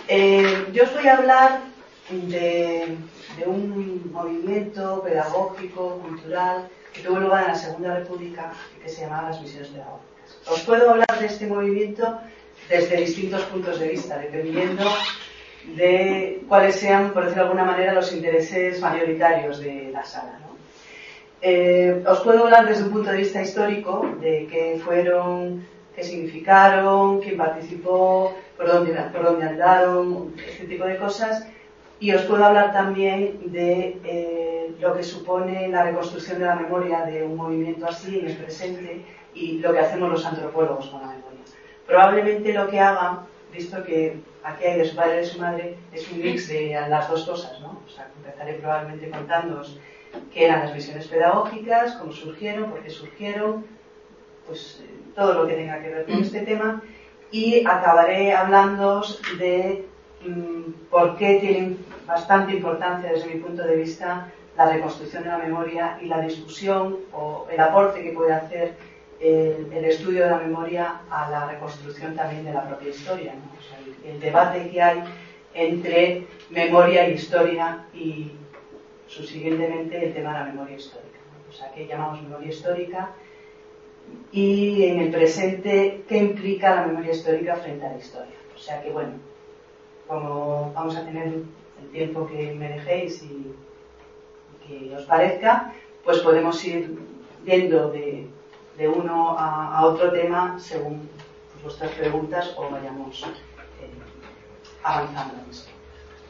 Yo os voy a hablar de un movimiento pedagógico, cultural, que tuvo lugar en la Segunda República, que se llamaba las misiones pedagógicas. Os puedo hablar de este movimiento desde distintos puntos de vista, dependiendo de cuáles sean, por decirlo de alguna manera, los intereses mayoritarios de la sala, ¿no? Os puedo hablar desde un punto de vista histórico, de qué fueron, qué significaron, quién participó, por dónde andaron, este tipo de cosas. Y os puedo hablar también de lo que supone la reconstrucción de la memoria de un movimiento así en el presente y lo que hacemos los antropólogos con la memoria. Probablemente lo que haga, visto que aquí hay de su padre y de su madre, es un mix de las dos cosas, ¿no? O sea, empezaré probablemente contándoos qué eran las misiones pedagógicas, cómo surgieron, por qué surgieron, pues todo lo que tenga que ver con este tema, y acabaré hablándoos de por qué tienen bastante importancia desde mi punto de vista la reconstrucción de la memoria y la discusión o el aporte que puede hacer el estudio de la memoria a la reconstrucción también de la propia historia, ¿no? O sea, el debate que hay entre memoria y historia y subsiguientemente el tema de la memoria histórica, ¿no? O sea, ¿qué llamamos memoria histórica? Y en el presente, ¿qué implica la memoria histórica frente a la historia? O sea que, bueno, como vamos a tener el tiempo que me dejéis y que os parezca, pues podemos ir viendo de uno a otro tema según pues, vuestras preguntas o vayamos avanzando en esto.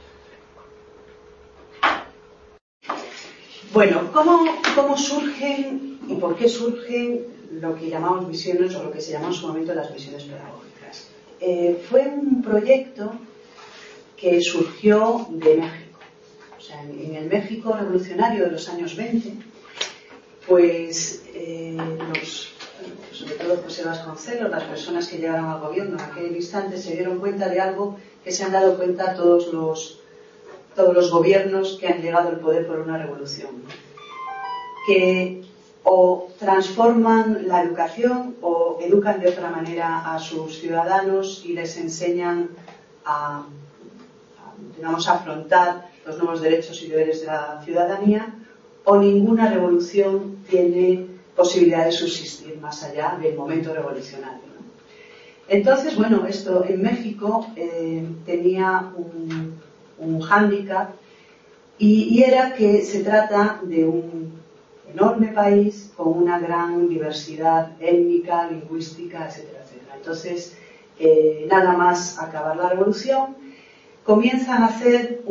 Bueno, ¿cómo surgen y por qué surgen lo que llamamos misiones o lo que se llamó en su momento las misiones pedagógicas? Fue un proyecto que surgió de México. O sea, en el México revolucionario de los años 20, pues sobre todo José Vasconcelos, las personas que llegaron al gobierno en aquel instante, se dieron cuenta de algo que se han dado cuenta todos los gobiernos que han llegado al poder por una revolución, ¿no? Que o transforman la educación o educan de otra manera a sus ciudadanos y les enseñan a afrontar los nuevos derechos y deberes de la ciudadanía, o ninguna revolución tiene posibilidad de subsistir más allá del momento revolucionario, ¿no? Entonces, bueno, esto en México tenía un hándicap y era que se trata de un enorme país con una gran diversidad étnica, lingüística, etcétera, etcétera. Entonces, nada más acabar la revolución, comienzan a hacer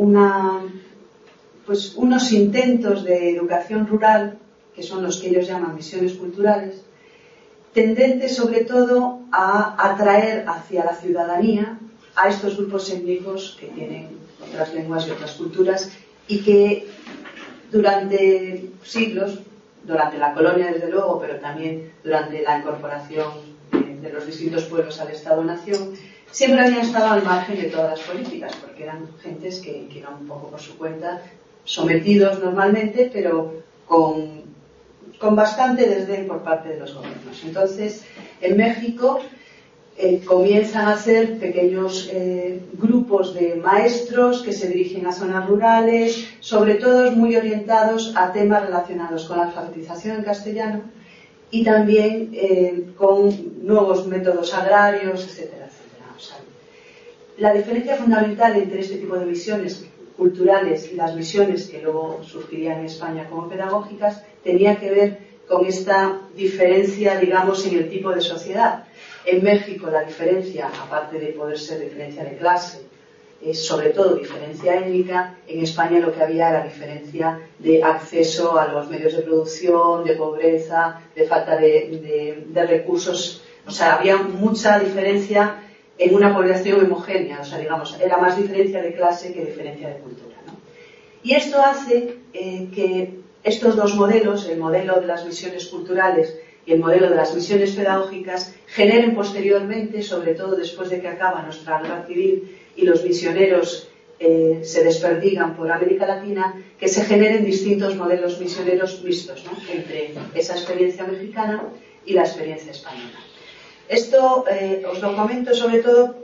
unos intentos de educación rural, que son los que ellos llaman misiones culturales, tendentes sobre todo a atraer hacia la ciudadanía a estos grupos étnicos que tienen otras lenguas y otras culturas y que durante siglos, durante la colonia desde luego, pero también durante la incorporación de los distintos pueblos al Estado-Nación, siempre habían estado al margen de todas las políticas, porque eran gentes que iban un poco por su cuenta, sometidos normalmente, pero con bastante desdén por parte de los gobiernos. Entonces, en México comienzan a ser pequeños grupos de maestros que se dirigen a zonas rurales, sobre todo muy orientados a temas relacionados con la alfabetización en castellano y también con nuevos métodos agrarios, etcétera, etcétera. O sea, la diferencia fundamental entre este tipo de misiones culturales y las misiones que luego surgirían en España como pedagógicas tenía que ver con esta diferencia, digamos, en el tipo de sociedad. En México la diferencia, aparte de poder ser diferencia de clase, es sobre todo diferencia étnica. En España lo que había era diferencia de acceso a los medios de producción, de pobreza, de falta de recursos. O sea, había mucha diferencia en una población homogénea. O sea, digamos, era más diferencia de clase que diferencia de cultura, ¿no? Y esto hace que estos dos modelos, el modelo de las misiones culturales y el modelo de las misiones pedagógicas, generen posteriormente, sobre todo después de que acaba nuestra guerra civil y los misioneros se desperdigan por América Latina, que se generen distintos modelos misioneros mixtos, ¿no?, entre esa experiencia mexicana y la experiencia española. Esto os lo comento sobre todo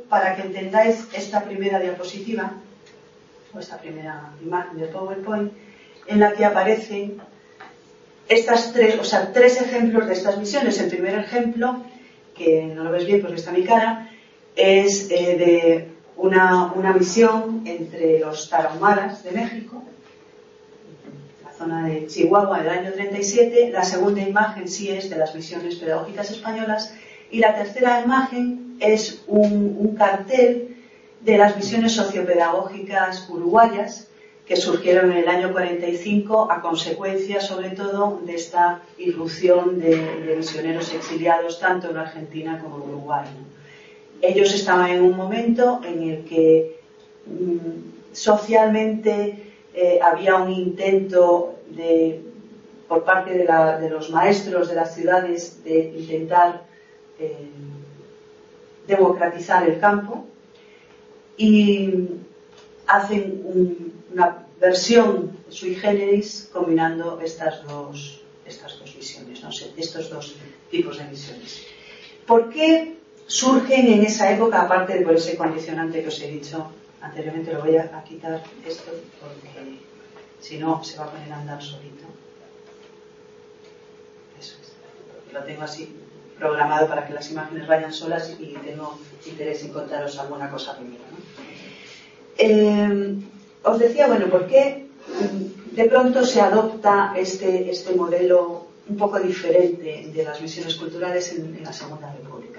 para que entendáis esta primera diapositiva, o esta primera imagen de PowerPoint, en la que aparecen estas tres ejemplos de estas misiones. El primer ejemplo, que no lo ves bien porque está mi cara, es de una misión entre los tarahumaras de México, la zona de Chihuahua del año 37. La segunda imagen sí es de las misiones pedagógicas españolas, y la tercera imagen es un cartel de las misiones sociopedagógicas uruguayas, que surgieron en el año 45 a consecuencia, sobre todo, de esta irrupción de misioneros exiliados tanto en Argentina como en Uruguay. Ellos estaban en un momento en el que socialmente había un intento por parte de los maestros de las ciudades de intentar democratizar el campo, y hacen una versión sui generis combinando estas dos visiones, ¿no? Estos dos tipos de misiones. ¿Por qué surgen en esa época, aparte de por ese condicionante que os he dicho anteriormente? Lo voy a quitar esto porque si no se va a poner a andar solito. Eso es. Lo tengo así programado para que las imágenes vayan solas y tengo interés en contaros alguna cosa primero, ¿no? Os decía, bueno, ¿por qué de pronto se adopta este modelo un poco diferente de las misiones culturales en la Segunda República?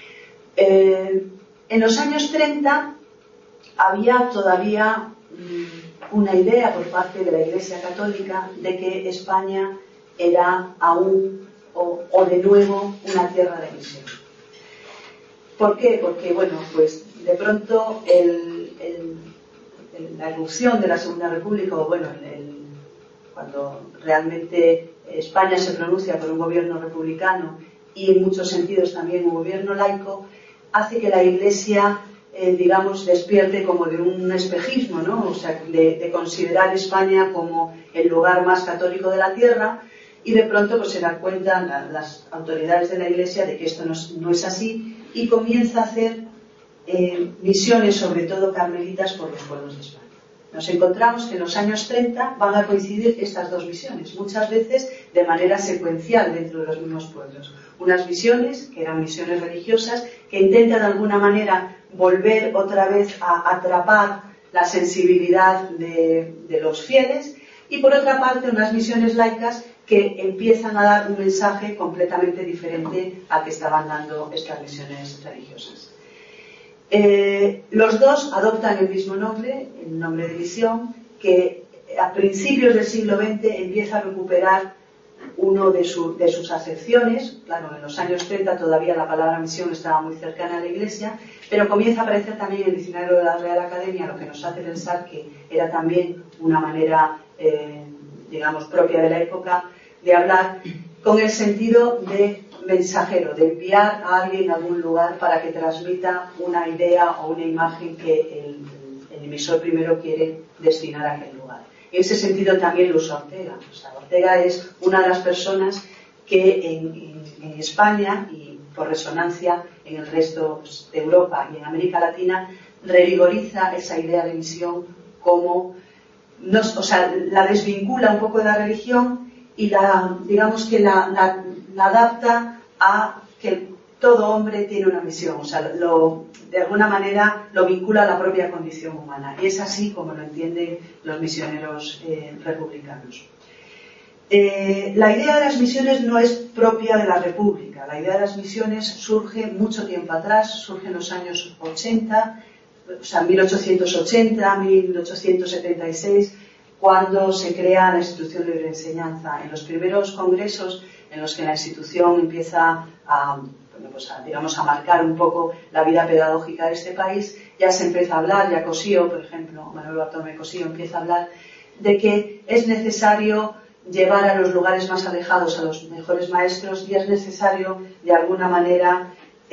En los años 30 había todavía una idea por parte de la Iglesia Católica de que España era aún o de nuevo una tierra de misión. ¿Por qué? Porque, bueno, pues de pronto la irrupción de la Segunda República, o bueno, cuando realmente España se pronuncia por un gobierno republicano y en muchos sentidos también un gobierno laico, hace que la Iglesia, digamos, despierte como de un espejismo, ¿no? O sea, de considerar España como el lugar más católico de la tierra, y de pronto pues se dan cuenta las autoridades de la Iglesia de que esto no es así, y comienza a hacer misiones, sobre todo carmelitas, por los pueblos de España. Nos encontramos que en los años 30 van a coincidir estas dos misiones, muchas veces de manera secuencial dentro de los mismos pueblos. Unas misiones, que eran misiones religiosas, que intentan de alguna manera volver otra vez a atrapar la sensibilidad de los fieles, y por otra parte unas misiones laicas que empiezan a dar un mensaje completamente diferente al que estaban dando estas misiones religiosas. Los dos adoptan el mismo nombre, el nombre de misión, que a principios del siglo XX empieza a recuperar uno de sus acepciones. Claro, en los años 30 todavía la palabra misión estaba muy cercana a la Iglesia, pero comienza a aparecer también en el diccionario de la Real Academia, lo que nos hace pensar que era también una manera, digamos, propia de la época de hablar, con el sentido de mensajero, de enviar a alguien a algún lugar para que transmita una idea o una imagen que el emisor primero quiere destinar a aquel lugar. En ese sentido también lo usa Ortega. O sea, Ortega es una de las personas que en España, y por resonancia en el resto de Europa y en América Latina, revigoriza esa idea de misión como, la desvincula un poco de la religión y digamos que la adapta a que todo hombre tiene una misión, o sea, de alguna manera lo vincula a la propia condición humana, y es así como lo entienden los misioneros republicanos. La idea de las misiones no es propia de la República. La idea de las misiones surge mucho tiempo atrás, surge en los años 80, o sea, 1880, 1876, cuando se crea la institución de libre enseñanza. En los primeros congresos en los que la institución empieza digamos, a marcar un poco la vida pedagógica de este país, ya se empieza a hablar, ya Cosío, por ejemplo, Manuel Bartolomé Cosío empieza a hablar de que es necesario llevar a los lugares más alejados a los mejores maestros, y es necesario, de alguna manera,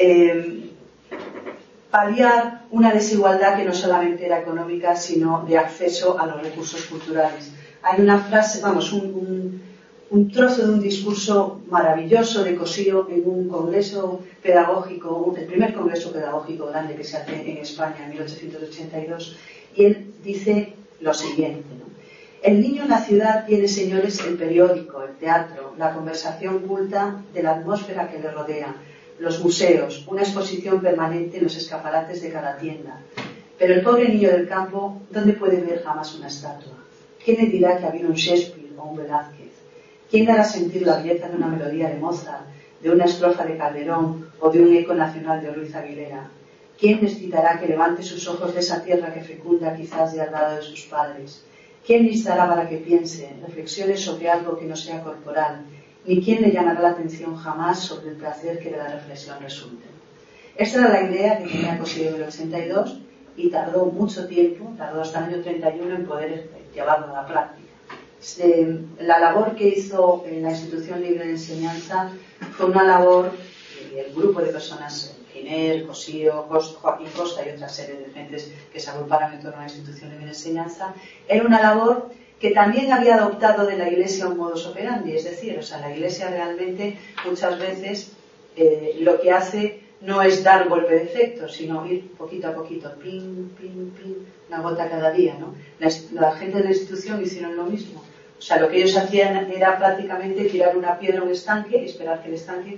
paliar una desigualdad que no solamente era económica, sino de acceso a los recursos culturales. Hay una frase, un trozo de un discurso maravilloso de Cossío en un congreso pedagógico, el primer congreso pedagógico grande que se hace en España en 1882, y él dice lo siguiente, ¿no? El niño en la ciudad tiene, señores, el periódico, el teatro, la conversación culta de la atmósfera que le rodea, los museos, una exposición permanente en los escaparates de cada tienda. Pero el pobre niño del campo, ¿dónde puede ver jamás una estatua? ¿Quién le dirá que ha habido un Shakespeare o un Velázquez? ¿Quién le hará sentir la belleza de una melodía de Mozart, de una estrofa de Calderón o de un eco nacional de Ruiz Aguilera? ¿Quién le incitará que levante sus ojos de esa tierra que fecunda quizás de al lado de sus padres? ¿Quién le instará para que piense, reflexione sobre algo que no sea corporal? Ni quién le llamará la atención jamás sobre el placer que de la reflexión resulte. Esta era la idea que tenía Cossío en el 82 y tardó mucho tiempo, tardó hasta el año 31 en poder llevarlo a la práctica. La labor que hizo en la Institución Libre de Enseñanza fue una labor, el grupo de personas, Giner, Cossío, Joaquín Costa y otra serie de gentes que se agruparon en torno a la Institución Libre de Enseñanza, era una labor que también había adoptado de la Iglesia un modus operandi, es decir, la Iglesia realmente muchas veces lo que hace no es dar golpe de efecto, sino ir poquito a poquito, pin, pin, pin, una gota cada día, ¿no? La gente de la institución hicieron lo mismo. O sea, lo que ellos hacían era prácticamente tirar una piedra a un estanque y esperar que el estanque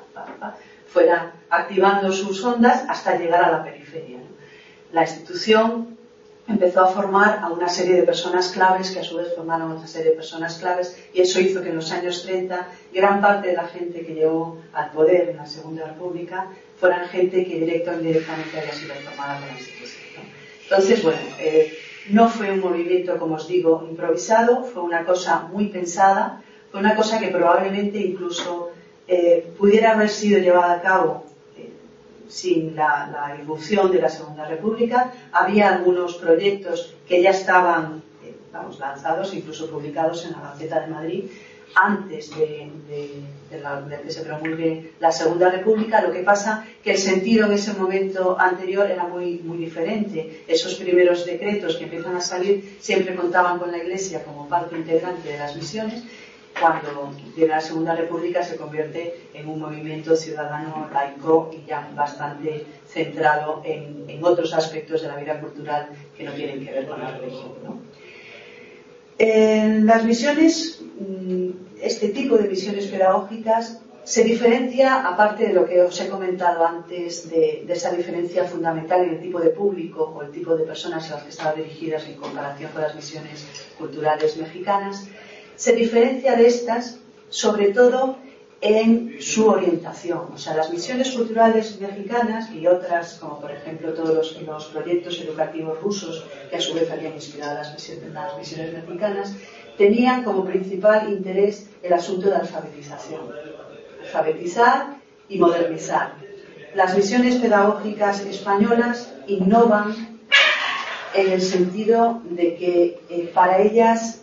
fuera activando sus ondas hasta llegar a la periferia, ¿no? La institución empezó a formar a una serie de personas claves que a su vez formaron otra serie de personas claves, y eso hizo que en los años 30 gran parte de la gente que llegó al poder en la Segunda República fueran gente que directa o indirectamente había sido formada por la institución, ¿no? Entonces, bueno, no fue un movimiento, como os digo, improvisado, fue una cosa muy pensada, fue una cosa que probablemente incluso pudiera haber sido llevada a cabo sin la irrupción de la Segunda República. Había algunos proyectos que ya estaban lanzados, incluso publicados en la Gaceta de Madrid, antes de que se promulgue la Segunda República. Lo que pasa que el sentido en ese momento anterior era muy, muy diferente. Esos primeros decretos que empiezan a salir siempre contaban con la Iglesia como parte integrante de las misiones. Cuando viene la Segunda República se convierte en un movimiento ciudadano laico y ya bastante centrado en otros aspectos de la vida cultural que no tienen que ver con la religión, ¿no? En las misiones, este tipo de misiones pedagógicas se diferencia, aparte de lo que os he comentado antes, de esa diferencia fundamental en el tipo de público o el tipo de personas a las que estaban dirigidas en comparación con las misiones culturales mexicanas. Se diferencia de estas, sobre todo, en su orientación. O sea, las misiones culturales mexicanas y otras, como por ejemplo todos los proyectos educativos rusos, que a su vez habían inspirado las misiones mexicanas, tenían como principal interés el asunto de alfabetización. Alfabetizar y modernizar. Las misiones pedagógicas españolas innovan en el sentido de que para ellas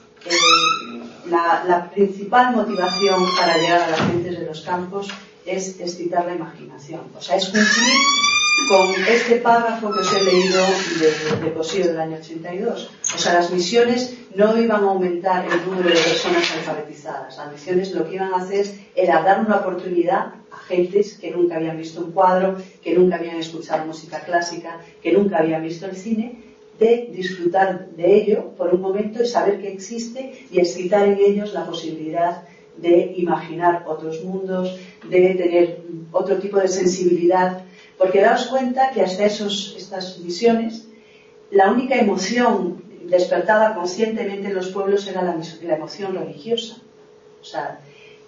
la principal motivación para llegar a las gentes de los campos es excitar la imaginación. O sea, es cumplir con este párrafo que os he leído de Cossío del año 82. O sea, las misiones no iban a aumentar el número de personas alfabetizadas. Las misiones lo que iban a hacer era dar una oportunidad a gentes que nunca habían visto un cuadro, que nunca habían escuchado música clásica, que nunca habían visto el cine, de disfrutar de ello por un momento y saber que existe y excitar en ellos la posibilidad de imaginar otros mundos, de tener otro tipo de sensibilidad, porque daos cuenta que hasta estas misiones la única emoción despertada conscientemente en los pueblos era la emoción religiosa. O sea,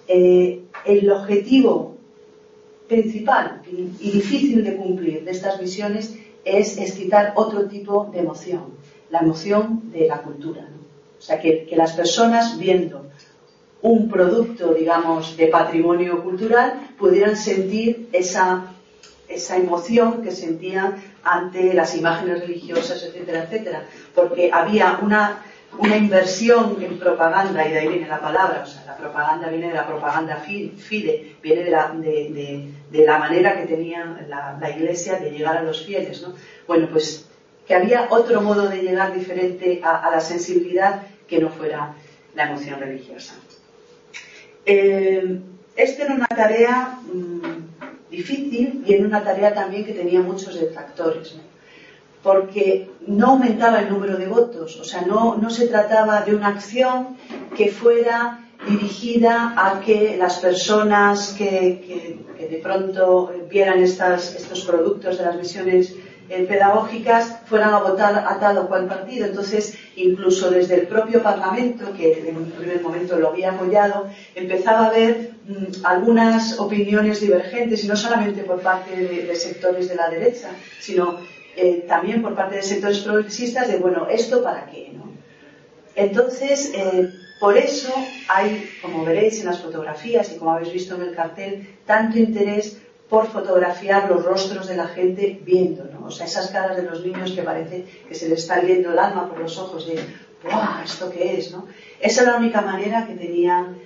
el objetivo principal y difícil de cumplir de estas misiones es excitar otro tipo de emoción, la emoción de la cultura, ¿no? O sea, que las personas viendo un producto, digamos, de patrimonio cultural pudieran sentir esa emoción que sentían ante las imágenes religiosas, etcétera, etcétera, porque había una inversión en propaganda, y de ahí viene la palabra. O sea, la propaganda viene de la propaganda fide, viene de la manera que tenía la Iglesia de llegar a los fieles, ¿no? Bueno, pues que había otro modo de llegar diferente a la sensibilidad que no fuera la emoción religiosa. Esta era una tarea difícil y era una tarea también que tenía muchos detractores, ¿no? Porque no aumentaba el número de votos, o sea, no se trataba de una acción que fuera dirigida a que las personas que de pronto vieran estos productos de las misiones pedagógicas fueran a votar a tal o cual partido. Entonces, incluso desde el propio Parlamento, que en un primer momento lo había apoyado, empezaba a haber algunas opiniones divergentes, y no solamente por parte de sectores de la derecha, sino también por parte de sectores progresistas, de bueno, ¿esto para qué, no? Entonces, por eso hay, como veréis en las fotografías y como habéis visto en el cartel, tanto interés por fotografiar los rostros de la gente viendo, ¿no? O sea, esas caras de los niños que parece que se les está viendo el alma por los ojos de ¡buah! ¿Esto qué es, no? Esa es la única manera que tenían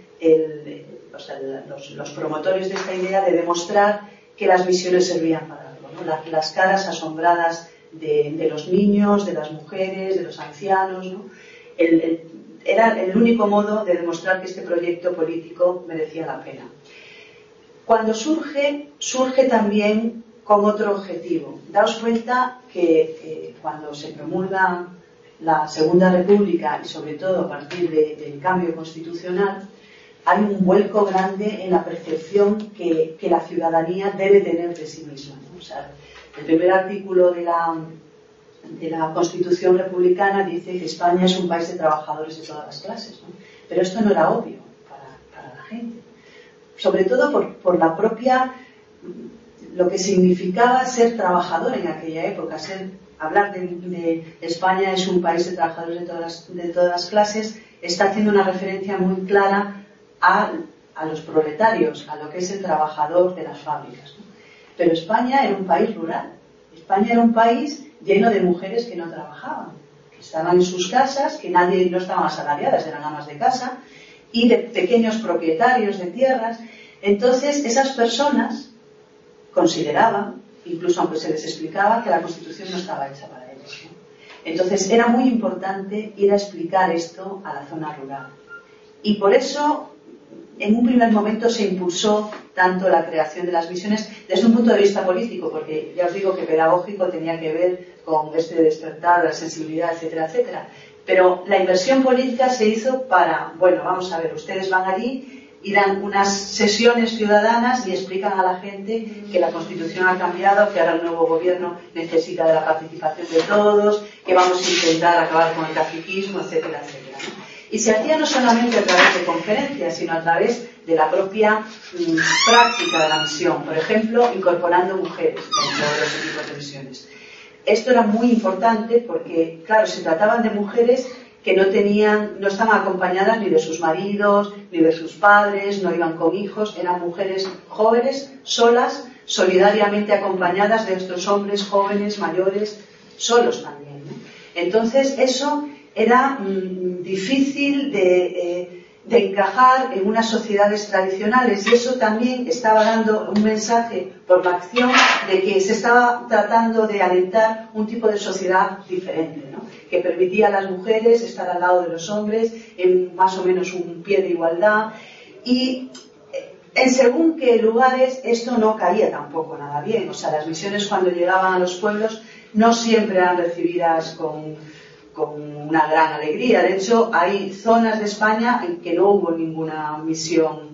los promotores de esta idea de demostrar que las misiones servían para algo, ¿no? Las caras asombradas de los niños, de las mujeres, de los ancianos, ¿no? Era el único modo de demostrar que este proyecto político merecía la pena. Cuando surge también con otro objetivo. Daos cuenta que cuando se promulga la Segunda República y sobre todo a partir del cambio constitucional, hay un vuelco grande en la percepción que la ciudadanía debe tener de sí misma, ¿no? O sea, el primer artículo de la Constitución republicana dice que España es un país de trabajadores de todas las clases, ¿no? Pero esto no era obvio para la gente, sobre todo por la propia, lo que significaba ser trabajador en aquella época. Hablar de España es un país de trabajadores de todas las clases está haciendo una referencia muy clara a los proletarios, a lo que es el trabajador de las fábricas, ¿no? Pero España era un país rural. España era un país lleno de mujeres que no trabajaban, que estaban en sus casas, que no estaban asalariadas, eran amas de casa, y de pequeños propietarios de tierras. Entonces, esas personas consideraban, incluso aunque se les explicaba, que la Constitución no estaba hecha para ellos, ¿no? Entonces, era muy importante ir a explicar esto a la zona rural. Y por eso, en un primer momento se impulsó tanto la creación de las misiones desde un punto de vista político, porque ya os digo que pedagógico tenía que ver con este despertar, la sensibilidad, etcétera, etcétera. Pero la inversión política se hizo para, bueno, vamos a ver, ustedes van allí y dan unas sesiones ciudadanas y explican a la gente que la Constitución ha cambiado, que ahora el nuevo gobierno necesita de la participación de todos, que vamos a intentar acabar con el caciquismo, etcétera, etcétera, ¿no? Y se hacía no solamente a través de conferencias, sino a través de la propia práctica de la misión. Por ejemplo, incorporando mujeres dentro de los equipos de misiones. Esto era muy importante porque, claro, se trataban de mujeres que no estaban acompañadas ni de sus maridos, ni de sus padres, no iban con hijos, eran mujeres jóvenes, solas, solidariamente acompañadas de estos hombres jóvenes, mayores, solos también, ¿no? Entonces, eso era difícil de encajar en unas sociedades tradicionales, y eso también estaba dando un mensaje por la acción de que se estaba tratando de alentar un tipo de sociedad diferente, ¿no? Que permitía a las mujeres estar al lado de los hombres en más o menos un pie de igualdad, y en según qué lugares esto no caía tampoco nada bien. O sea, las misiones cuando llegaban a los pueblos no siempre eran recibidas con una gran alegría. De hecho, hay zonas de España en que no hubo ninguna misión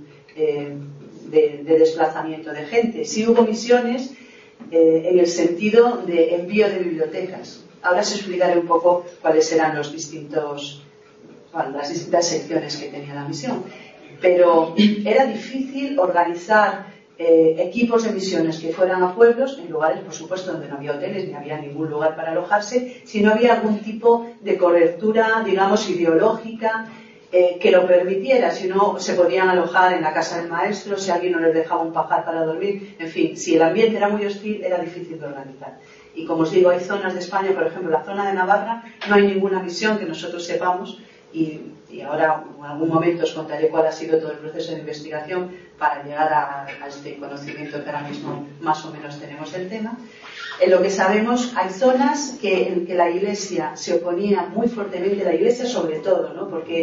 de desplazamiento de gente. Sí hubo misiones en el sentido de envío de bibliotecas. Ahora os explicaré un poco cuáles eran las distintas secciones que tenía la misión. Pero era difícil organizar equipos de misiones que fueran a pueblos, en lugares, por supuesto, donde no había hoteles ni había ningún lugar para alojarse, si no había algún tipo de cobertura, digamos, ideológica que lo permitiera. Si no, se podían alojar en la casa del maestro, si alguien no les dejaba un pajar para dormir, en fin, si el ambiente era muy hostil, era difícil de organizar. Y como os digo, hay zonas de España, por ejemplo, la zona de Navarra, no hay ninguna misión que nosotros sepamos, y ahora en algún momento os contaré cuál ha sido todo el proceso de investigación para llegar a este conocimiento que ahora mismo más o menos tenemos del tema. En lo que sabemos, hay zonas en que la Iglesia se oponía muy fuertemente, la Iglesia sobre todo, ¿no? Porque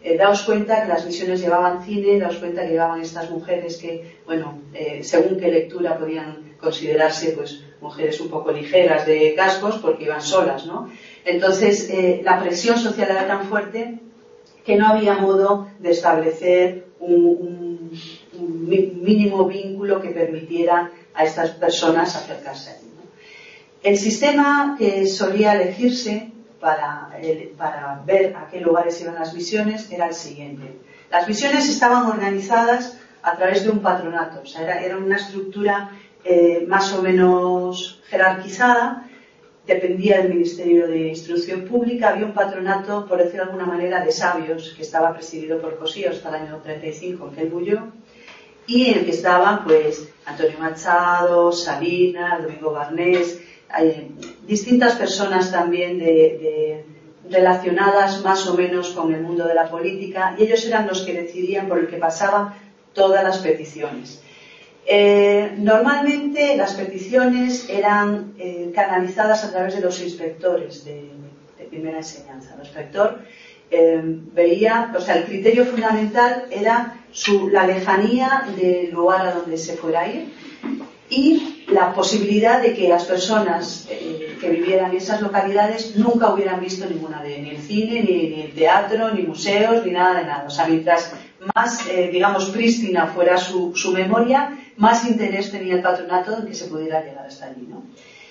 daos cuenta que las misiones llevaban cine, daos cuenta que llevaban estas mujeres que, bueno, según qué lectura podían considerarse pues mujeres un poco ligeras de cascos porque iban solas, ¿no? Entonces la presión social era tan fuerte que no había modo de establecer un mínimo vínculo que permitiera a estas personas acercarse allí, ¿no? El sistema que solía elegirse para ver a qué lugares iban las misiones era el siguiente. Las misiones estaban organizadas a través de un patronato, o sea, era una estructura más o menos jerarquizada, dependía del Ministerio de Instrucción Pública, había un patronato, por decirlo de alguna manera, de sabios, que estaba presidido por Cossío hasta el año 35, en que él murió, y en el que estaban pues Antonio Machado, Salinas, Domingo Barnés, distintas personas también relacionadas más o menos con el mundo de la política, y ellos eran los que decidían por el que pasaban todas las peticiones. Normalmente las peticiones eran canalizadas a través de los inspectores de primera enseñanza. El inspector veía, o sea, el criterio fundamental era la lejanía del lugar a donde se fuera a ir y la posibilidad de que las personas que vivieran en esas localidades nunca hubieran visto ninguna ni el cine, ni el teatro, ni museos, ni nada de nada. O sea, mientras más, digamos, prístina fuera su memoria, más interés tenía el patronato en que se pudiera llegar hasta allí, ¿no?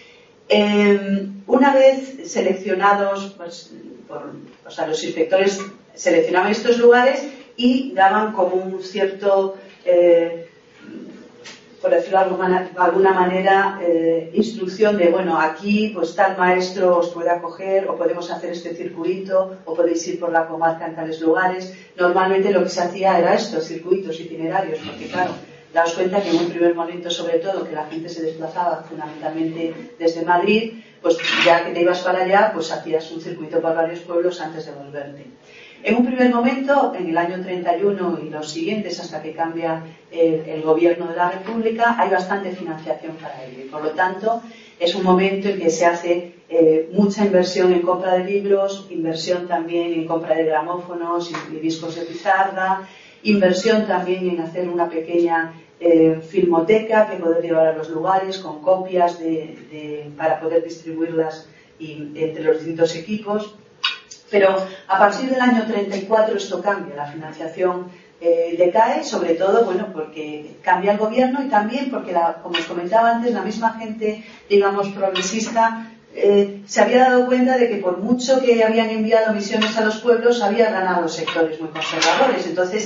Una vez seleccionados, pues, o sea, los inspectores seleccionaban estos lugares y daban como un cierto, por decirlo de alguna manera, instrucción de, bueno, aquí pues tal maestro os puede acoger, o podemos hacer este circuito, o podéis ir por la comarca en tales lugares. Normalmente lo que se hacía era estos circuitos itinerarios, porque claro, daos cuenta que en un primer momento, sobre todo, que la gente se desplazaba fundamentalmente desde Madrid, pues ya que te ibas para allá, pues hacías un circuito por varios pueblos antes de volverte. En un primer momento, en el año 31 y los siguientes, hasta que cambia el gobierno de la República, hay bastante financiación para ello. Y por lo tanto, es un momento en que se hace mucha inversión en compra de libros, inversión también en compra de gramófonos y discos de pizarra, inversión también en hacer una pequeña filmoteca que poder llevar a los lugares con copias para poder distribuirlas entre los distintos equipos. Pero a partir del año 34 esto cambia, la financiación decae, sobre todo, bueno, porque cambia el gobierno y también porque, como os comentaba antes, la misma gente, digamos, progresista, se había dado cuenta de que por mucho que habían enviado misiones a los pueblos, habían ganado sectores muy conservadores. Entonces,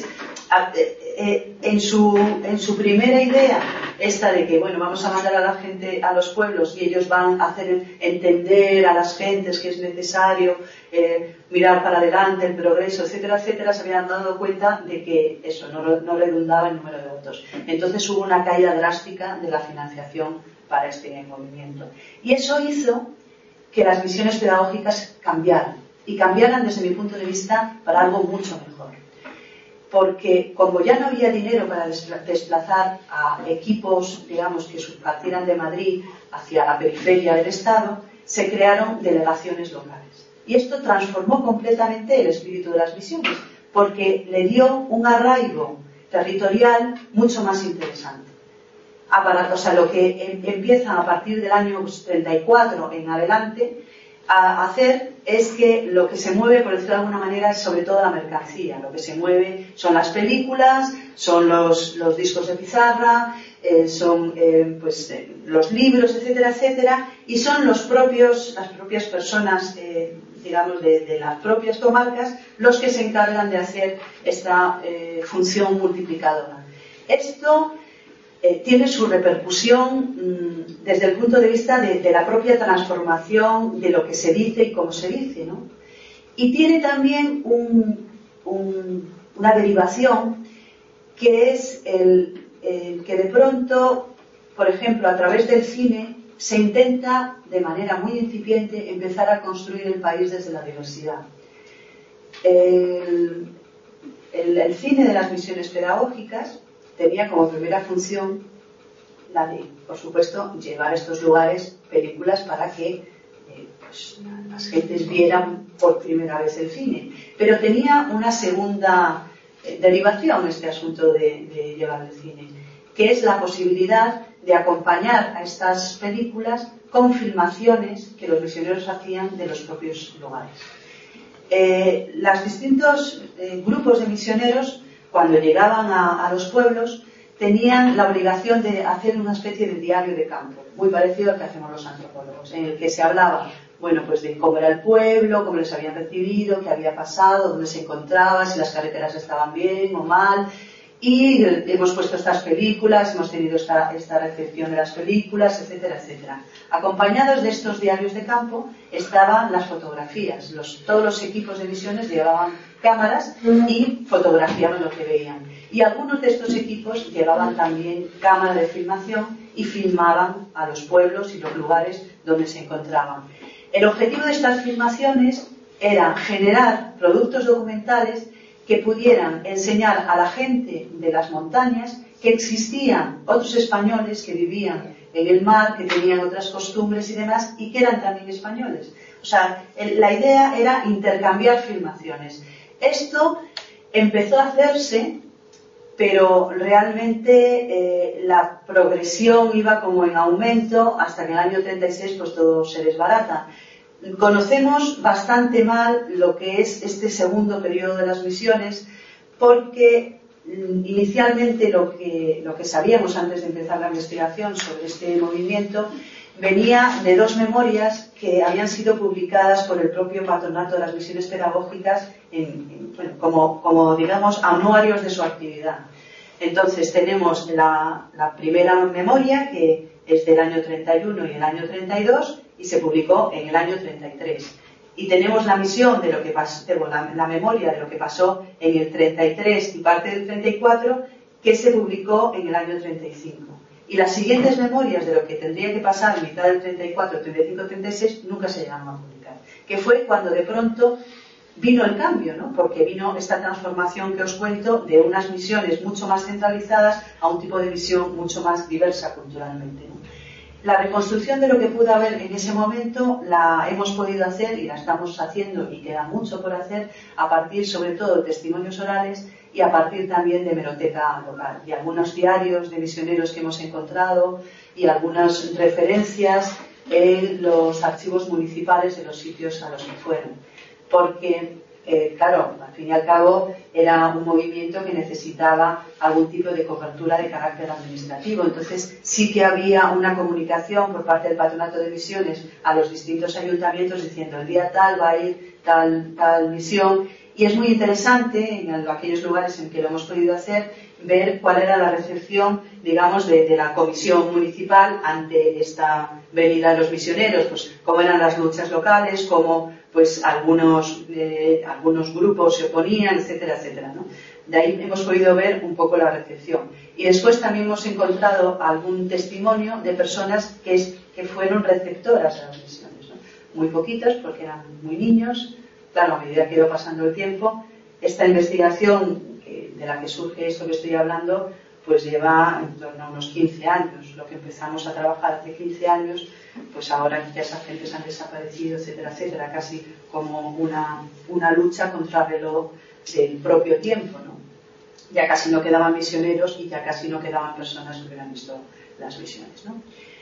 en su primera idea, esta de que, bueno, vamos a mandar a la gente a los pueblos y ellos van a hacer entender a las gentes que es necesario mirar para adelante, el progreso, etcétera, etcétera, se habían dado cuenta de que eso no redundaba en número de votos. Entonces hubo una caída drástica de la financiación para este movimiento. Y eso hizo que las misiones pedagógicas cambiaran, y cambiaran desde mi punto de vista para algo mucho mejor. Porque como ya no había dinero para desplazar a equipos, digamos, que partieran de Madrid hacia la periferia del Estado, se crearon delegaciones locales. Y esto transformó completamente el espíritu de las misiones, porque le dio un arraigo territorial mucho más interesante. O sea, lo que empieza a partir del año 34 en adelante a hacer es que lo que se mueve, por decirlo de alguna manera, es sobre todo la mercancía. Lo que se mueve son las películas, son los discos de pizarra, son los libros, etcétera, etcétera, y son las propias personas, digamos, de las propias comarcas, los que se encargan de hacer esta función multiplicadora. Esto tiene su repercusión desde el punto de vista de la propia transformación de lo que se dice y cómo se dice, ¿no? Y tiene también una derivación que es que de pronto, por ejemplo, a través del cine se intenta de manera muy incipiente empezar a construir el país desde la diversidad. El cine de las misiones pedagógicas tenía como primera función la de, por supuesto, llevar a estos lugares películas para que pues, las gentes vieran por primera vez el cine. Pero tenía una segunda derivación este asunto de llevar el cine, que es la posibilidad de acompañar a estas películas con filmaciones que los misioneros hacían de los propios lugares. Los distintos grupos de misioneros, cuando llegaban a los pueblos, tenían la obligación de hacer una especie de diario de campo, muy parecido al que hacemos los antropólogos, en el que se hablaba, bueno, pues de cómo era el pueblo, cómo les habían recibido, qué había pasado, dónde se encontraba, si las carreteras estaban bien o mal. Y hemos puesto estas películas, hemos tenido esta recepción de las películas, etcétera, etcétera. Acompañados de estos diarios de campo estaban las fotografías. Todos los equipos de misiones llevaban cámaras y fotografiaban lo que veían. Y algunos de estos equipos llevaban también cámara de filmación y filmaban a los pueblos y los lugares donde se encontraban. El objetivo de estas filmaciones era generar productos documentales que pudieran enseñar a la gente de las montañas que existían otros españoles que vivían en el mar, que tenían otras costumbres y demás, y que eran también españoles. O sea, la idea era intercambiar filmaciones. Esto empezó a hacerse, pero realmente la progresión iba como en aumento hasta que en el año 36 pues todo se desbarata. Conocemos bastante mal lo que es este segundo periodo de las misiones, porque inicialmente lo que sabíamos antes de empezar la investigación sobre este movimiento venía de dos memorias que habían sido publicadas por el propio Patronato de las Misiones Pedagógicas como digamos anuarios de su actividad. Entonces tenemos la primera memoria, que es del año 31 y el año 32, y se publicó en el año 33. Y tenemos la misión de lo que pasó, la memoria de lo que pasó en el 33 y parte del 34, que se publicó en el año 35. Y las siguientes memorias de lo que tendría que pasar en mitad del 34, 35, 36 nunca se llegaron a publicar. Que fue cuando de pronto vino el cambio, ¿no? Porque vino esta transformación que os cuento de unas misiones mucho más centralizadas a un tipo de visión mucho más diversa culturalmente, ¿no? La reconstrucción de lo que pudo haber en ese momento la hemos podido hacer y la estamos haciendo, y queda mucho por hacer, a partir sobre todo de testimonios orales y a partir también de hemeroteca local, de algunos diarios de misioneros que hemos encontrado y algunas referencias en los archivos municipales de los sitios a los que fueron. Porque, claro, al fin y al cabo era un movimiento que necesitaba algún tipo de cobertura de carácter administrativo. Entonces sí que había una comunicación por parte del Patronato de Misiones a los distintos ayuntamientos diciendo el día tal va a ir tal misión. Y es muy interesante en aquellos lugares en que lo hemos podido hacer ver cuál era la recepción, digamos, de la comisión municipal ante esta venida de los misioneros, pues cómo eran las luchas locales, cómo pues algunos grupos se oponían, etcétera, etcétera, ¿no? De ahí hemos podido ver un poco la recepción. Y después también hemos encontrado algún testimonio de personas que fueron receptoras de las misiones, ¿no? Muy poquitas porque eran muy niños. Claro, a medida que iba pasando el tiempo, esta investigación de la que surge esto que estoy hablando, pues lleva en torno a unos 15 años. Lo que empezamos a trabajar hace 15 años, pues ahora ya esas gentes han desaparecido, etcétera, etcétera, casi como una lucha contra el reloj del propio tiempo, ¿no? Ya casi no quedaban misioneros y ya casi no quedaban personas que hubieran visto las misiones, ¿no?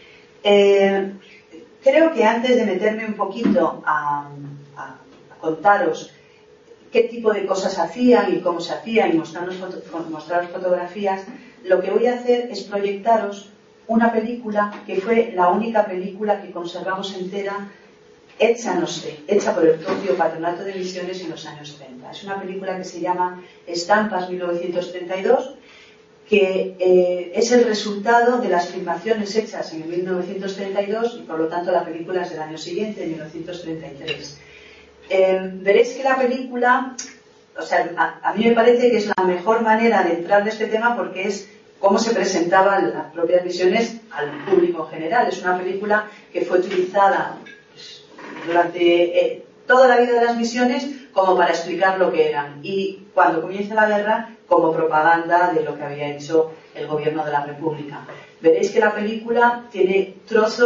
Creo que antes de meterme un poquito a contaros qué tipo de cosas hacían y cómo se hacían y mostraros fotografías, lo que voy a hacer es proyectaros una película que fue la única película que conservamos entera hecha por el propio Patronato de Misiones en los años 30. Es una película que se llama Estampas 1932, que es el resultado de las filmaciones hechas en 1932 y por lo tanto la película es del año siguiente, de 1933. Veréis que la película, o sea, a mí me parece que es la mejor manera de entrar en este tema porque es cómo se presentaban las propias misiones al público en general. Es una película que fue utilizada pues, durante toda la vida de las misiones como para explicar lo que eran y cuando comienza la guerra como propaganda de lo que había hecho el gobierno de la República. Veréis que la película tiene trozos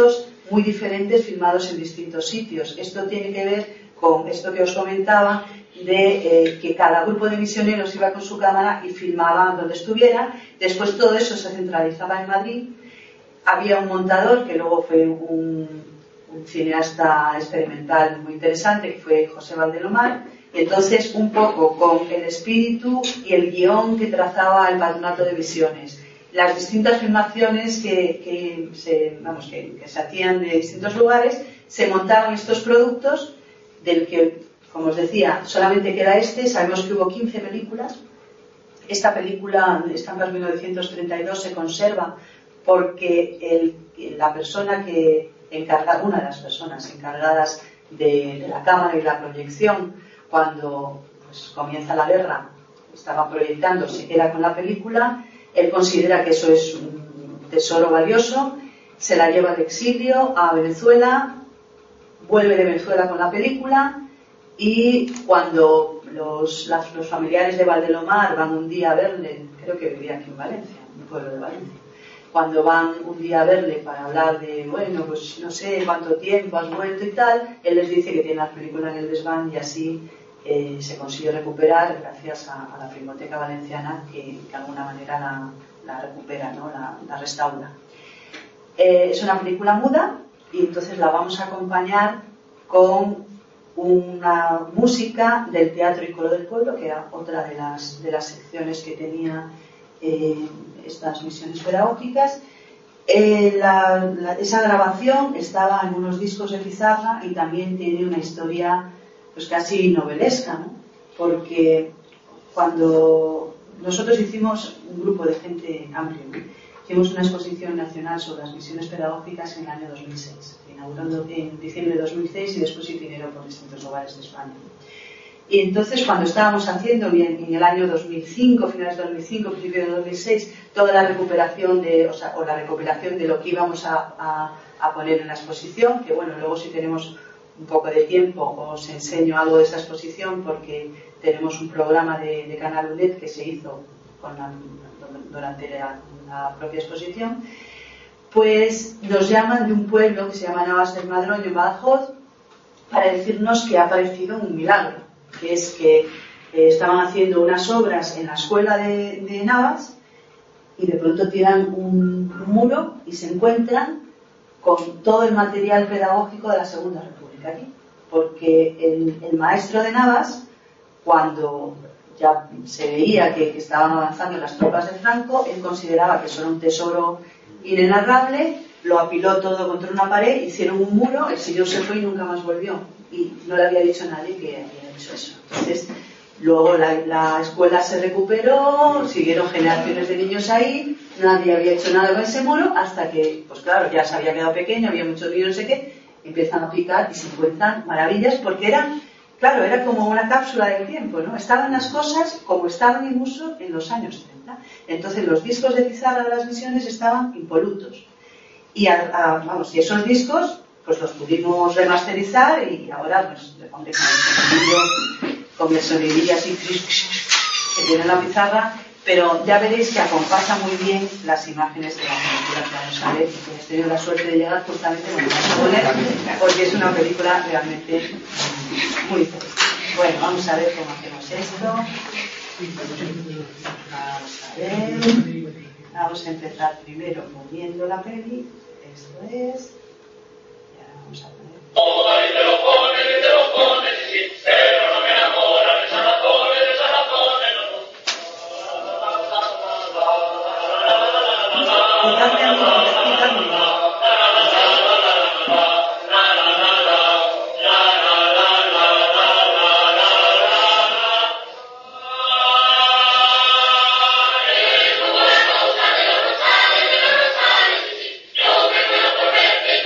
muy diferentes filmados en distintos sitios. Esto tiene que ver con esto que os comentaba de que cada grupo de misioneros iba con su cámara y filmaba donde estuviera. Después todo eso se centralizaba en Madrid. Había un montador que luego fue un cineasta experimental muy interesante, que fue José Valdelomar. Entonces, un poco con el espíritu y el guión que trazaba el Patronato de Visiones. Las distintas filmaciones que se hacían de distintos lugares, se montaban estos productos, del que, como os decía, solamente queda este. Sabemos que hubo 15 películas. Esta película, Estampas 1932, se conserva porque la persona una de las personas encargadas de la cámara y la proyección, cuando pues, comienza la guerra, estaba proyectando, se queda con la película. Él considera que eso es un tesoro valioso, se la lleva al exilio a Venezuela, vuelve de Venezuela con la película, y cuando los familiares de Valdelomar van un día a verle, creo que vivía aquí en Valencia, un pueblo de Valencia, cuando van un día a verle para hablar de, bueno, pues no sé cuánto tiempo has vuelto y tal, él les dice que tiene la película en el desván, y así se consigue recuperar gracias a la Filmoteca Valenciana, que de alguna manera la recupera, ¿no? la restaura. Es una película muda, y entonces la vamos a acompañar con una música del Teatro y Coro del Pueblo, que era otra de las secciones que tenía estas misiones pedagógicas. Esa grabación estaba en unos discos de pizarra, y también tiene una historia pues casi novelesca, ¿no? Porque cuando nosotros hicimos, un grupo de gente amplio, ¿no? Hicimos una exposición nacional sobre las misiones pedagógicas en el año 2006, inaugurando en diciembre de 2006, y después inició por distintos lugares de España. Y entonces, cuando estábamos haciendo en el año 2005, finales de 2005, principio de 2006, toda la recuperación la recopilación de lo que íbamos a poner en la exposición, que bueno, luego si tenemos un poco de tiempo os enseño algo de esta exposición, porque tenemos un programa de Canal UNED que se hizo durante la propia exposición. Pues nos llaman de un pueblo que se llama Navas del Madroño, en Badajoz, para decirnos que ha aparecido un milagro, que es que estaban haciendo unas obras en la escuela de Navas, y de pronto tiran un muro y se encuentran con todo el material pedagógico de la Segunda República aquí, porque el maestro de Navas, cuando ya se veía que estaban avanzando las tropas de Franco, él consideraba que eso era un tesoro inenarrable, lo apiló todo contra una pared, hicieron un muro, el señor se fue y nunca más volvió, y no le había dicho a nadie que había hecho eso. Entonces, luego la escuela se recuperó, siguieron generaciones de niños ahí, nadie había hecho nada con ese muro, hasta que, pues claro, ya se había quedado pequeño, había muchos niños, no sé qué, empiezan a picar y se encuentran maravillas, porque era como una cápsula del tiempo, ¿no? Estaban las cosas como estaban en uso en los años 30. Entonces los discos de pizarra de las misiones estaban impolutos. Y esos discos pues los pudimos remasterizar, y ahora pues con el sonidillo así que tiene la pizarra, pero ya veréis que acompaña muy bien las imágenes de la película que vamos a ver, y que he tenido la suerte de llegar justamente cuando vamos a poner, porque es una película realmente muy interesante. Bueno, vamos a ver cómo hacemos esto. Vamos a ver. Vamos a empezar primero moviendo la peli. Esto es. Y ahora vamos a poner. Y te lo pones, y sincero, no me enamora de esa razón, Yo me puedo por verte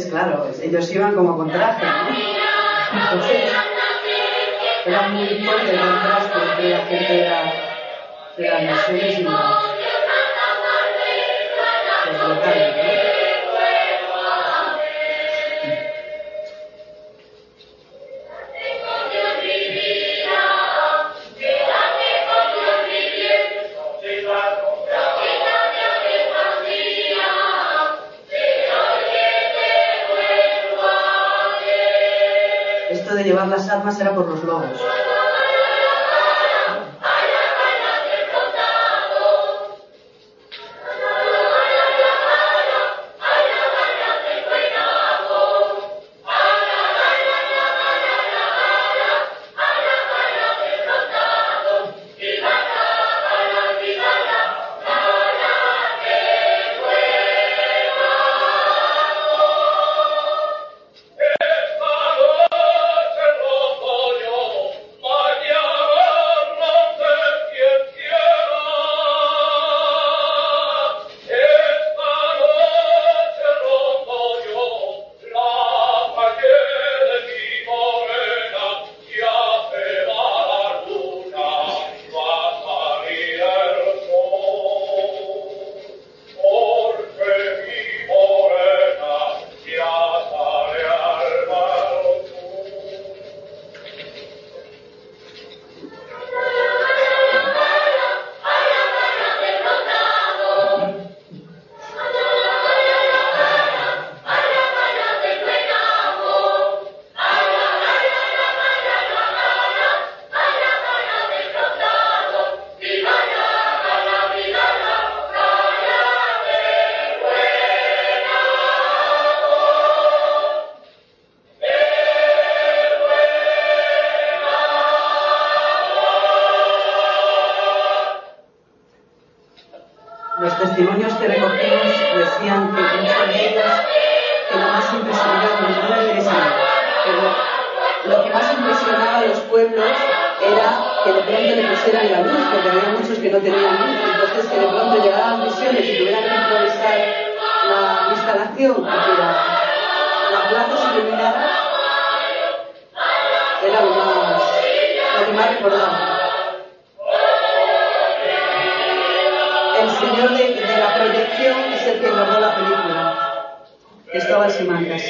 Entonces, claro, ellos iban como con traje, ¿no? Entonces, era muy fuerte el contraste entre la gente de las misiones y los locales, ¿no? Esto de llevar las armas era por los lobos. Los testimonios que recogimos decían que muchos de ellos que lo más impresionaba, no debería ser, pero lo que más impresionaba a los pueblos era que de pronto le pusieran la luz, porque había muchos que no tenían luz, entonces que de pronto llegaban misiones y tuvieran que improvisar la instalación y que la plaza se iluminara, era lo que más recordaba. El señor de la proyección es el que grabó la película, Cristóbal Simancas.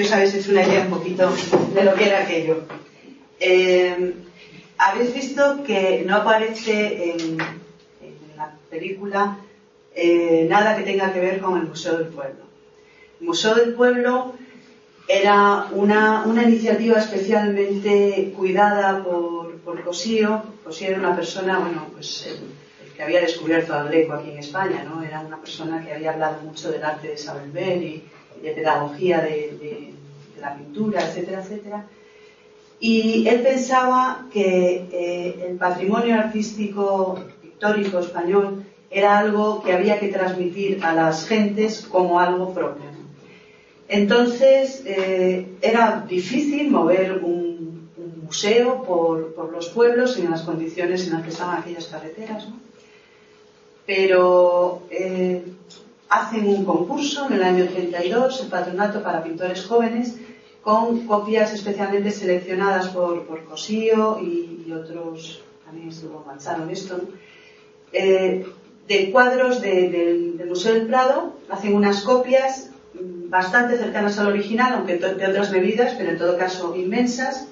os habéis hecho una idea un poquito de lo que era aquello. Habéis visto que no aparece en la película nada que tenga que ver con el Museo del Pueblo. El Museo del Pueblo era una iniciativa especialmente cuidada por Cosío. Cosío era una persona, bueno, pues el que había descubierto al Greco aquí en España, ¿no? Era una persona que había hablado mucho del arte de Saint-Beuve y de pedagogía de la pintura, etcétera, etcétera. Y él pensaba que el patrimonio artístico pictórico español era algo que había que transmitir a las gentes como algo propio, ¿no? Entonces era difícil mover un museo por los pueblos en las condiciones en las que estaban aquellas carreteras, ¿no? Pero hacen un concurso en el año 32, el Patronato para Pintores Jóvenes, con copias especialmente seleccionadas por Cosío y otros, también estuvo Manzano en esto, ¿no? De cuadros del Museo del Prado. Hacen unas copias bastante cercanas al original, aunque de otras medidas, pero en todo caso inmensas,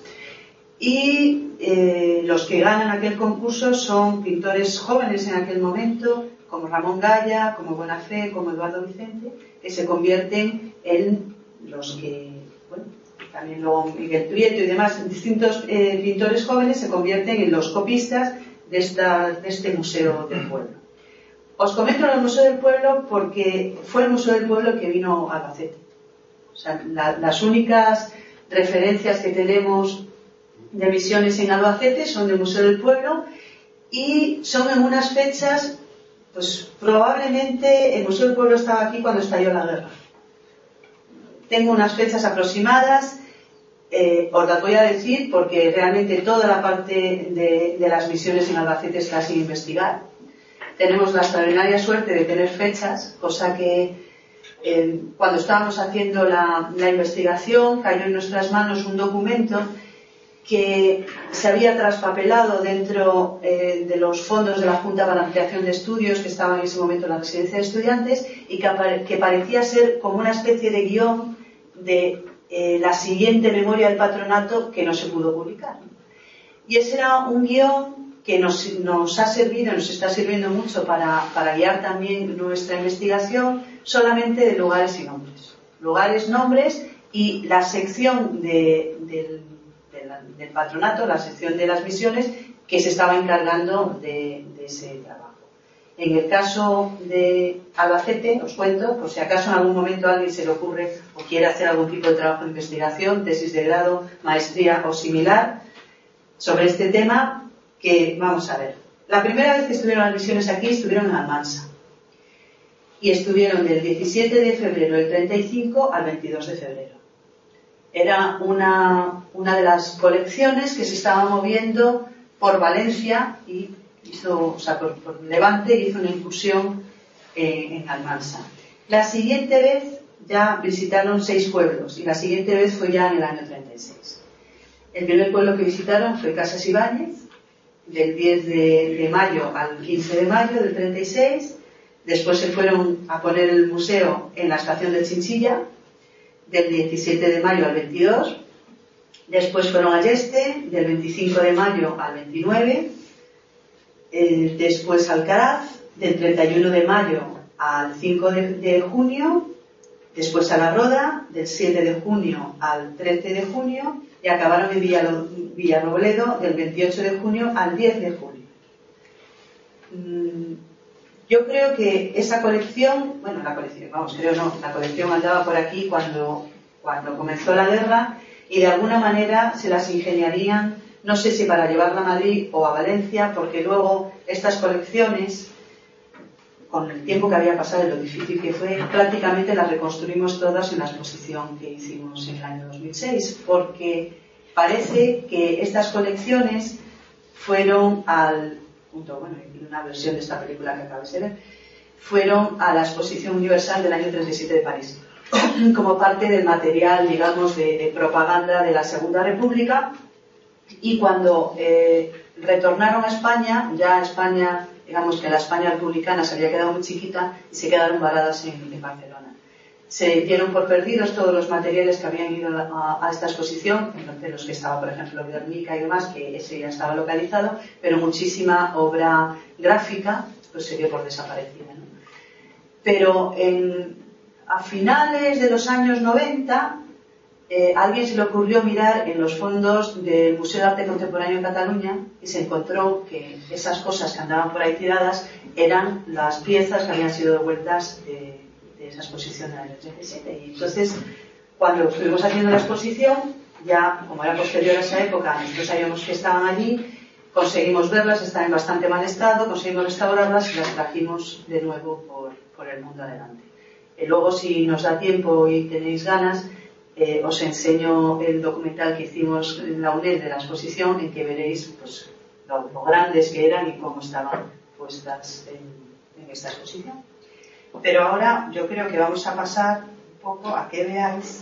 y los que ganan aquel concurso son pintores jóvenes en aquel momento, como Ramón Gaya, como Bonafé, como Eduardo Vicente, que se convierten en los que, bueno, también luego Miguel Prieto y demás, distintos pintores jóvenes se convierten en los copistas de este Museo del Pueblo. Os comento el Museo del Pueblo porque fue el Museo del Pueblo el que vino a Albacete. O sea, las únicas referencias que tenemos de misiones en Albacete son del Museo del Pueblo y son en unas fechas, pues probablemente el Museo del Pueblo estaba aquí cuando estalló la guerra. Tengo unas fechas aproximadas, os las voy a decir porque realmente toda la parte de las misiones en Albacete está sin investigar. Tenemos la extraordinaria suerte de tener fechas, cosa que cuando estábamos haciendo la investigación cayó en nuestras manos un documento que se había traspapelado dentro de los fondos de la Junta para la Ampliación de Estudios que estaba en ese momento en la residencia de estudiantes y que parecía ser como una especie de guión de la siguiente memoria del patronato que no se pudo publicar. Y ese era un guión que nos ha servido, nos está sirviendo mucho para guiar también nuestra investigación, solamente de lugares y nombres. Lugares, nombres y la sección del patronato, la sección de las misiones, que se estaba encargando de ese trabajo. En el caso de Albacete, os cuento, por si acaso en algún momento a alguien se le ocurre o quiere hacer algún tipo de trabajo de investigación, tesis de grado, maestría o similar, sobre este tema, que vamos a ver. La primera vez que estuvieron las misiones aquí, estuvieron en Almansa. Y estuvieron del 17 de febrero del 35 al 22 de febrero. Era una de las colecciones que se estaba moviendo por Valencia y por Levante, hizo una incursión en Almansa. La siguiente vez ya visitaron 6 pueblos y la siguiente vez fue ya en el año 36. El primer pueblo que visitaron fue Casas Ibáñez, del 10 de mayo al 15 de mayo del 36. Después se fueron a poner el museo en la estación de Chinchilla, del 17 de mayo al 22. Después fueron a Yeste, del 25 de mayo al 29. Después a Alcaraz, del 31 de mayo al 5 de junio. Después a La Roda, del 7 de junio al 13 de junio. Y acabaron en Villarrobledo, del 28 de junio al 10 de julio. Yo creo que esa colección, la colección andaba por aquí cuando comenzó la guerra y de alguna manera se las ingeniarían, no sé si para llevarla a Madrid o a Valencia, porque luego estas colecciones, con el tiempo que había pasado y lo difícil que fue, prácticamente las reconstruimos todas en la exposición que hicimos en el año 2006, porque parece que estas colecciones fueron una versión de esta película que acabas de ver, fueron a la Exposición Universal del año 37 de París, como parte del material, digamos, de propaganda de la Segunda República. Y cuando retornaron a España, ya digamos que la España republicana se había quedado muy chiquita y se quedaron varadas en Barcelona. Se dieron por perdidos todos los materiales que habían ido a esta exposición, entre los que estaba, por ejemplo, Guernica y demás, que ese ya estaba localizado, pero muchísima obra gráfica pues se dio por desaparecida, ¿no? Pero a finales de los años 90, alguien se le ocurrió mirar en los fondos del Museo de Arte Contemporáneo en Cataluña y se encontró que esas cosas que andaban por ahí tiradas eran las piezas que habían sido devueltas de esa exposición del año 37. Y entonces, cuando estuvimos haciendo la exposición, ya como era posterior a esa época, nosotros sabíamos que estaban allí, conseguimos verlas, están en bastante mal estado, conseguimos restaurarlas y las trajimos de nuevo por el mundo adelante. Luego, si nos da tiempo y tenéis ganas, os enseño el documental que hicimos en la UNED de la exposición, en que veréis pues, lo grandes que eran y cómo estaban puestas en esta exposición. Pero ahora yo creo que vamos a pasar un poco a que veáis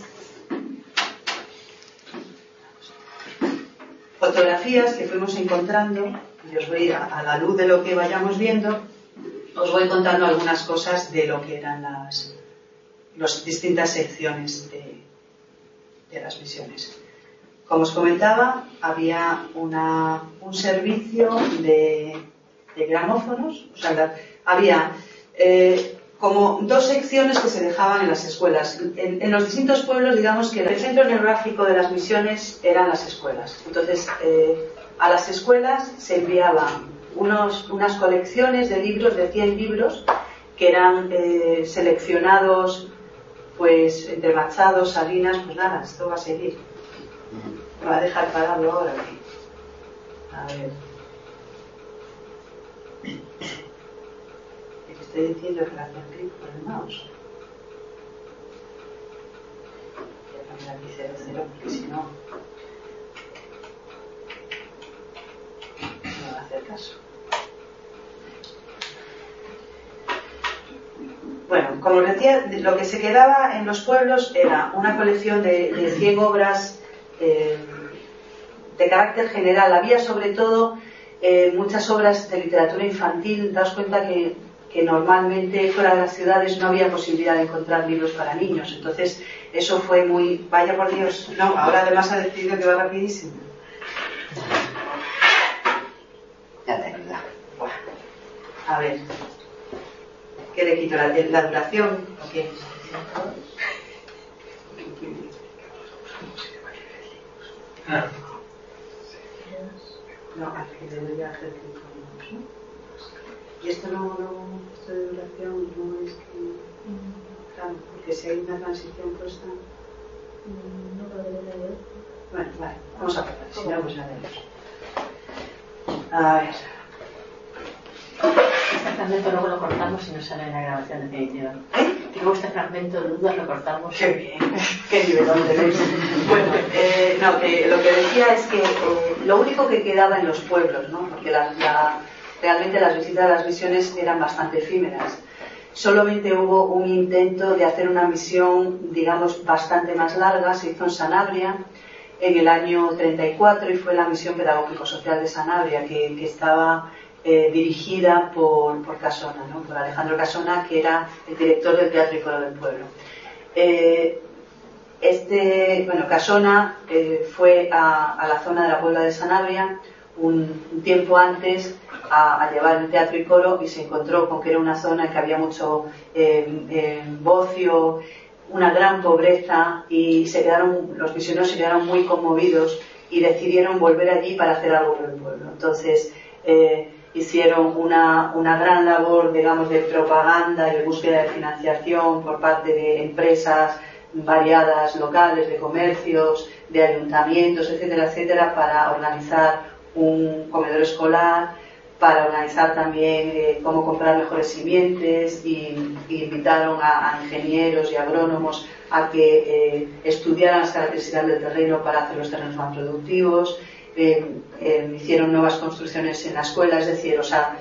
fotografías que fuimos encontrando, y os voy a la luz de lo que vayamos viendo, os voy contando algunas cosas de lo que eran las distintas secciones de las misiones. Como os comentaba, había un servicio de gramófonos, o sea, había como dos secciones que se dejaban en las escuelas. En los distintos pueblos, digamos que el centro neurálgico de las misiones eran las escuelas. Entonces, a las escuelas se enviaban unas colecciones de libros, de 100 libros, que eran seleccionados, pues, entre Machado, Salinas, pues nada, esto va a seguir. Me va a dejar parado ahora aquí. A ver. Estoy diciendo que la hacía clic con el mouse. Voy a poner aquí 00 porque si no no va a hacer caso. Bueno, como os decía, lo que se quedaba en los pueblos era una colección de 100 obras de carácter general. Había sobre todo muchas obras de literatura infantil. Daos cuenta que normalmente fuera de las ciudades no había posibilidad de encontrar libros para niños. Entonces eso fue muy... Vaya por Dios, no, ahora además ha decidido que va rapidísimo. Ya te ayuda. Bueno, a ver, ¿qué le quito? ¿La duración? ¿O qué? No, aquí debería hacer clic con ¿no? Y esto esto de duración no es que... Claro, porque si hay una transición puesta... No lo debería ver. Bueno, vale, vamos a probar, si no, pues ya veremos. A ver... Este fragmento luego lo cortamos y no sale en la grabación definitiva. Y luego este fragmento de dudas lo cortamos. ¡Qué bien! ¡Qué nivelón tenéis! Bueno, no, que lo que decía es que lo único que quedaba en los pueblos, ¿no? Porque realmente las visitas a las misiones eran bastante efímeras. Solamente hubo un intento de hacer una misión, digamos, bastante más larga. Se hizo en Sanabria en el año 34 y fue la misión pedagógico-social de Sanabria, que estaba dirigida por Casona, ¿no? Por Alejandro Casona, que era el director del Teatro y Coro del Pueblo. Casona fue a la zona de la Puebla de Sanabria un tiempo antes a llevar el teatro y coro y se encontró con que era una zona en que había mucho bocio, una gran pobreza y los misioneros se quedaron muy conmovidos y decidieron volver allí para hacer algo por el pueblo. Entonces hicieron una gran labor, digamos, de propaganda y de búsqueda de financiación por parte de empresas variadas locales, de comercios, de ayuntamientos, etcétera, etcétera, para organizar un comedor escolar, para organizar también cómo comprar mejores simientes y invitaron a ingenieros y agrónomos a que estudiaran las características del terreno para hacer los terrenos más productivos. Hicieron nuevas construcciones en la escuela, es decir,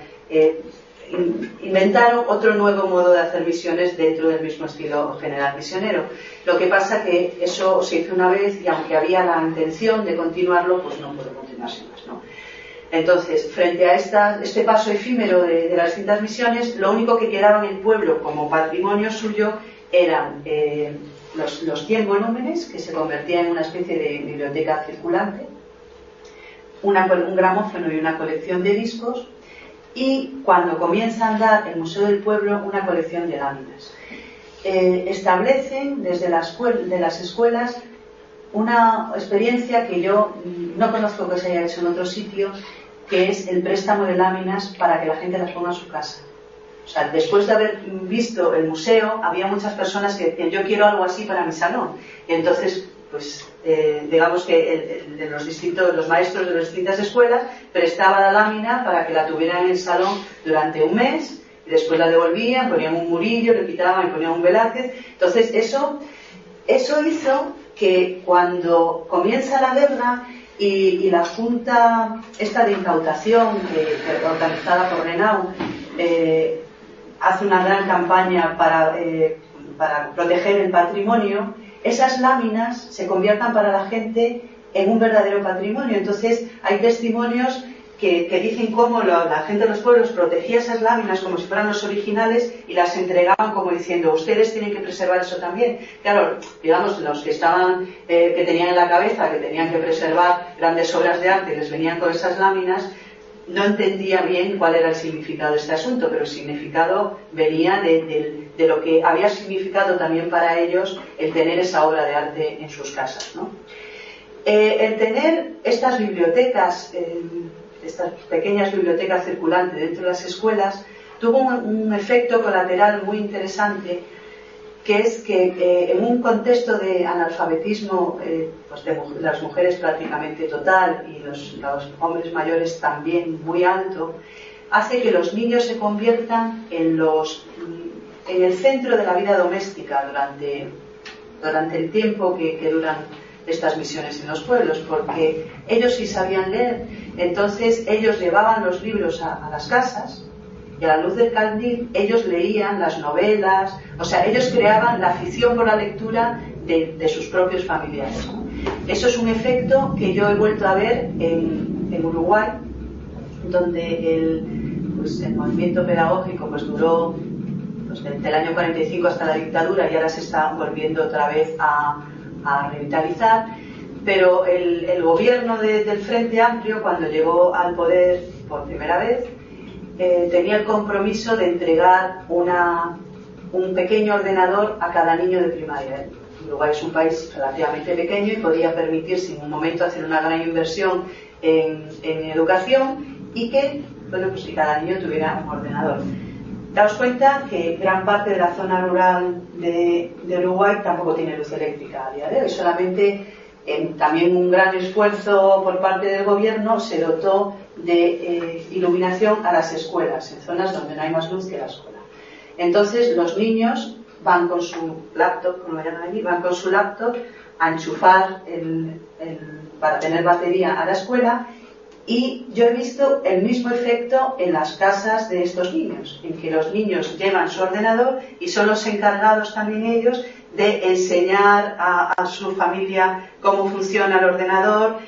inventaron otro nuevo modo de hacer misiones dentro del mismo estilo general misionero. Lo que pasa que eso se hizo una vez y aunque había la intención de continuarlo, pues no pudo continuarse más, ¿no? Entonces, frente a este paso efímero de las distintas misiones, lo único que quedaba en el pueblo como patrimonio suyo eran los 100 volúmenes, que se convertían en una especie de biblioteca circulante, un gramófono y una colección de discos, y cuando comienza a andar el Museo del Pueblo, una colección de láminas. Establecen desde de las escuelas una experiencia que yo no conozco que se haya hecho en otro sitio, que es el préstamo de láminas para que la gente las ponga en su casa. O sea, después de haber visto el museo, había muchas personas que decían, yo quiero algo así para mi salón. Y entonces, pues, digamos que los maestros de las distintas escuelas prestaban la lámina para que la tuvieran en el salón durante un mes, y después la devolvían, ponían un murillo, le quitaban y ponían un Velázquez. Entonces, eso hizo que cuando comienza la guerra y la junta esta de incautación organizada por Renau hace una gran campaña para proteger el patrimonio, esas láminas se conviertan para la gente en un verdadero patrimonio. Entonces hay testimonios que dicen cómo la gente de los pueblos protegía esas láminas como si fueran los originales y las entregaban como diciendo, ustedes tienen que preservar eso también. Claro, digamos, los que estaban, que tenían en la cabeza que tenían que preservar grandes obras de arte y les venían con esas láminas, no entendía bien cuál era el significado de este asunto, pero el significado venía de lo que había significado también para ellos el tener esa obra de arte en sus casas, ¿no? El tener estas bibliotecas, estas pequeñas bibliotecas circulantes dentro de las escuelas, tuvo un efecto colateral muy interesante, que es que en un contexto de analfabetismo, pues de las mujeres prácticamente total y los hombres mayores también muy alto, hace que los niños se conviertan en el centro de la vida doméstica durante el tiempo que duran estas misiones en los pueblos, porque ellos sí sabían leer. Entonces ellos llevaban los libros a las casas y a la luz del candil ellos leían las novelas, o sea, ellos creaban la afición por la lectura de sus propios familiares, ¿no? Eso es un efecto que yo he vuelto a ver en Uruguay, donde el movimiento pedagógico pues duró desde el año 45 hasta la dictadura, y ahora se está volviendo otra vez a revitalizar, pero el gobierno del Frente Amplio, cuando llegó al poder por primera vez, tenía el compromiso de entregar un pequeño ordenador a cada niño de primaria. Uruguay es un país relativamente pequeño y podía permitirse en un momento hacer una gran inversión en educación y que cada niño tuviera un ordenador. Daos cuenta que gran parte de la zona rural de Uruguay tampoco tiene luz eléctrica a día de hoy. Solamente también un gran esfuerzo por parte del gobierno se dotó de iluminación a las escuelas, en zonas donde no hay más luz que la escuela. Entonces los niños van con su laptop, como lo llaman allí, van con su laptop a enchufar para tener batería a la escuela. Y yo he visto el mismo efecto en las casas de estos niños, en que los niños llevan su ordenador y son los encargados también ellos de enseñar a su familia cómo funciona el ordenador.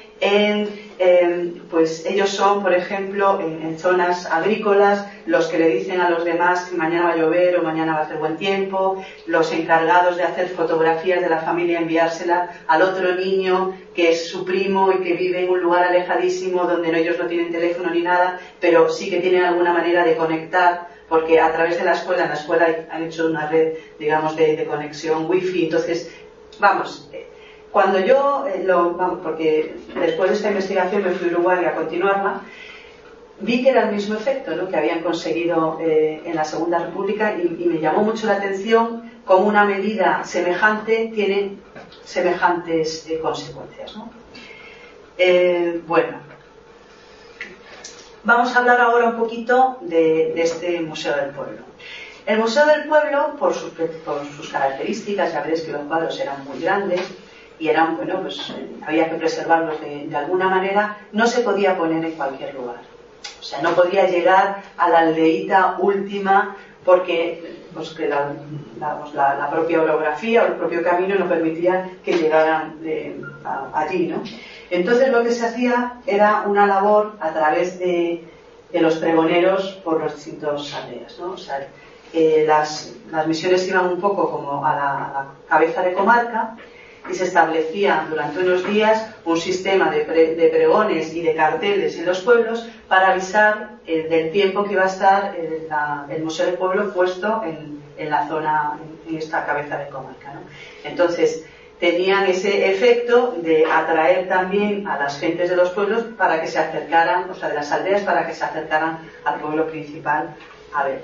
Pues ellos son, por ejemplo, en zonas agrícolas, los que le dicen a los demás que mañana va a llover o mañana va a hacer buen tiempo, los encargados de hacer fotografías de la familia, enviársela al otro niño que es su primo y que vive en un lugar alejadísimo donde ellos no tienen teléfono ni nada, pero sí que tienen alguna manera de conectar, porque a través de la escuela, en la escuela han hecho una red, digamos, de conexión wifi. Entonces, vamos, cuando yo, porque después de esta investigación me fui a Uruguay a continuarla, vi que era el mismo efecto, ¿no?, que habían conseguido en la Segunda República, y me llamó mucho la atención cómo una medida semejante tiene semejantes consecuencias, ¿no? Bueno, vamos a hablar ahora un poquito de este Museo del Pueblo. El Museo del Pueblo, por sus características, ya veréis que los cuadros eran muy grandes y eran, bueno, pues había que preservarlos de alguna manera, no se podía poner en cualquier lugar. O sea, no podía llegar a la aldeíta última porque pues, que la propia orografía o el propio camino no permitía que llegaran allí, ¿no? Entonces lo que se hacía era una labor a través de los pregoneros por los distintos aldeas, ¿no? O sea, las misiones iban un poco como a la cabeza de comarca y se establecía durante unos días un sistema de pregones y de carteles en los pueblos para avisar del tiempo que iba a estar el Museo del Pueblo puesto en la zona, en esta cabeza de comarca, ¿no? Entonces, tenían ese efecto de atraer también a las gentes de los pueblos para que se acercaran, o sea, de las aldeas, para que se acercaran al pueblo principal a ver.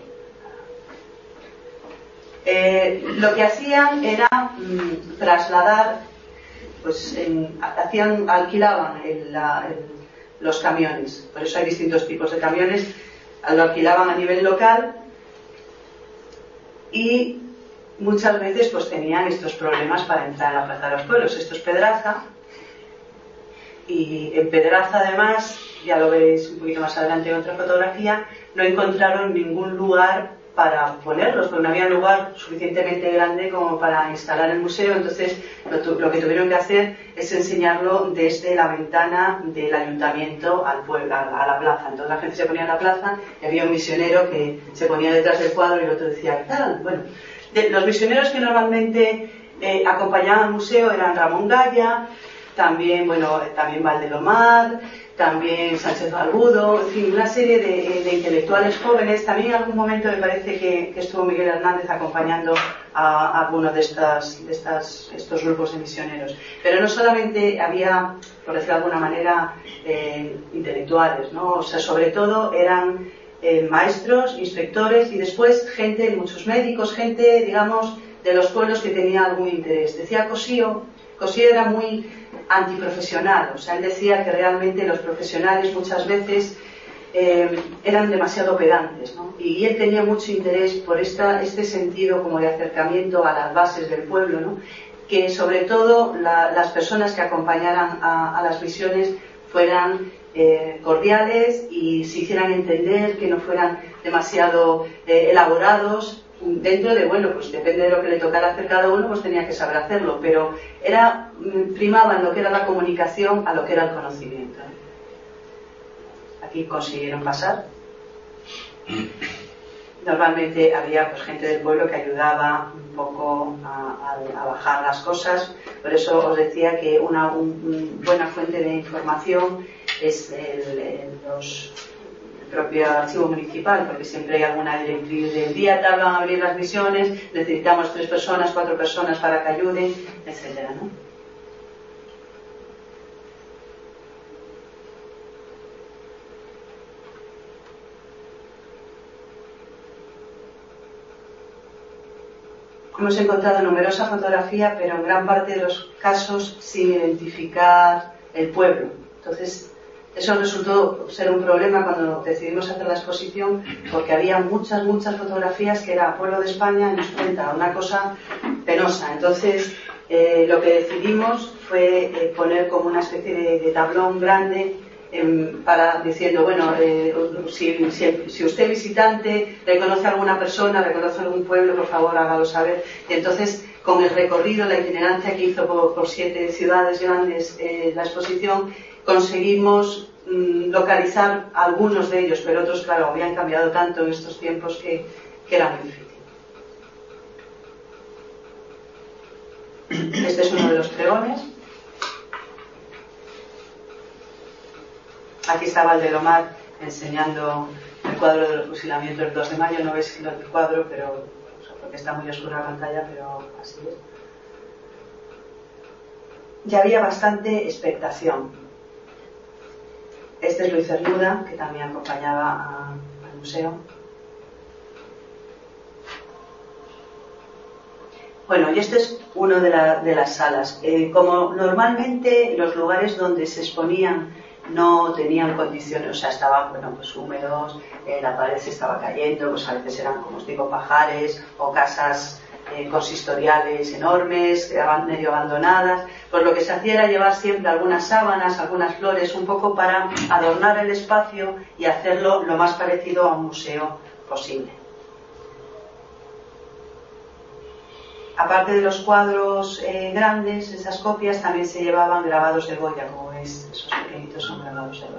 Lo que hacían era trasladar, pues alquilaban los camiones, por eso hay distintos tipos de camiones, lo alquilaban a nivel local y muchas veces pues tenían estos problemas para entrar a la Plaza de los Pueblos. Esto es Pedraza, y en Pedraza además, ya lo veréis un poquito más adelante en otra fotografía, no encontraron ningún lugar para ponerlos, porque no había un lugar suficientemente grande como para instalar el museo. Entonces lo que tuvieron que hacer es enseñarlo desde la ventana del ayuntamiento al pueblo, a la plaza. Entonces la gente se ponía en la plaza y había un misionero que se ponía detrás del cuadro y el otro decía, ¿qué tal? Bueno, los misioneros que normalmente acompañaban al museo eran Ramón Gaya, también Valdelomar, también Sánchez Barbudo, en fin, una serie de intelectuales jóvenes. También en algún momento me parece que estuvo Miguel Hernández acompañando a algunos de estos grupos de misioneros. Pero no solamente había, por decirlo de alguna manera, intelectuales, ¿no? O sea, sobre todo eran maestros, inspectores y después muchos médicos, gente, digamos, de los pueblos que tenía algún interés. Decía Cosío era muy antiprofesional, o sea, él decía que realmente los profesionales muchas veces eran demasiado pedantes, ¿no? Y él tenía mucho interés por este sentido como de acercamiento a las bases del pueblo, ¿no? Que sobre todo las personas que acompañaran a las misiones fueran cordiales y se hicieran entender, que no fueran demasiado elaborados. Dentro de, bueno, pues depende de lo que le tocara hacer cada uno, pues tenía que saber hacerlo, pero primaba en lo que era la comunicación a lo que era el conocimiento. Aquí consiguieron pasar. Normalmente había pues gente del pueblo que ayudaba un poco a bajar las cosas. Por eso os decía que una buena fuente de información es el propio archivo municipal, porque siempre hay alguna directriz del día, tal, van a abrir las misiones, necesitamos 3 personas, 4 personas para que ayuden, etcétera, ¿no? Hemos encontrado numerosa fotografía, pero en gran parte de los casos sin identificar el pueblo. Entonces, eso resultó ser un problema cuando decidimos hacer la exposición, porque había muchas fotografías que era pueblo de España en los 30, una cosa penosa. Entonces, lo que decidimos fue poner como una especie de tablón grande diciendo, bueno, si usted visitante reconoce a alguna persona, reconoce a algún pueblo, por favor hágalo saber. Y entonces, con el recorrido, la itinerancia que hizo por 7 ciudades grandes la exposición, conseguimos localizar algunos de ellos, pero otros, claro, habían cambiado tanto en estos tiempos que era muy difícil. Este es uno de los pregones. Aquí está Valdelomar enseñando el cuadro de los fusilamientos del 2 de mayo. No veis el cuadro, pero porque está muy oscura la pantalla, pero así es. Ya había bastante expectación. Este es Luis Cernuda, que también acompañaba al museo. Bueno, y este es uno de las salas. Como normalmente los lugares donde se exponían no tenían condiciones, o sea, estaban, bueno, pues húmedos, la pared se estaba cayendo, pues a veces eran, como os digo, pajares o casas consistoriales enormes, medio abandonadas. Pues lo que se hacía era llevar siempre algunas sábanas, algunas flores, un poco para adornar el espacio y hacerlo lo más parecido a un museo posible. Aparte de los cuadros grandes, esas copias, también se llevaban grabados de Goya, como veis, esos pequeñitos son grabados de Goya.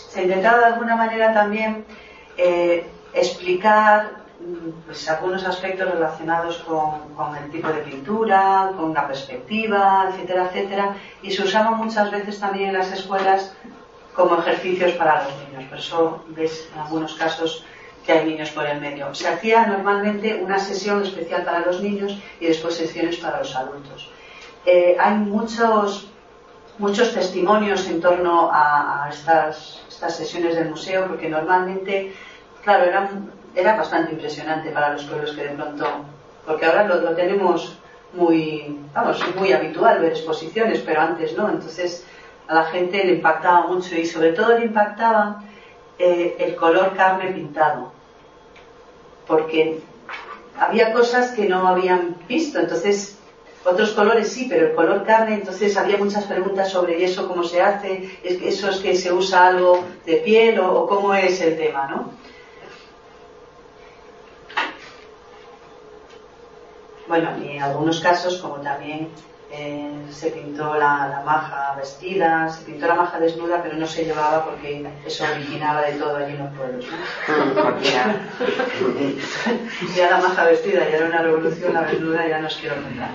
se intentaba de alguna manera también explicar pues, algunos aspectos relacionados con el tipo de pintura, con la perspectiva, etcétera, etcétera, y se usaba muchas veces también en las escuelas como ejercicios para los niños. Por eso ves en algunos casos que hay niños por el medio. Se hacía normalmente una sesión especial para los niños y después sesiones para los adultos. Hay muchos testimonios en torno a estas sesiones del museo, porque normalmente, claro, era bastante impresionante para los pueblos que de pronto, porque ahora lo tenemos muy habitual ver exposiciones, pero antes no, entonces a la gente le impactaba mucho y sobre todo le impactaba el color carne pintado, porque había cosas que no habían visto, entonces otros colores sí, pero el color carne, entonces había muchas preguntas sobre ¿y eso cómo se hace? ¿Eso es que se usa algo de piel o cómo es el tema, no? Bueno, y en algunos casos, como también se pintó la maja vestida, se pintó la maja desnuda, pero no se llevaba porque eso originaba de todo allí en los pueblos, ¿no? Ya la maja vestida ya era una revolución, la desnuda ya no os quiero contar.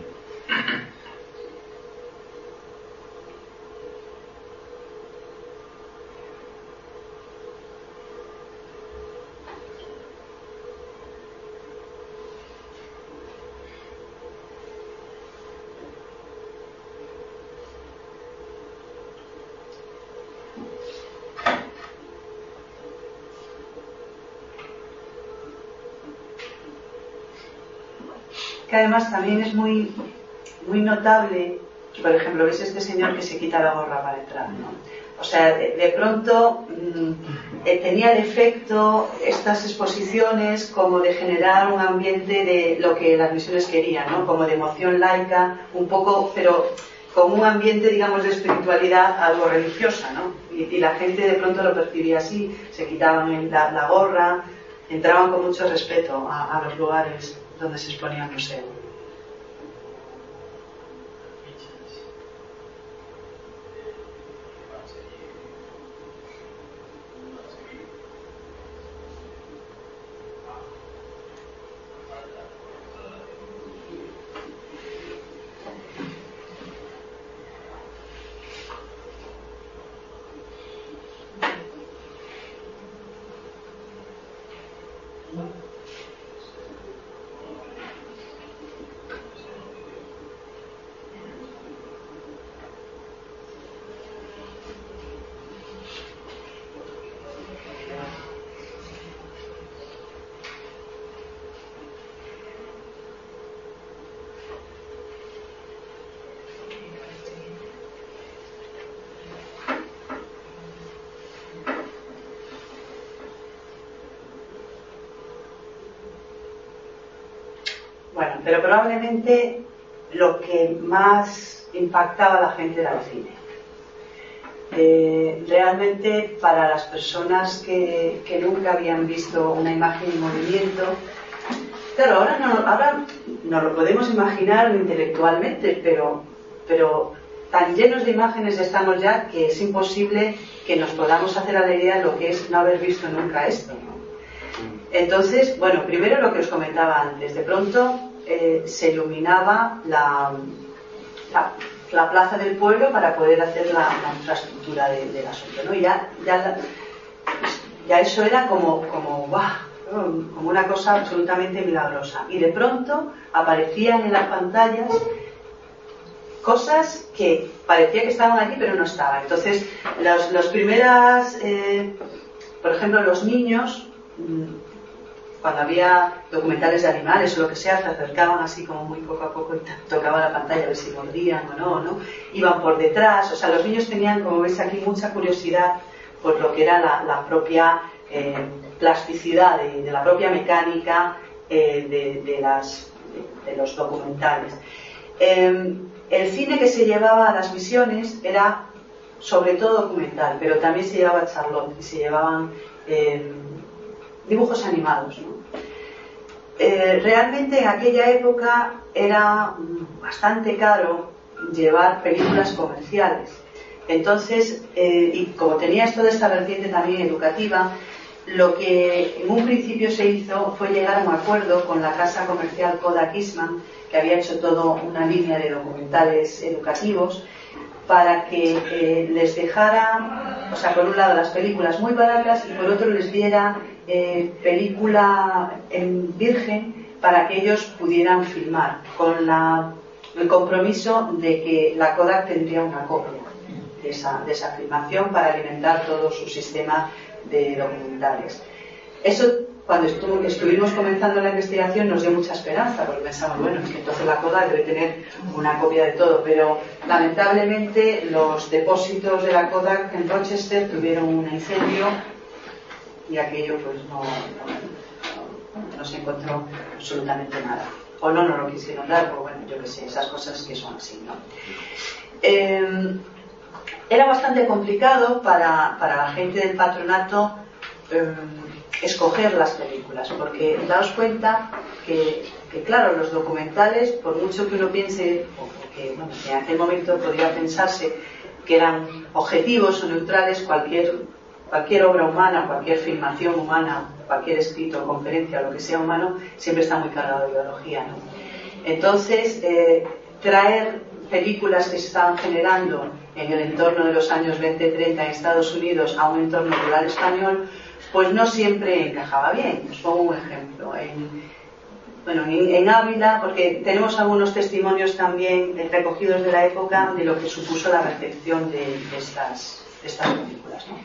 Que además también es muy notable, por ejemplo, ves este señor que se quita la gorra para entrar, ¿no? O sea, de pronto tenía el efecto estas exposiciones como de generar un ambiente de lo que las misiones querían, ¿no? Como de emoción laica, un poco, pero como un ambiente, digamos, de espiritualidad algo religiosa, ¿no? Y la gente de pronto lo percibía así, se quitaban la gorra, entraban con mucho respeto a los lugares donde se exponía el museo. Bueno, pero probablemente lo que más impactaba a la gente era el cine. Realmente para las personas que nunca habían visto una imagen en movimiento, claro, ahora no lo podemos imaginar intelectualmente, pero tan llenos de imágenes estamos ya que es imposible que nos podamos hacer a la idea de lo que es no haber visto nunca esto, ¿no? Entonces, bueno, primero lo que os comentaba antes, de pronto se iluminaba la plaza del pueblo para poder hacer la infraestructura del asunto, ¿no? Y ya eso era como una cosa absolutamente milagrosa. Y de pronto aparecían en las pantallas cosas que parecía que estaban allí pero no estaban. Entonces, las primeras, por ejemplo, los niños, cuando había documentales de animales o lo que sea, se acercaban así como muy poco a poco y tocaban la pantalla a ver si mordían o no, iban por detrás, o sea, los niños tenían, como veis aquí, mucha curiosidad por lo que era la propia plasticidad de la propia mecánica de los documentales. El cine que se llevaba a las misiones era sobre todo documental, pero también se llevaba Charlotte y se llevaban dibujos animados, ¿no? Realmente en aquella época era bastante caro llevar películas comerciales Entonces, y como tenía toda esta vertiente también educativa, lo que en un principio se hizo fue llegar a un acuerdo con la casa comercial Kodak Eastman, que había hecho toda una línea de documentales educativos, para que les dejara, o sea, por un lado las películas muy baratas y por otro les diera película en virgen para que ellos pudieran filmar, con el compromiso de que la Kodak tendría una copia de esa filmación para alimentar todo su sistema de documentales. Eso, cuando estuvimos comenzando la investigación, nos dio mucha esperanza, porque pensamos, bueno, es que entonces la Kodak debe tener una copia de todo, pero lamentablemente los depósitos de la Kodak en Rochester tuvieron un incendio y aquello pues no se encontró absolutamente nada. O no nos lo quisieron dar, pues bueno, yo qué sé, esas cosas que son así, ¿no? Era bastante complicado para la gente del patronato escoger las películas, porque daos cuenta que claro, los documentales, por mucho que uno piense, o que bueno, en aquel momento podría pensarse que eran objetivos o neutrales, cualquier obra humana, cualquier filmación humana, cualquier escrito, conferencia, lo que sea humano, siempre está muy cargado de ideología, ¿no? Entonces, traer películas que se estaban generando en el entorno de los años 20-30 en Estados Unidos a un entorno rural español, pues no siempre encajaba bien. Os pongo un ejemplo. En Ávila, porque tenemos algunos testimonios también recogidos de la época de lo que supuso la recepción de estas películas, ¿no?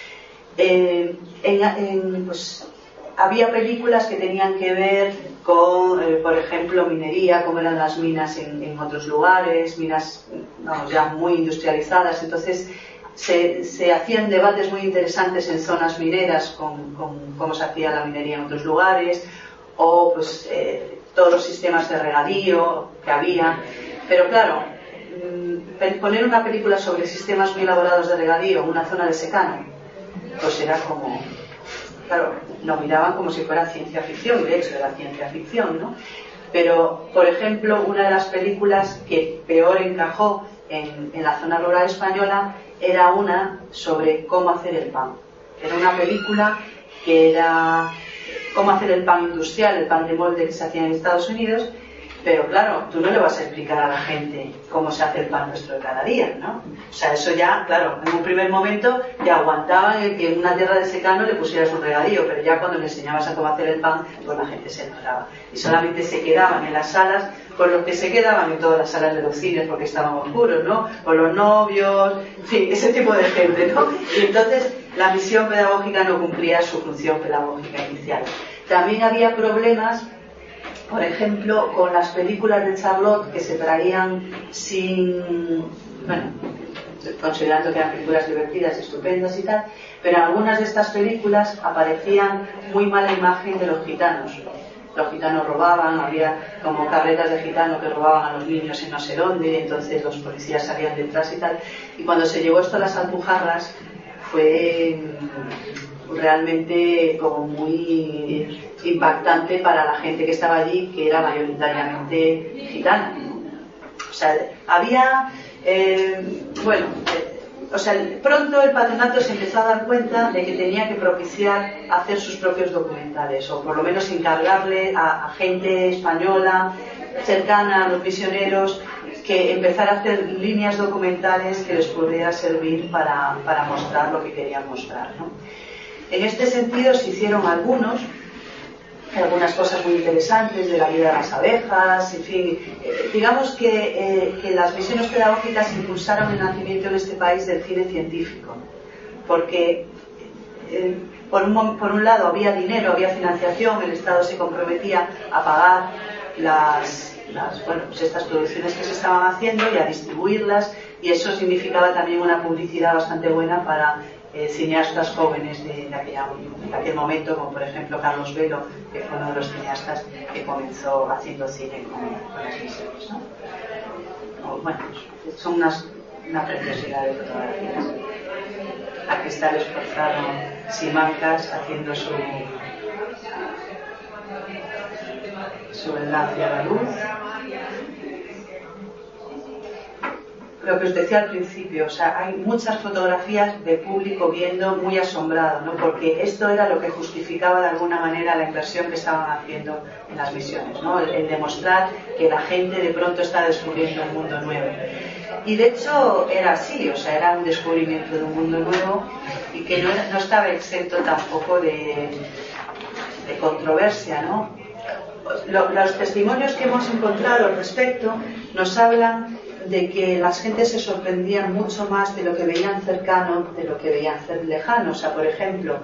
Pues había películas que tenían que ver con, por ejemplo, minería, cómo eran las minas en otros lugares, minas, vamos, ya muy industrializadas. Entonces se hacían debates muy interesantes en zonas mineras con cómo se hacía la minería en otros lugares, o pues todos los sistemas de regadío que había. Pero claro, poner una película sobre sistemas muy elaborados de regadío en una zona de secano, pues era como, claro, lo miraban como si fuera ciencia ficción, y de hecho era ciencia ficción, ¿no? Pero, por ejemplo, una de las películas que peor encajó en la zona rural española era una sobre cómo hacer el pan. Era una película que era cómo hacer el pan industrial, el pan de molde que se hacía en Estados Unidos, pero claro, tú no le vas a explicar a la gente cómo se hace el pan nuestro de cada día, ¿no? O sea, eso ya, claro, en un primer momento te aguantaban el que en una tierra de secano le pusieras un regadío, pero ya cuando le enseñabas a cómo hacer el pan, pues la gente se enteraba. Y solamente se quedaban en las salas con los que se quedaban en todas las salas de los cines porque estaban oscuros, ¿no? Con los novios, en fin, ese tipo de gente, ¿no? Y entonces la misión pedagógica no cumplía su función pedagógica inicial. También había problemas, por ejemplo, con las películas de Charlotte que se traían considerando que eran películas divertidas, estupendas y tal, pero en algunas de estas películas aparecían muy mala imagen de los gitanos. Los gitanos robaban, había como carretas de gitanos que robaban a los niños en no sé dónde, entonces los policías salían detrás y tal. Y cuando se llevó esto a las Alpujarras, fue realmente como muy impactante para la gente que estaba allí, que era mayoritariamente gitana. O sea, había, pronto el patronato se empezó a dar cuenta de que tenía que propiciar hacer sus propios documentales, o por lo menos encargarle a gente española cercana a los misioneros que empezara a hacer líneas documentales que les pudiera servir para mostrar lo que querían mostrar, ¿no? En este sentido se hicieron algunas cosas muy interesantes de la vida de las abejas, en fin, digamos que las misiones pedagógicas impulsaron el nacimiento en este país del cine científico, porque por un lado había dinero, había financiación, el Estado se comprometía a pagar estas producciones que se estaban haciendo y a distribuirlas, y eso significaba también una publicidad bastante buena para cineastas jóvenes de aquel momento, como por ejemplo Carlos Velo, que fue uno de los cineastas que comenzó haciendo cine con las misiones, ¿no? Bueno, son una preciosidad de fotografías. Aquí está el esforzado Simancas haciendo su enlace a la luz. lo que os decía al principio, o sea, hay muchas fotografías de público viendo muy asombrado, ¿no? Porque esto era lo que justificaba de alguna manera la inversión que estaban haciendo en las misiones, ¿no? El demostrar que la gente de pronto está descubriendo un mundo nuevo. Y de hecho era así, o sea, era un descubrimiento de un mundo nuevo y que no estaba exento tampoco de controversia, ¿no? Los testimonios que hemos encontrado al respecto nos hablan de que las gentes se sorprendían mucho más de lo que veían cercano de lo que veían lejano. O sea, por ejemplo,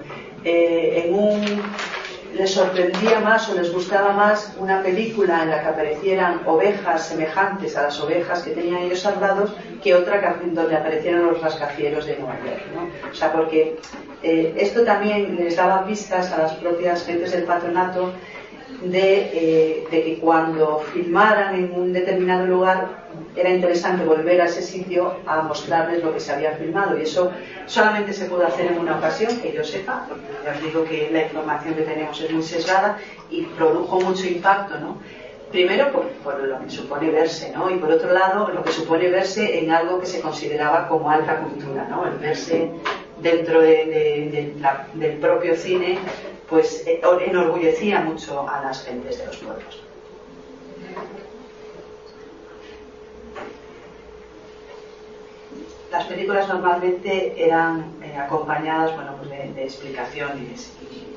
les sorprendía más o les gustaba más una película en la que aparecieran ovejas semejantes a las ovejas que tenían ellos al lado que otra donde aparecieran los rascacielos de Nueva York, ¿no? O sea, porque esto también les daba pistas a las propias gentes del patronato de que cuando filmaran en un determinado lugar era interesante volver a ese sitio a mostrarles lo que se había filmado, y eso solamente se pudo hacer en una ocasión, que yo sepa, porque ya os digo que la información que tenemos es muy sesgada y produjo mucho impacto, ¿no? Primero por lo que supone verse, ¿no? Y por otro lado lo que supone verse en algo que se consideraba como alta cultura, ¿no? El verse dentro del propio cine, pues enorgullecía mucho a las gentes de los pueblos. Las películas normalmente eran acompañadas, bueno, pues de explicaciones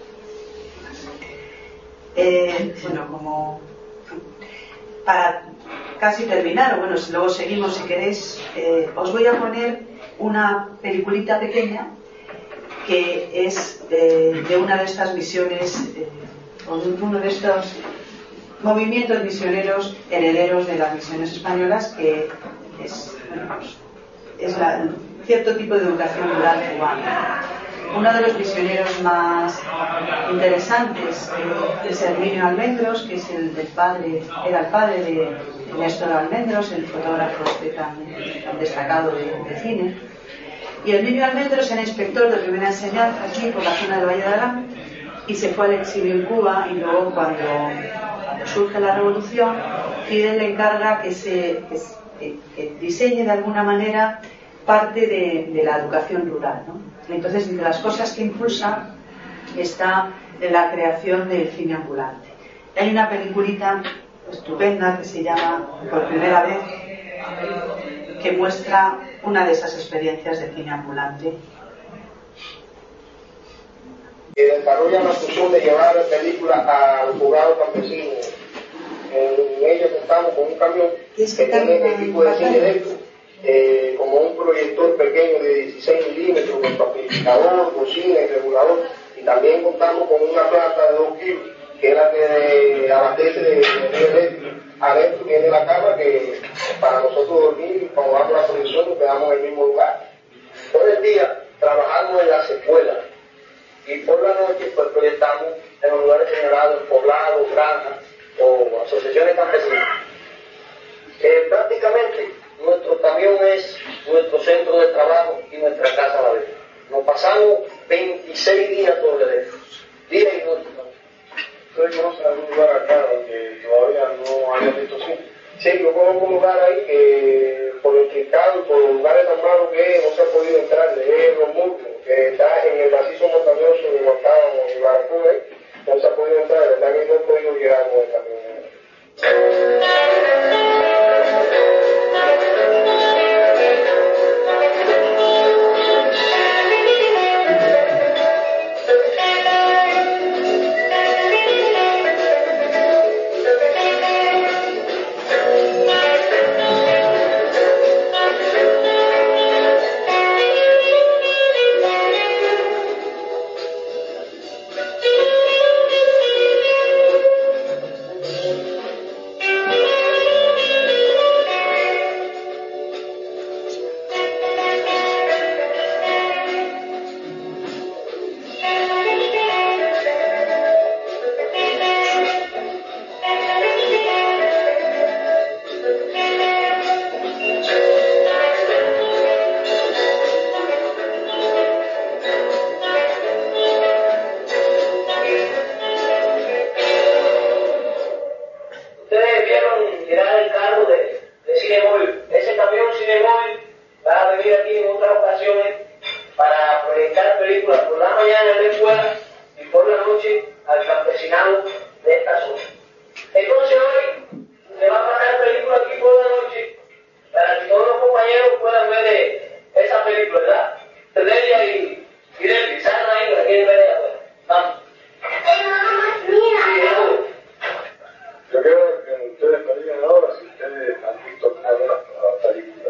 bueno, como para casi terminar, o bueno, si luego seguimos si queréis, os voy a poner una peliculita pequeña que es de una de estas misiones, o de uno de estos movimientos misioneros herederos de las misiones españolas, que es, bueno, pues, cierto tipo de educación rural cubana. Uno de los misioneros más interesantes es Herminio Almendros, que es era el padre de Néstor Almendros, el fotógrafo tan destacado de cine. Y Herminio Almendros era inspector de primera enseñanza aquí por la zona del Valle de Arán y se fue al exilio en Cuba, y luego cuando surge la revolución, Fidel le encarga que diseñe de alguna manera parte de la educación rural, ¿no? Entonces, entre las cosas que impulsa está la creación del cine ambulante. Hay una peliculita estupenda que se llama Por primera vez, que muestra una de esas experiencias de cine ambulante. Que desarrolla la función de llevar películas al juzgado campesino. En ella contamos con un camión que tiene equipo de cine dentro, como un proyector pequeño de 16 milímetros, con amplificador, bocina y regulador, y también contamos con una planta de 2 kilos, que es la que abastece de energía eléctrica. Adentro viene la cama que para nosotros dormir, cuando vamos a la proyección nos quedamos en el mismo lugar. Todo el día trabajamos en las escuelas y por la noche pues proyectamos en los lugares señalados, poblados, granjas o asociaciones campesinas. Prácticamente nuestro camión es nuestro centro de trabajo y nuestra casa a la vez. Nos pasamos 26 días todo el día, día y noche. ¿Ustedes conocen algún lugar acá donde todavía no haya visto cine? Sí, yo conozco un lugar ahí que por el Quicado y por los lugares tan malos que no se ha podido entrar, de Los Muslos, que está en el macizo montañoso de Guantánamo y Barrancuda, no se ha podido entrar, de verdad que no he podido llegar con el camión. extraordinaria la película.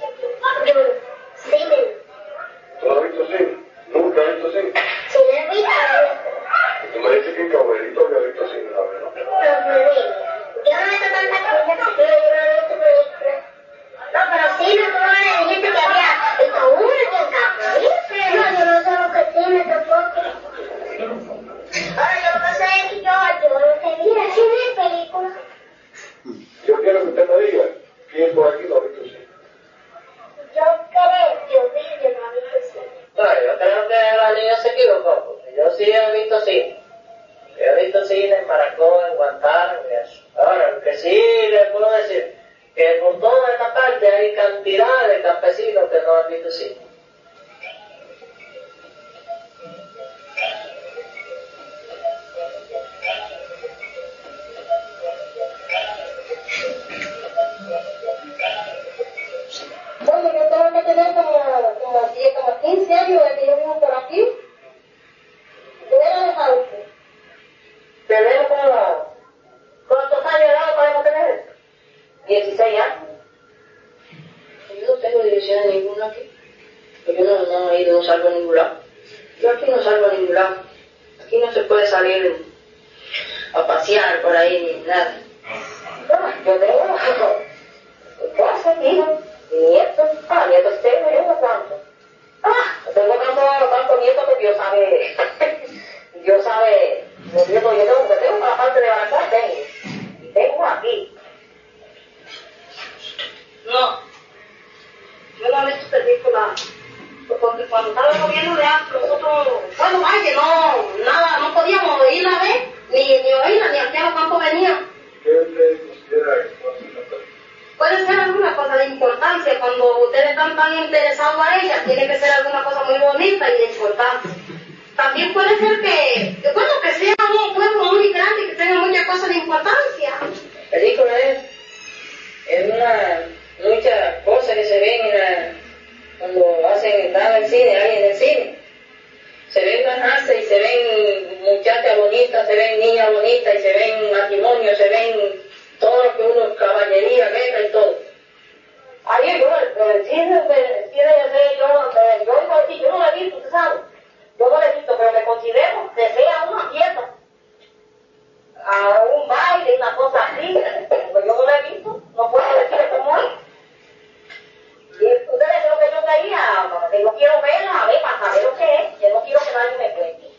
Cine. ¿Tú no has visto cine? ¿Nunca has visto cine? Sí, lo he visto. Tú me dices que en Caberito había visto cine, ¿no? No, yo no he visto tantas cosas que yo no he visto películas. No, pero sí me acuerdo de gente que había visto una que en Caberito. No, yo no sé lo que tiene tampoco. Ahora yo lo que sé es que yo lo que vi era cine y películas. Yo quiero que usted me diga quién por aquí no ha visto cine. Yo creo que yo no he visto cine. Bueno, yo creo que la niña se equivocó, porque yo sí he visto cine. Yo he visto cine en Maracó, en Guantánamo y eso. Ahora, lo que sí le puedo decir, que por toda esta parte hay cantidad de campesinos que no han visto cine. Bueno, yo tengo que tener como 15 años de que yo vivo por aquí. Yo era de Jauce. ¿Tenemos como cuántos años de edad podemos tener? 16 años. Yo no tengo dirección ninguna aquí. Yo no he ido, no salgo a ningún lado. Yo aquí no salgo a ningún lado. Aquí no se puede salir a pasear por ahí ni nada. No, yo tengo casa, hijos, nietos. Nietos tengo yo unos cuantos. Tengo tantos nietos que Dios sabe. Dios sabe. Los nietos yo tengo para la parte de Baracá, tengo. Y tengo aquí. No. Yo no he visto películas. Porque cuando estaba el gobierno de Astro, nosotros, bueno, vaya, no podíamos oírla, ¿ves? Ni oírla, ni aquí a los campos venían. ¿Qué usted considera que puede ser la película? Puede ser alguna cosa de importancia, cuando ustedes están tan interesados a ella, tiene que ser alguna cosa muy bonita y de importante. También puede ser que sea un pueblo muy grande y que tenga muchas cosas de importancia. Película es muchas cosas que se ven cuando están en el cine, ahí en el cine. Se ven bajarse y se ven muchachas bonitas, se ven niñas bonitas y se ven matrimonios, se ven todo lo que uno, caballería, guerra y todo. Ahí el cine, yo no lo he visto, ¿usted sabe? Yo no lo he visto, pero me considero que sea una fiesta, a un baile, una cosa así, pero yo no lo he visto, no puedo decir cómo es. Y ustedes es lo que yo quería, que yo quiero verla, a ver, para saber lo que es, yo no quiero que nadie me cuente.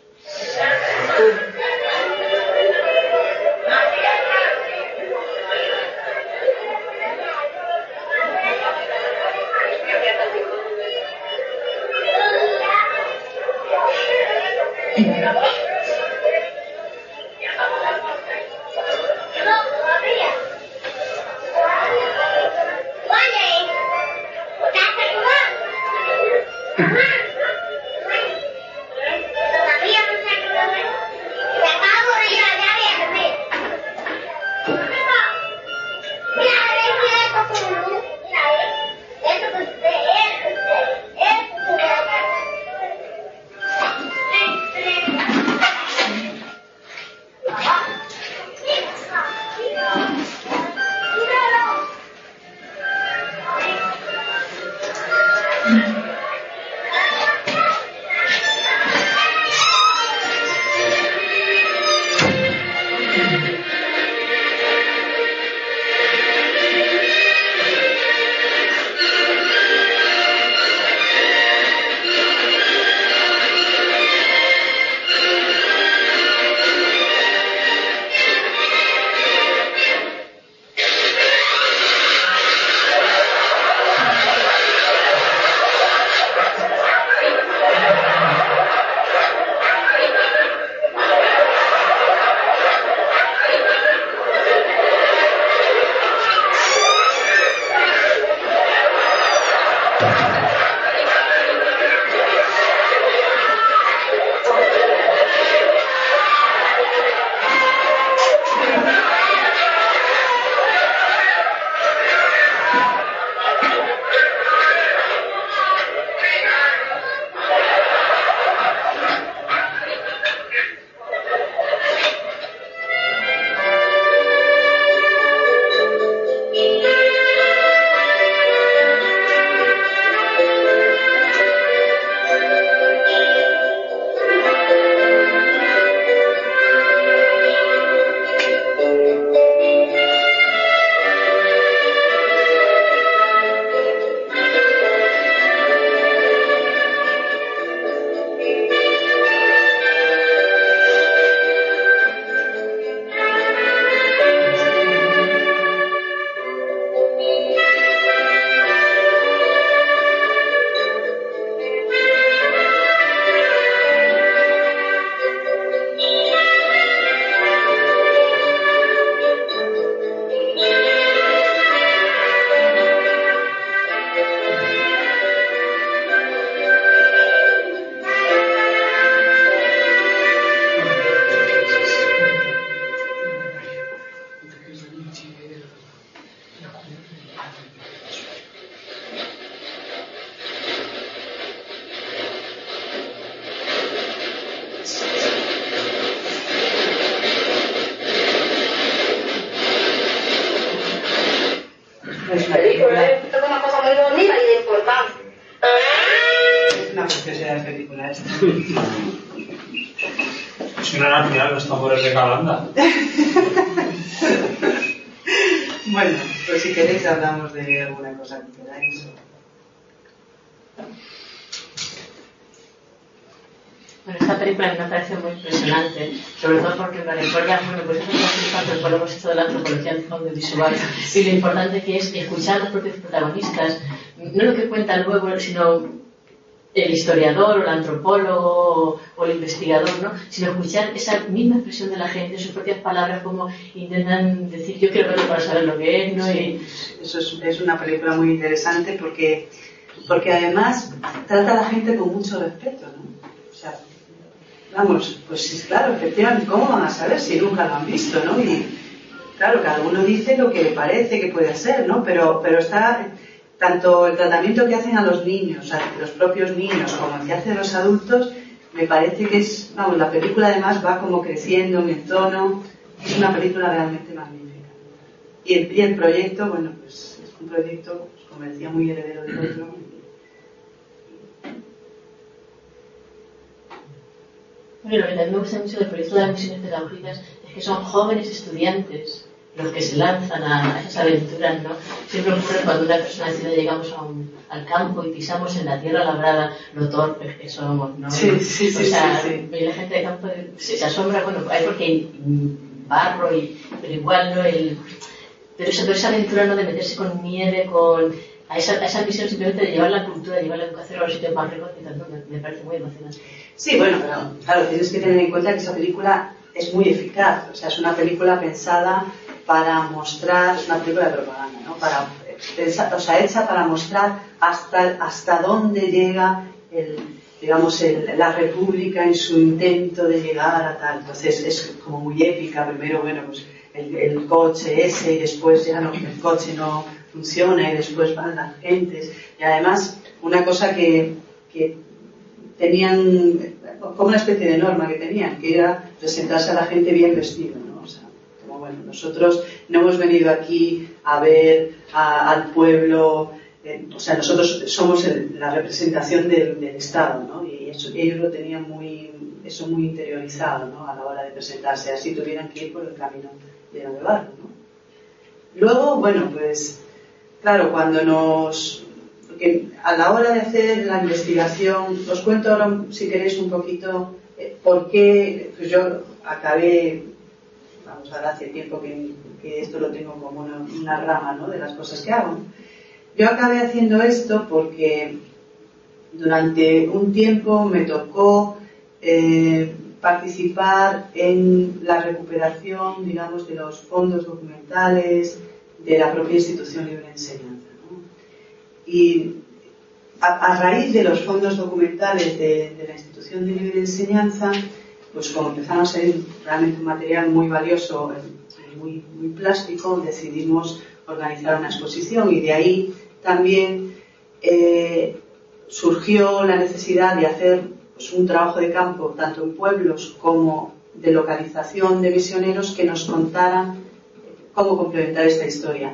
película. Esto es una cosa muy bonita y de importante. Es una preciosidad de película esta. Es una natural, los tambores de Calanda. Bueno, pues si queréis hablamos de alguna cosa que queráis. Bueno, esta película a mí me parece muy impresionante, sobre todo porque me recuerda, bueno, pues eso es lo que hemos hecho de la antropología audiovisual y lo importante que es escuchar a los propios protagonistas, no lo que cuentan luego, sino el historiador o el antropólogo o el investigador, ¿no? Sino escuchar esa misma expresión de la gente, sus propias palabras, como intentan decir, yo quiero verlo para saber lo que es, ¿no? Y eso es una película muy interesante porque además trata a la gente con mucho respeto, ¿no? O sea, vamos, pues claro, efectivamente, ¿cómo van a saber si nunca lo han visto, ¿no? Y claro, cada uno dice lo que le parece que puede ser, ¿no? Pero está tanto el tratamiento que hacen a los niños, a los propios niños, como el que hacen a los adultos, me parece que es, vamos, la película además va como creciendo en el tono, es una película realmente magnífica. Y el proyecto, bueno, pues es un proyecto, como decía, muy heredero del otro. Bueno, lo que también me gusta mucho del proyecto de las misiones pedagógicas es que son jóvenes estudiantes los que se lanzan a esas aventuras, ¿no? Siempre ocurre cuando una persona decide llegamos al campo y pisamos en la tierra labrada lo torpes que somos, ¿no? Sí. O sea, y la gente de campo se asombra, bueno, hay porque hay barro, pero igual, ¿no? Pero esa aventura, ¿no? De meterse con nieve, a esa misión simplemente de llevar la cultura, llevar la educación a los sitios más recónditos, ¿no? Me parece muy emocionante. Sí, bueno, pero claro, tienes que tener en cuenta que esa película es muy eficaz, o sea, es una película pensada para mostrar, es una película de propaganda, ¿no? Hecha para mostrar hasta dónde llega la República en su intento de llegar a tal. Entonces es como muy épica. Primero, bueno, pues el coche ese, y después ya no, el coche no funciona y después van las gentes. Y además, una cosa que tenían, como una especie de norma que tenían, que era presentarse a la gente bien vestida, ¿no? O sea, como bueno, nosotros no hemos venido aquí a ver al pueblo, o sea, nosotros somos la representación del Estado, ¿no? Y ellos lo tenían muy interiorizado, ¿no? A la hora de presentarse, así tuvieran que ir por el camino lleno de barro, ¿no? Luego, bueno, pues, claro, porque a la hora de hacer la investigación, os cuento ahora, si queréis, un poquito por qué, pues yo acabé, vamos, ahora hace tiempo que esto lo tengo como una rama, ¿no? De las cosas que hago. Yo acabé haciendo esto porque durante un tiempo me tocó participar en la recuperación, digamos, de los fondos documentales de la propia institución Libre de Enseñanza, ¿no? Y a raíz de los fondos documentales de la institución de Libre de Enseñanza, pues como empezaron a ser realmente un material muy valioso y muy plástico, decidimos organizar una exposición, y de ahí también surgió la necesidad de hacer pues un trabajo de campo tanto en pueblos como de localización de misioneros que nos contaran cómo complementar esta historia.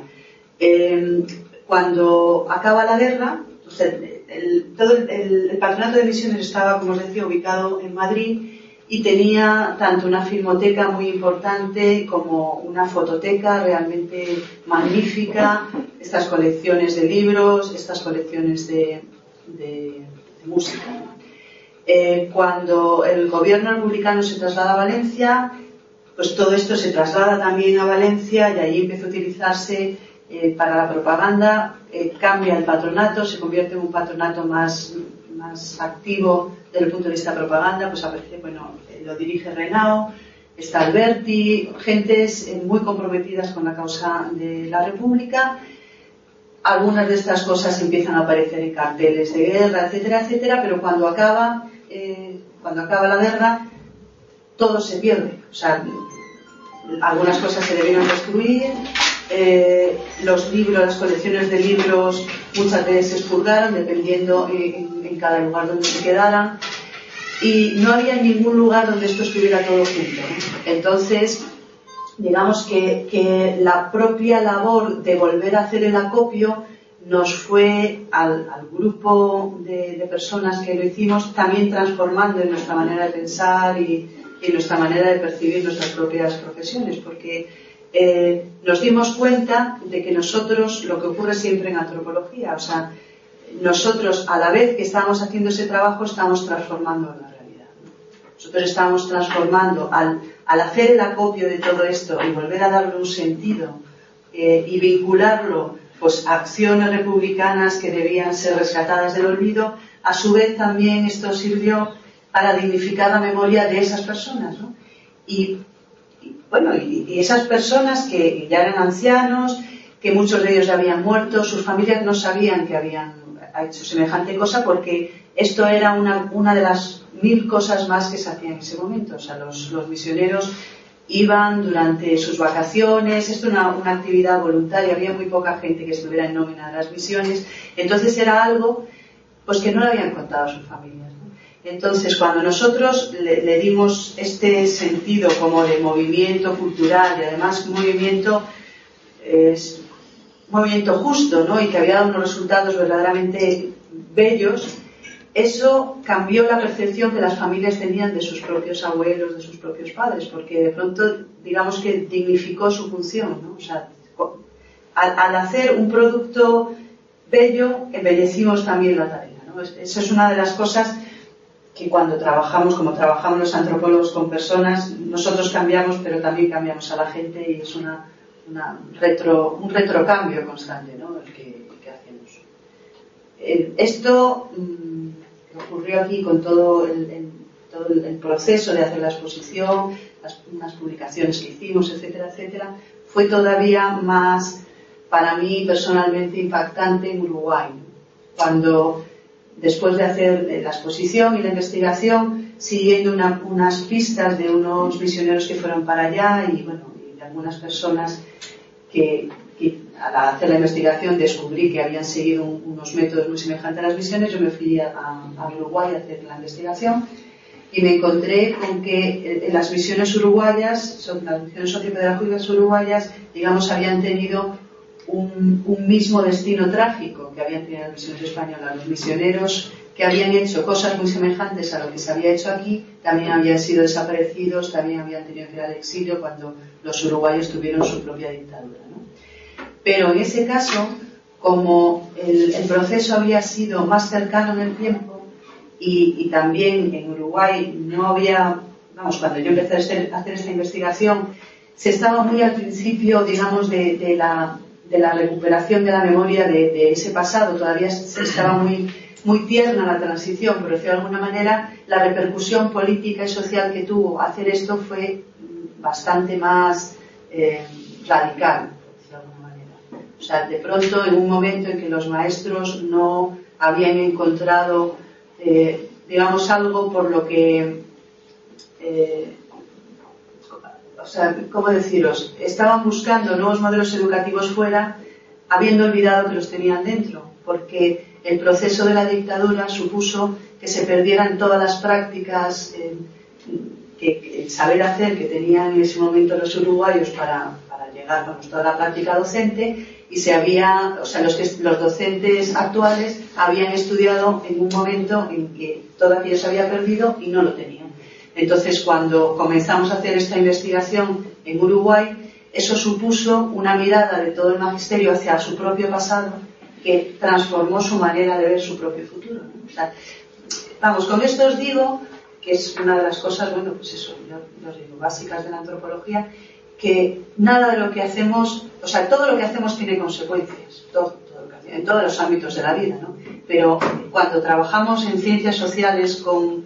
Cuando acaba la guerra, o sea, todo el patronato de misiones estaba, como os decía, ubicado en Madrid, y tenía tanto una filmoteca muy importante como una fototeca realmente magnífica, estas colecciones de libros, estas colecciones de música. Cuando el gobierno republicano se traslada a Valencia, pues todo esto se traslada también a Valencia, y allí empieza a utilizarse para la propaganda. Cambia el patronato, se convierte en un patronato más activo desde el punto de vista de propaganda. Pues aparece, bueno, lo dirige Renao, está Alberti, gentes muy comprometidas con la causa de la República. Algunas de estas cosas empiezan a aparecer en carteles de guerra, etcétera, etcétera, pero cuando acaba la guerra, todo se pierde. O sea, algunas cosas se debieron destruir, los libros, las colecciones de libros muchas veces se expurgaron dependiendo en cada lugar donde se quedaran, y no había ningún lugar donde esto estuviera todo junto, ¿no? Entonces, digamos que la propia labor de volver a hacer el acopio nos fue al grupo de personas que lo hicimos también transformando en nuestra manera de pensar y en nuestra manera de percibir nuestras propias profesiones, porque nos dimos cuenta de que nosotros, lo que ocurre siempre en antropología, o sea, nosotros a la vez que estábamos haciendo ese trabajo estamos transformando la realidad, ¿no? Nosotros estábamos transformando al hacer el acopio de todo esto y volver a darle un sentido y vincularlo pues a acciones republicanas que debían ser rescatadas del olvido. A su vez también esto sirvió para dignificar la memoria de esas personas, ¿no? Y esas personas que ya eran ancianos, que muchos de ellos ya habían muerto, sus familias no sabían que habían hecho semejante cosa, porque esto era una de las 1000 cosas más que se hacían en ese momento. O sea, los misioneros iban durante sus vacaciones, esto era una actividad voluntaria, había muy poca gente que estuviera en nómina de las misiones, entonces era algo pues que no le habían contado a sus familias, ¿no? Entonces, cuando nosotros le dimos este sentido como de movimiento cultural y además movimiento justo, ¿no? Y que había dado unos resultados verdaderamente bellos, eso cambió la percepción que las familias tenían de sus propios abuelos, de sus propios padres, porque de pronto, digamos que dignificó su función, ¿no? O sea, al hacer un producto bello, embellecimos también la tarea, ¿no? Eso es una de las cosas que cuando trabajamos, como trabajamos los antropólogos con personas, nosotros cambiamos, pero también cambiamos a la gente y es un retrocambio constante, ¿no? El que hacemos. Esto ocurrió aquí con todo el proceso de hacer la exposición, unas publicaciones que hicimos, etcétera, etcétera, fue todavía más, para mí personalmente, impactante en Uruguay, cuando después de hacer la exposición y la investigación, siguiendo unas pistas de unos misioneros que fueron para allá y de algunas personas que al hacer la investigación descubrí que habían seguido unos métodos muy semejantes a las misiones. Yo me fui a Uruguay a hacer la investigación y me encontré con que las misiones uruguayas, las misiones sociopedagógicas uruguayas, digamos, habían tenido un mismo destino trágico que habían tenido las misiones españolas. Los misioneros que habían hecho cosas muy semejantes a lo que se había hecho aquí también habían sido desaparecidos, también habían tenido que ir al exilio cuando los uruguayos tuvieron su propia dictadura, ¿no? Pero en ese caso, como el proceso había sido más cercano en el tiempo y también en Uruguay no había, cuando yo empecé a hacer esta investigación, se estaba muy al principio, digamos, de la recuperación de la memoria de ese pasado, todavía se estaba muy tierna la transición, por decirlo de alguna manera, la repercusión política y social que tuvo hacer esto fue bastante más radical. O sea, de pronto, en un momento en que los maestros no habían encontrado, digamos, algo por lo que, ¿cómo deciros? Estaban buscando nuevos modelos educativos fuera, habiendo olvidado que los tenían dentro, porque el proceso de la dictadura supuso que se perdieran todas las prácticas, el saber hacer que tenían en ese momento los uruguayos para llegar a toda la práctica docente. Y los docentes actuales habían estudiado en un momento en que todo aquello se había perdido y no lo tenían. Entonces, cuando comenzamos a hacer esta investigación en Uruguay, eso supuso una mirada de todo el magisterio hacia su propio pasado que transformó su manera de ver su propio futuro, ¿no? O sea, con esto os digo que es una de las cosas, yo os digo, básicas de la antropología, que nada de lo que hacemos, todo lo que hacemos tiene consecuencias, todo lo que hacemos, en todos los ámbitos de la vida, ¿no? Pero cuando trabajamos en ciencias sociales con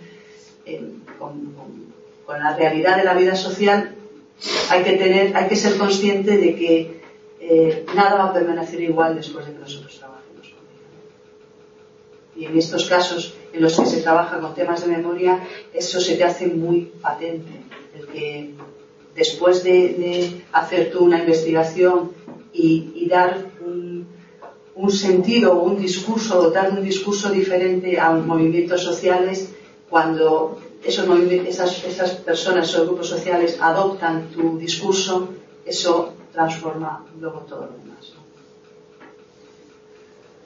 la realidad de la vida social, hay que ser consciente de que nada va a permanecer igual después de que nosotros trabajemos con ello. Y en estos casos en los que se trabaja con temas de memoria, eso se te hace muy patente, el que después de hacer tú una investigación y dar un sentido o un discurso, dotar de un discurso diferente a los movimientos sociales, cuando esas personas, esos grupos sociales adoptan tu discurso, eso transforma luego todo lo demás, ¿no?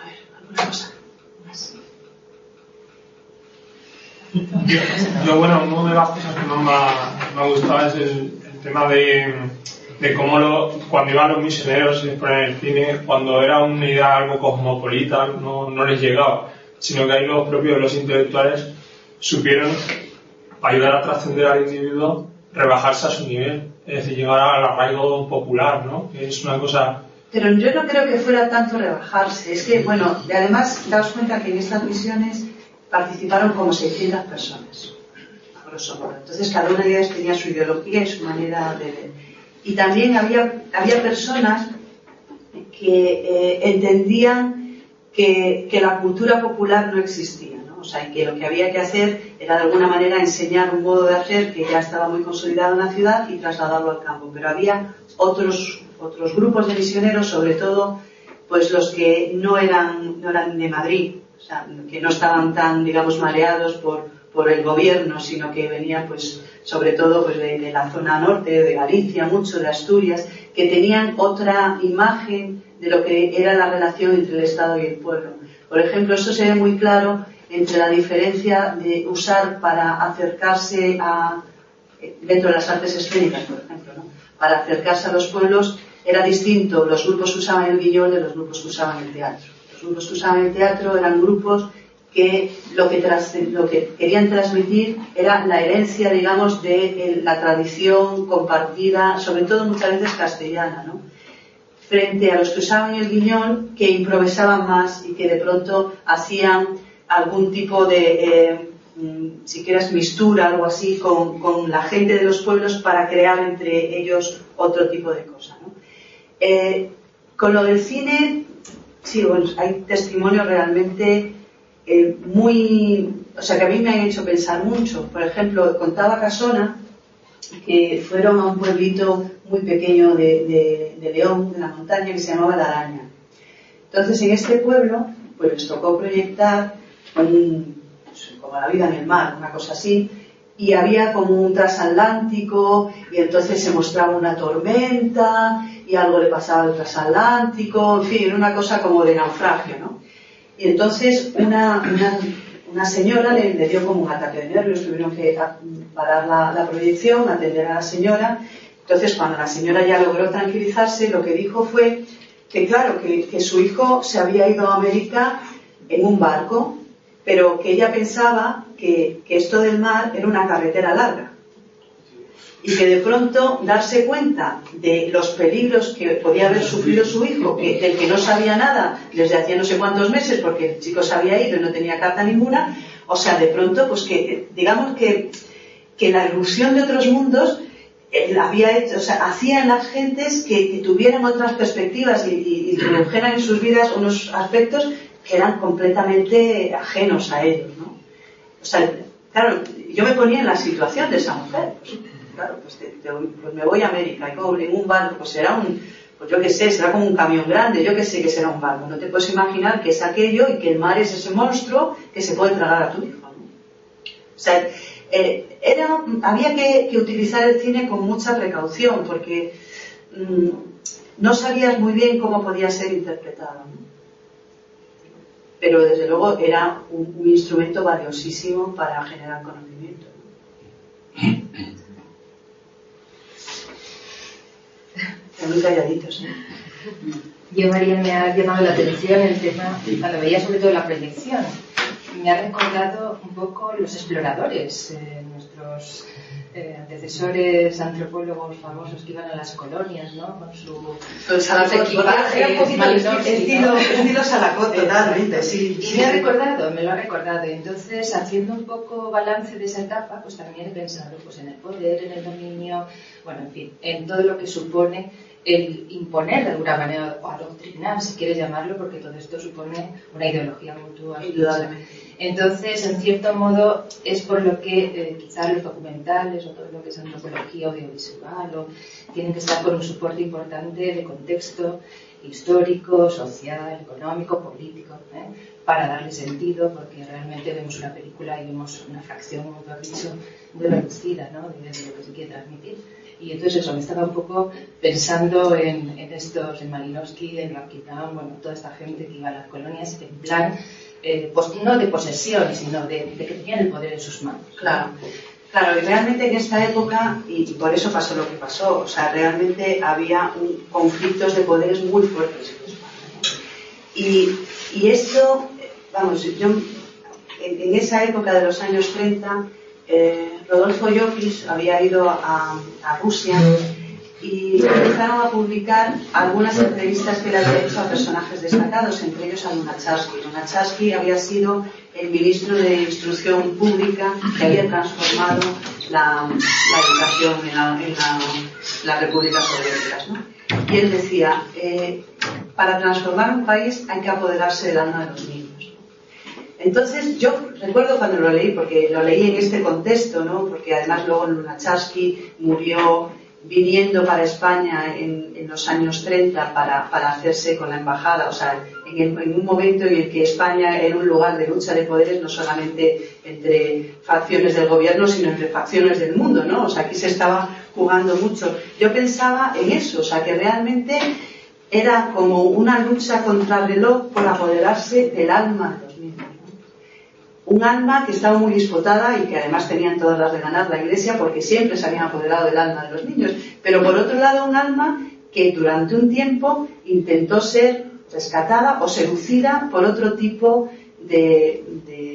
A ver, alguna cosa más. Yo, bueno, una de las cosas que más me ha gustado es el tema de cómo cuando iban los misioneros y después en el cine, cuando era una idea algo cosmopolita, no les llegaba, sino que ahí los intelectuales supieron, para ayudar a trascender al individuo, rebajarse a su nivel, es decir, llegar al arraigo popular, ¿no? Que es una cosa... Pero yo no creo que fuera tanto rebajarse, es que, bueno, y además daos cuenta que en estas misiones participaron como 600 personas, a grosso modo. Entonces cada una de ellas tenía su ideología y su manera de ver. Y también había personas que entendían que la cultura popular no existía, ¿no? O sea, que lo que había que hacer era de alguna manera enseñar un modo de hacer que ya estaba muy consolidado en la ciudad y trasladarlo al campo. Pero había otros grupos de misioneros, sobre todo pues los que no eran de Madrid, o sea, que no estaban tan, digamos, mareados por el gobierno, sino que venían pues sobre todo pues de la zona norte, de Galicia, mucho de Asturias, que tenían otra imagen de lo que era la relación entre el Estado y el pueblo. Por ejemplo, esto se ve muy claro entre la diferencia de usar para acercarse dentro de las artes escénicas, por ejemplo, ¿no? Para acercarse a los pueblos era distinto los grupos que usaban el guiñol de los grupos que usaban el teatro. Los grupos que usaban el teatro eran grupos que lo que querían transmitir era la herencia, digamos, de la tradición compartida, sobre todo muchas veces castellana, ¿no? Frente a los que usaban el guiñol, que improvisaban más y que de pronto hacían algún tipo de, si quieres, mistura, algo así, con la gente de los pueblos para crear entre ellos otro tipo de cosa, ¿no? Con lo del cine, sí, bueno, hay testimonios realmente o sea, que a mí me han hecho pensar mucho. Por ejemplo, contaba Casona que fueron a un pueblito muy pequeño de León, de la montaña, que se llamaba La Araña. Entonces, en este pueblo, pues les tocó proyectar como la vida en el mar, una cosa así, y había como un transatlántico, y entonces se mostraba una tormenta, y algo le pasaba al transatlántico, en fin, era una cosa como de naufragio, ¿no? Y entonces una señora le dio como un ataque de nervios, tuvieron que parar la proyección, atender a la señora. Entonces, cuando la señora ya logró tranquilizarse, lo que dijo fue que, claro, que su hijo se había ido a América en un barco, pero que ella pensaba que esto del mar era una carretera larga. Y que de pronto darse cuenta de los peligros que podía haber sufrido su hijo, del que no sabía nada desde hacía no sé cuántos meses, porque el chico se había ido y no tenía carta ninguna, o sea, de pronto, pues que, digamos que la ilusión de otros mundos había hecho, o sea, hacía en las gentes que tuvieran otras perspectivas y introdujeran en sus vidas unos aspectos que eran completamente ajenos a ellos, ¿no? O sea, claro, yo me ponía en la situación de esa mujer, pues, claro, pues me voy a América y como en un barco, pues será pues yo qué sé, será como un camión grande, yo qué sé que será un barco. No te puedes imaginar que es aquello y que el mar es ese monstruo que se puede tragar a tu hijo, ¿no? O sea, había que utilizar el cine con mucha precaución porque no sabías muy bien cómo podía ser interpretado, ¿no? Pero desde luego era un instrumento valiosísimo para generar conocimiento, ¿no? Muy calladitos, ¿eh? Yo, María, me ha llamado la atención el tema, cuando veía sobre todo la proyección, me ha recordado un poco los exploradores, nuestros antecesores antropólogos famosos que iban a las colonias, ¿no? Con su equipaje. Era un poquito estilo Salacote, totalmente, sí. Y me lo ha recordado. Entonces, haciendo un poco balance de esa etapa, pues también he pensado pues en el poder, en el dominio, bueno, en fin, en todo lo que supone el imponer de alguna manera o adoctrinar, si quieres llamarlo, porque todo esto supone una ideología mutua. Entonces, en cierto modo, es por lo que quizás los documentales o todo lo que es antropología audiovisual tienen que estar con un soporte importante de contexto histórico, social, económico, político, para darle sentido, porque realmente vemos una película y vemos una fracción, como tú has dicho, muy reducida, ¿no?, de lo que se quiere transmitir. Y entonces eso, me estaba un poco pensando en estos, en Malinowski, en Rapkitan, bueno, toda esta gente que iba a las colonias en plan, no de posesión, sino de que tenían el poder en sus manos. Claro, claro, y realmente en esta época, y por eso pasó lo que pasó, o sea, realmente había conflictos de poderes muy fuertes en España. Y esto, vamos, yo en esa época de los años 30, Rodolfo Llopis había ido a Rusia y empezaron a publicar algunas entrevistas que le había hecho a personajes destacados, entre ellos a Lunacharsky. Lunacharsky había sido el ministro de Instrucción Pública que había transformado la educación en la República Soviética, ¿no? Y él decía, para transformar un país hay que apoderarse del alma de los niños. Entonces, yo recuerdo cuando lo leí, porque lo leí en este contexto, ¿no? Porque además luego Lunacharsky murió viniendo para España en los años 30 para hacerse con la embajada, o sea, en un momento en el que España era un lugar de lucha de poderes no solamente entre facciones del gobierno, sino entre facciones del mundo, ¿no? O sea, aquí se estaba jugando mucho. Yo pensaba en eso, o sea, que realmente era como una lucha contra el reloj por apoderarse del alma de los niños, ¿no? Un alma que estaba muy disputada y que además tenían todas las de ganar la Iglesia porque siempre se habían apoderado del alma de los niños, pero por otro lado un alma que durante un tiempo intentó ser rescatada o seducida por otro tipo de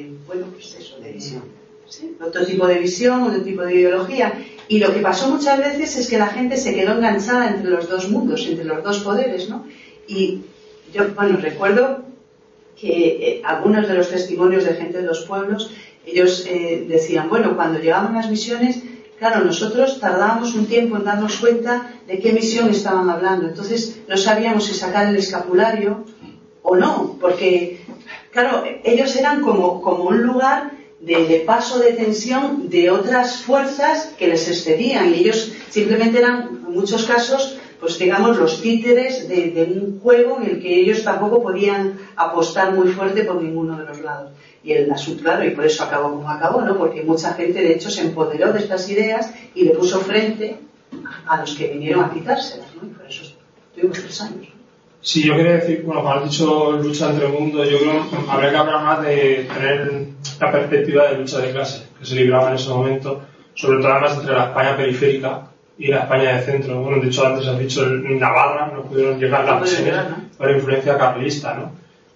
visión, ¿sí? Otro tipo de visión, otro tipo de ideología. Y lo que pasó muchas veces es que la gente se quedó enganchada entre los dos mundos, entre los dos poderes, ¿no? Y yo, recuerdo que algunos de los testimonios de gente de los pueblos, ellos decían, cuando llegaban las misiones, claro, nosotros tardábamos un tiempo en darnos cuenta de qué misión estaban hablando. Entonces no sabíamos si sacar el escapulario o no, porque, claro, ellos eran como un lugar de paso de tensión de otras fuerzas que les excedían, y ellos simplemente eran, en muchos casos, pues digamos, los títeres de un juego en el que ellos tampoco podían apostar muy fuerte por ninguno de los lados. Y el asunto, claro, y por eso acabó como acabó, ¿no? Porque mucha gente, de hecho, se empoderó de estas ideas y le puso frente a los que vinieron a quitárselas, ¿no? Y por eso tuvimos 3 años, ¿no? Sí, yo quería decir, como has dicho, lucha entre mundos, yo creo que habría que hablar más de tener la perspectiva de lucha de clase que se libraba en ese momento, sobre todo además entre la España periférica y la España de centro. Bueno, de hecho, antes has dicho, en Navarra no pudieron llegar las misiones por influencia carlista, ¿no?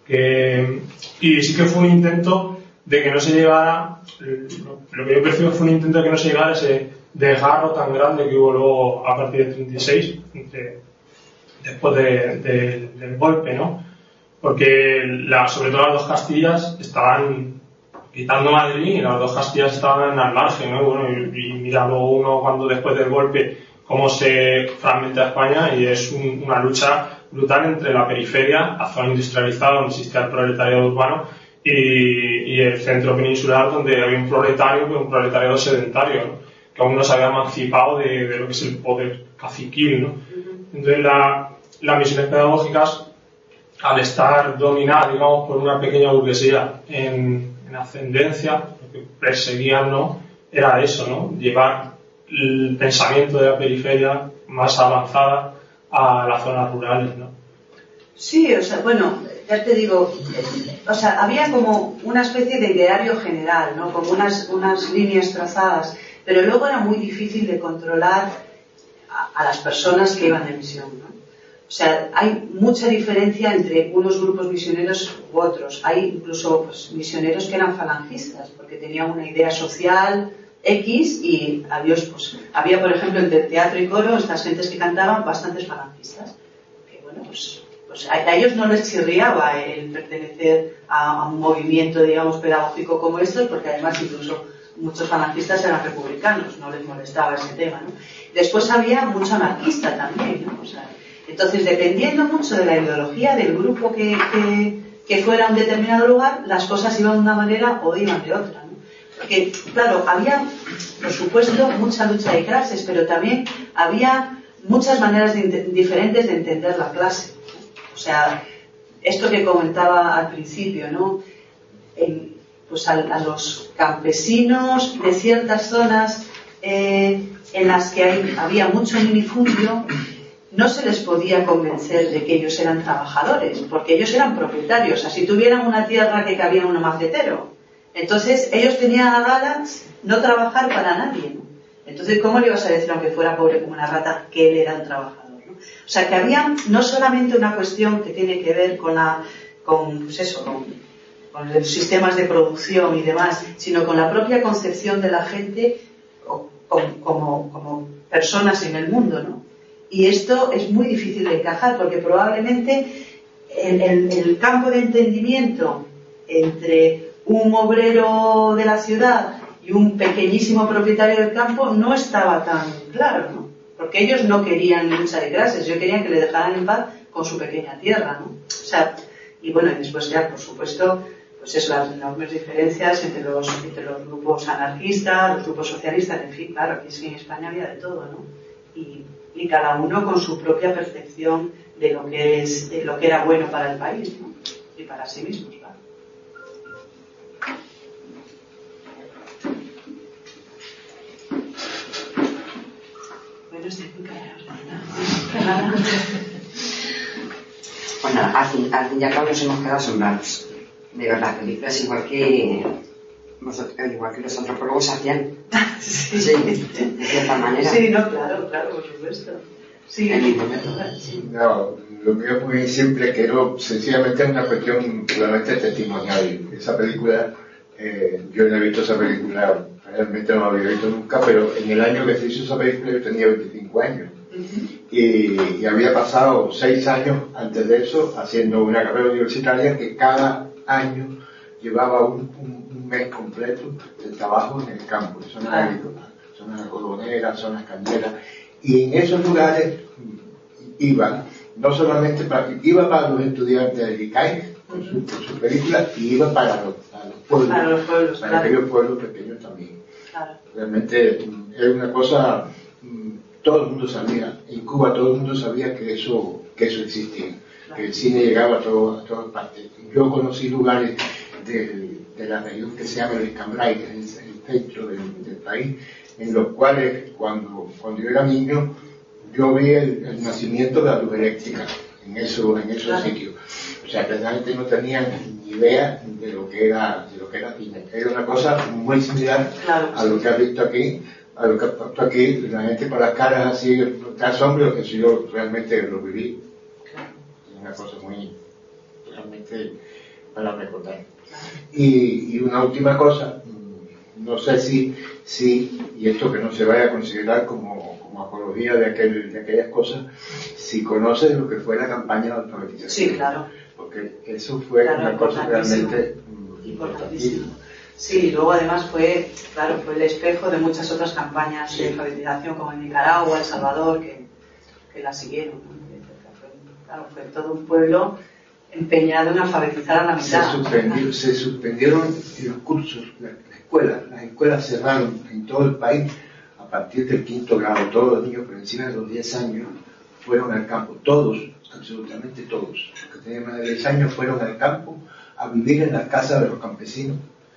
Y sí que fue un intento de que no se llevara, lo que yo percibo fue un intento de que no se llegara ese desgarro tan grande que hubo luego a partir del 36, después del golpe, ¿no? Porque sobre todo las dos Castillas estaban quitando Madrid y las dos Castillas estaban al margen, ¿no? Bueno, y mira luego uno cuando después del golpe cómo se fragmenta España, y es una lucha brutal entre la periferia, la zona industrializada donde existía el proletariado urbano, y el centro peninsular donde había un proletariado sedentario, ¿no? Que aún no se había emancipado de lo que es el poder caciquil, ¿no? Entonces las misiones pedagógicas, al estar dominadas, digamos, por una pequeña burguesía en ascendencia, lo que perseguían, ¿no?, era eso, ¿no?, llevar el pensamiento de la periferia más avanzada a las zonas rurales, ¿no? Sí, o sea, ya te digo, o sea, había como una especie de ideario general, ¿no?, como unas líneas trazadas, pero luego era muy difícil de controlar a las personas que iban de misión, ¿no? O sea, hay mucha diferencia entre unos grupos misioneros u otros. Hay incluso misioneros que eran falangistas, porque tenían una idea social X y había, por ejemplo, entre teatro y coro, estas gentes que cantaban, bastantes falangistas. Que a ellos no les chirriaba el pertenecer a un movimiento, digamos, pedagógico como estos, porque además incluso muchos falangistas eran republicanos, no les molestaba ese tema, ¿no? Después había mucho anarquista también, ¿no? O sea, entonces, dependiendo mucho de la ideología del grupo que fuera a un determinado lugar, las cosas iban de una manera o iban de otra, ¿no? Porque, claro, había, por supuesto, mucha lucha de clases, pero también había muchas maneras diferentes de entender la clase, ¿no? O sea, esto que comentaba al principio, ¿no? A los campesinos de ciertas zonas en las que había mucho minifundio, no se les podía convencer de que ellos eran trabajadores, porque ellos eran propietarios. O sea, si tuvieran una tierra que cabía en un macetero, entonces ellos tenían a gala no trabajar para nadie, ¿no? Entonces, ¿cómo le ibas a decir, aunque fuera pobre como una rata, que él era un trabajador, ¿no? O sea, que había no solamente una cuestión que tiene que ver con los sistemas de producción y demás, sino con la propia concepción de la gente como personas en el mundo, ¿no? Y esto es muy difícil de encajar, porque probablemente el campo de entendimiento entre un obrero de la ciudad y un pequeñísimo propietario del campo no estaba tan claro, ¿no? Porque ellos no querían lucha de clases, ellos querían que le dejaran en paz con su pequeña tierra, ¿no? O sea, y bueno, y después ya, por supuesto, pues eso, las enormes diferencias entre los grupos anarquistas, los grupos socialistas, en fin, claro, que es que en España había de todo, ¿no? Y cada uno con su propia percepción de lo que era bueno para el país, ¿no? Y para sí mismos, claro. Bueno, estoy muy callada. Bueno, al fin y al cabo nos hemos quedado asombrados de ver las películas, igual que los antropólogos hacían. Sí. Sí, de cierta manera. Sí, no, claro, por supuesto. Sí, no, lo mío es muy simple, que no, sencillamente es una cuestión puramente testimonial. Esa película, yo no he visto esa película, realmente no la había visto nunca, pero en el año que se hizo esa película yo tenía 25 años. Y había pasado 6 años antes de eso haciendo una carrera universitaria que cada año llevaba un mes completo de trabajo en el campo, zonas algodoneras, zonas cañeras, y en esos lugares iba no solamente iba para los estudiantes del ICAI con su película, y iba para los pueblos, para aquellos pueblos pequeños también. Claro. Realmente era una cosa, todo el mundo sabía, en Cuba todo el mundo sabía que eso existía, claro, que el cine llegaba a todas partes. Yo conocí lugares de la región que se llama el Escambray, que es el centro del país, en los cuales cuando yo era niño yo vi el nacimiento de la luz eléctrica en esos claro, sitios. O sea, que la gente no tenía ni idea de lo que era cine. Era una cosa muy similar, claro, a lo que has visto aquí, a lo que has visto aquí, la gente con las caras así, te asombro, que si yo realmente lo viví. Claro. Es una cosa muy, realmente, para recordar. Y una última cosa, no sé si, y esto que no se vaya a considerar como apología de aquellas cosas, si conoces lo que fue la campaña de alfabetización. Sí, claro. Porque eso fue una cosa realmente importantísima. Sí, luego además fue el espejo de muchas otras campañas de alfabetización, como en Nicaragua, El Salvador, que la siguieron, ¿no? Fue todo un pueblo empeñado en alfabetizar a la mitad. Se suspendieron los cursos, las escuelas cerraron en todo el país a partir del 5º grado. Todos los niños por encima de los 10 años fueron al campo, todos, absolutamente todos. Los que tenían más de 10 años fueron al campo a vivir en las casas de los campesinos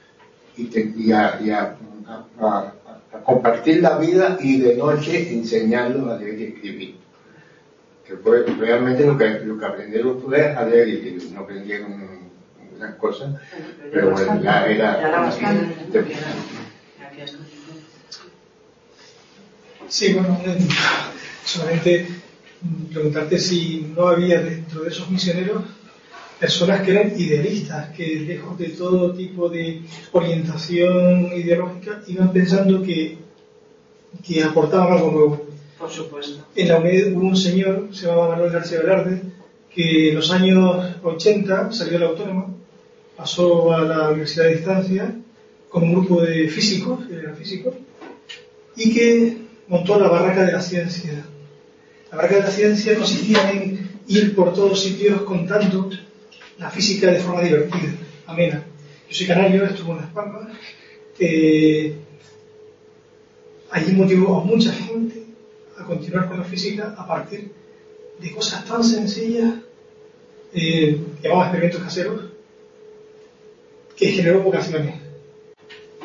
y a compartir la vida, y de noche enseñarlos a leer y escribir. Que fue realmente lo que aprendieron fue a leer y escribir. No aprendieron unas cosas, pero bueno, ya era Sí, bueno, solamente preguntarte si no había dentro de esos misioneros personas que eran idealistas, que lejos de todo tipo de orientación ideológica iban pensando que aportaban algo nuevo. Por supuesto. En la UNED hubo un señor, se llamaba Manuel García Velarde, que en los años 80 salió de la Autónoma, pasó a la Universidad de Distancia con un grupo de físicos, y que montó la Barraca de la Ciencia. La Barraca de la Ciencia consistía en ir por todos sitios contando la física de forma divertida, amena. Yo soy canario, estuve en Las Palmas. Allí motivó a mucha gente a continuar con la física a partir de cosas tan sencillas, llamados experimentos caseros, que generó vocaciones.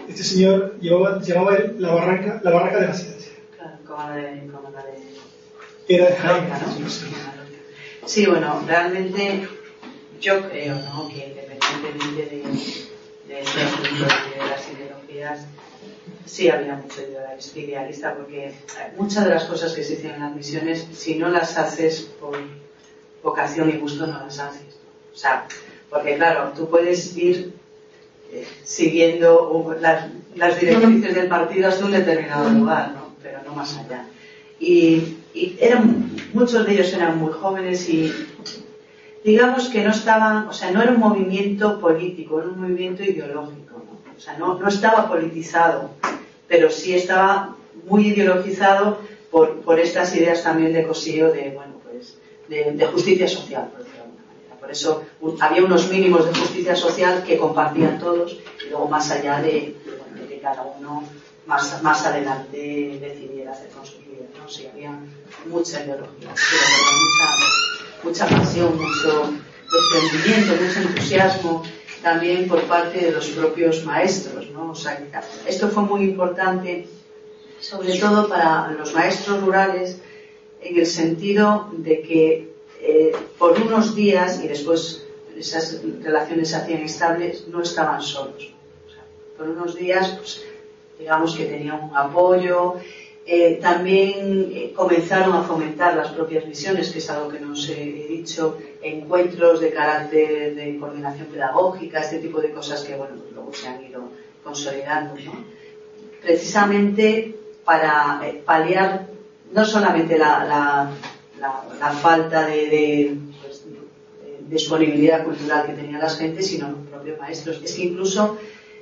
este señor llamaba él la barraca de la ciencia. Claro, como la de Era de Jaén, ¿no? Sí, bueno, realmente yo creo, ¿no?, que independientemente de las ideologías, sí había mucho idealista, porque muchas de las cosas que se hacen en las misiones, si no las haces por vocación y gusto, no las haces. O sea, porque claro, tú puedes ir siguiendo las directrices del partido hasta un determinado lugar, ¿no?, pero no más allá. Y muchos de ellos eran muy jóvenes y digamos que no estaban, o sea, no era un movimiento político, era un movimiento ideológico, ¿no? O sea, no estaba politizado, pero sí estaba muy ideologizado por estas ideas también de Cossío de justicia social, por decirlo de alguna manera. Por eso había unos mínimos de justicia social que compartían todos, y luego más allá de que cada uno más adelante decidiera hacer con su vida, ¿no? Sí, había mucha ideología, mucha pasión, mucho desprendimiento, mucho entusiasmo también por parte de los propios maestros, ¿no? O sea, esto fue muy importante, sobre todo para los maestros rurales, en el sentido de que por unos días, y después esas relaciones se hacían estables, no estaban solos. O sea, por unos días, pues, digamos que tenían un apoyo. También comenzaron a fomentar las propias misiones, que es algo que no os he dicho, encuentros de carácter de coordinación pedagógica, este tipo de cosas que, bueno, luego se han ido consolidando, ¿no? Precisamente para paliar no solamente la falta de disponibilidad cultural que tenían las gentes, sino los propios maestros. Es que incluso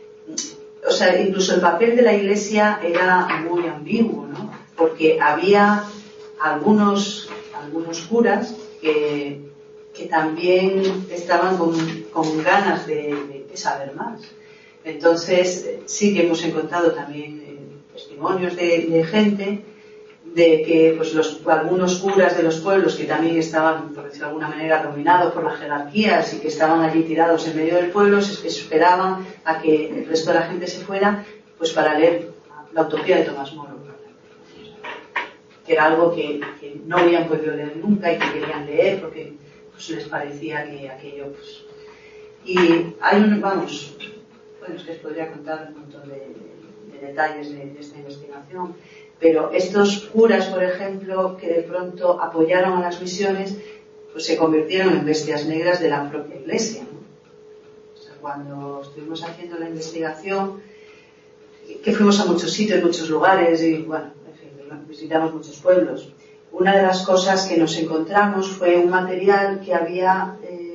el papel de la Iglesia era muy ambiguo, ¿no? Porque había algunos curas que también estaban con ganas de saber más. Entonces, sí que hemos encontrado también testimonios de gente de que pues algunos curas de los pueblos que también estaban, por decirlo de alguna manera, dominados por las jerarquías y que estaban allí tirados en medio del pueblo, esperaban a que el resto de la gente se fuera pues para leer la Utopía de Tomás Moro, que era algo que no habían podido leer nunca y que querían leer porque pues les parecía que aquello pues... Y hay es que os podría contar un montón de detalles de esta investigación, pero estos curas, por ejemplo, que de pronto apoyaron a las misiones, pues se convirtieron en bestias negras de la propia Iglesia, ¿no? O sea, cuando estuvimos haciendo la investigación, que fuimos a muchos sitios, muchos lugares, y bueno, en fin, visitamos muchos pueblos, una de las cosas que nos encontramos fue un material que había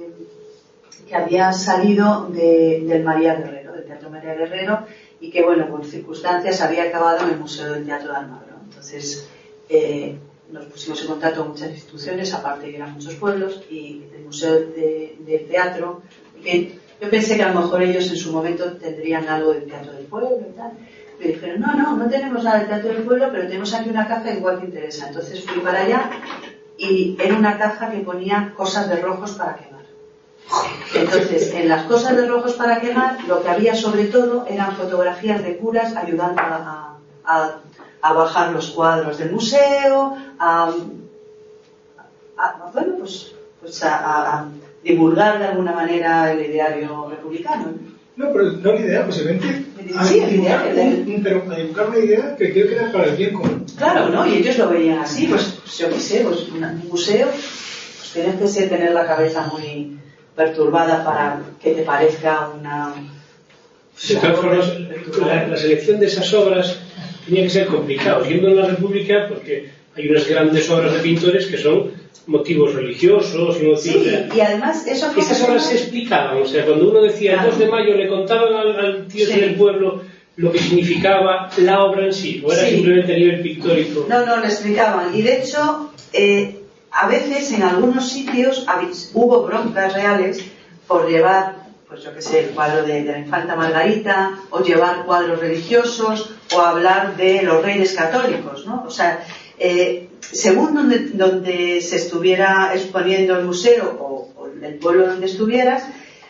salido del María Guerrero, del Teatro María Guerrero, y que, bueno, por circunstancias había acabado en el Museo del Teatro de Almagro. Entonces, nos pusimos en contacto con muchas instituciones, aparte que eran muchos pueblos, y el Museo del Teatro, que yo pensé que a lo mejor ellos en su momento tendrían algo del Teatro del Pueblo y tal. Me dijeron, no tenemos nada del Teatro del Pueblo, pero tenemos aquí una caja que igual te interesa. Entonces fui para allá y era una caja que ponía cosas de rojos para quemar. Entonces, en las cosas de rojos para quemar, lo que había sobre todo eran fotografías de curas ayudando a bajar los cuadros del museo, a divulgar de alguna manera el ideario republicano. No, pero no la idea, posiblemente. Sí, el ideario. Pero a divulgar una idea que creo que era para el bien común. Claro, ¿no? Y ellos lo veían así, pues yo qué sé, pues un museo, pues tienes que tener la cabeza muy perturbada para que te parezca una... De todas formas, la selección de esas obras tenía que ser complicado, siendo en la República, porque hay unas grandes obras de pintores que son motivos religiosos y motivos... Sí, y además eso fue... Esas obras se explicaban, o sea, cuando uno decía el 2 de mayo le contaban al tío del pueblo lo que significaba la obra en sí, o era simplemente a nivel pictórico. No, lo explicaban, y de hecho... a veces en algunos sitios hubo broncas reales por llevar, pues yo qué sé, el cuadro de la infanta Margarita, o llevar cuadros religiosos, o hablar de los reyes católicos, ¿no? O sea, según donde se estuviera exponiendo el museo o el pueblo donde estuvieras,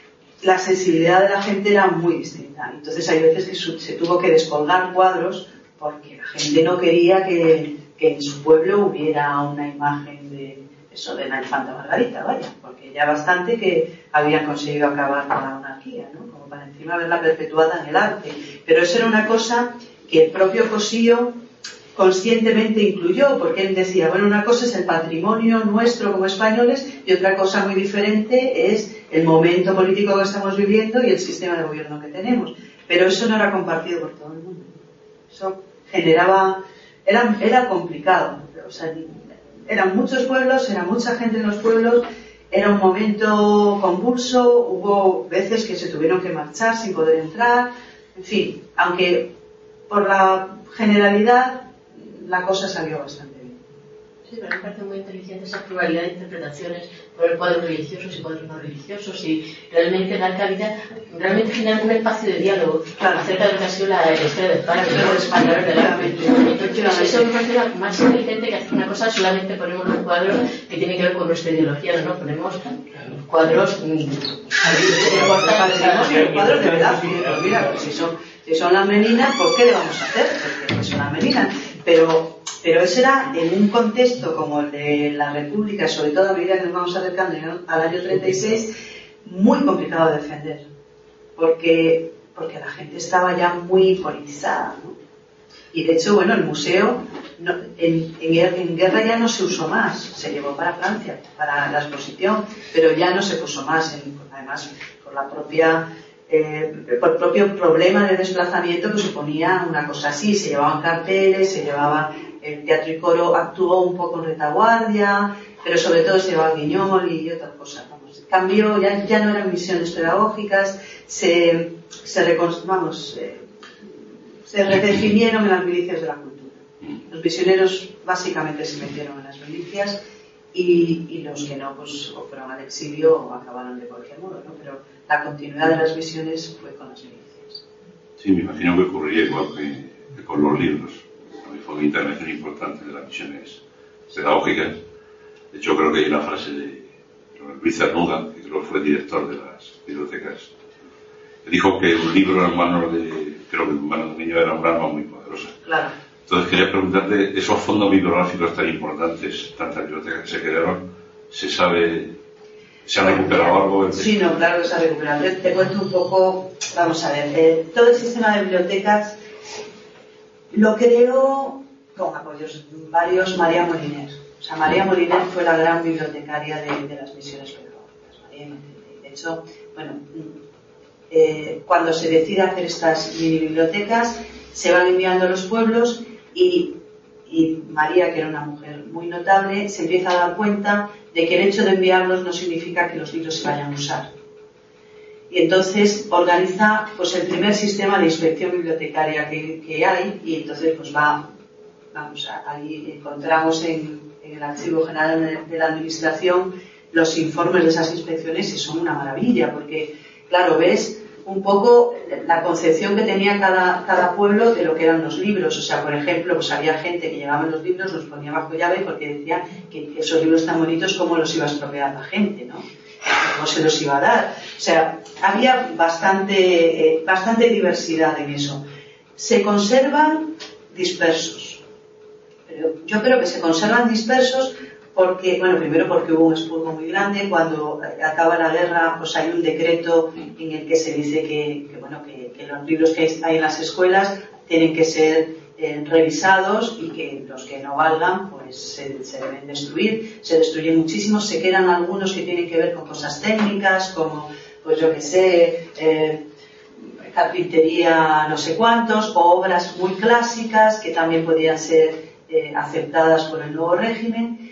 la sensibilidad de la gente era muy distinta. Entonces hay veces que se tuvo que descolgar cuadros porque la gente no quería que en su pueblo hubiera una imagen de la infanta Margarita, vaya, porque ya bastante que habían conseguido acabar con la monarquía, ¿no? Como para encima haberla perpetuada en el arte. Pero eso era una cosa que el propio Cossío conscientemente incluyó, porque él decía, bueno, una cosa es el patrimonio nuestro como españoles y otra cosa muy diferente es el momento político que estamos viviendo y el sistema de gobierno que tenemos. Pero eso no era compartido por todo el mundo. Eso generaba... Era complicado. O sea, eran muchos pueblos, era mucha gente en los pueblos, era un momento convulso, hubo veces que se tuvieron que marchar sin poder entrar, en fin, aunque por la generalidad la cosa salió bastante bien. Sí, pero me parece muy inteligente esa pluralidad de interpretaciones por el cuadros religiosos y cuadros no religiosos y realmente dar cabida, realmente generar un espacio de diálogo acerca de lo que ha sido la historia de España, de los españoles del arte. Eso me parece más inteligente que hacer una cosa, solamente ponemos los cuadros que tienen que ver con nuestra ideología, no ponemos cuadros cuadros de verdad. Mira, si son las meninas, ¿por qué le vamos a hacer? Porque son las meninas. Pero eso era en un contexto como el de la República, sobre todo a medida que nos vamos acercando al año 36, muy complicado de defender, porque la gente estaba ya muy politizada, ¿no? Y de hecho, bueno, el museo en guerra ya no se usó más, se llevó para Francia, para la exposición, pero ya no se puso más, además por la propia... por el propio problema de desplazamiento que suponía una cosa así. Se llevaban carteles, el teatro y coro actuó un poco en retaguardia, pero sobre todo se llevaba Guiñol y otras cosas. Cambió, ya no eran misiones pedagógicas, se redefinieron en las milicias de la cultura. Los misioneros básicamente se metieron en las milicias y los que no, pues o fueron al exilio o acabaron de cualquier modo, ¿no? Pero la continuidad de las misiones fue con las milicias. Sí, me imagino que ocurriría igual que con los libros. Fue una intervención importante de las misiones pedagógicas. De hecho, creo que hay una frase de Luis Cernuda, que creo que fue director de las bibliotecas, que dijo que un libro en manos de un niño era un arma muy poderosa. Claro. Entonces quería preguntarte, esos fondos bibliográficos tan importantes, tantas bibliotecas que se crearon, ¿se ha recuperado algo? Sí, no, claro que se ha recuperado. Te cuento un poco, vamos a ver, todo el sistema de bibliotecas lo creó con apoyos varios María Moliner. O sea, María Moliner fue la gran bibliotecaria de las misiones pedagógicas. De hecho, bueno, cuando se decide hacer estas mini bibliotecas, se van enviando a los pueblos y María, que era una mujer muy notable, se empieza a dar cuenta de que el hecho de enviarlos no significa que los libros se vayan a usar. Y entonces organiza pues el primer sistema de inspección bibliotecaria que hay, y entonces pues ahí encontramos en el Archivo General de la Administración los informes de esas inspecciones y son una maravilla, porque claro, ves un poco la concepción que tenía cada pueblo de lo que eran los libros. O sea, por ejemplo, pues había gente que llevaba los libros, los ponía bajo llave porque decía que esos libros tan bonitos, ¿cómo los iba a estropear la gente, no? ¿Cómo se los iba a dar? O sea, había bastante diversidad en eso. Se conservan dispersos. Pero yo creo que se conservan dispersos porque, bueno, primero porque hubo un expurgo muy grande. Cuando acaba la guerra, pues hay un decreto en el que se dice que los libros que hay en las escuelas tienen que ser revisados y que los que no valgan pues se deben destruir. Se destruyen muchísimos, se quedan algunos que tienen que ver con cosas técnicas como, pues yo que sé, carpintería no sé cuántos, o obras muy clásicas que también podían ser aceptadas por el nuevo régimen.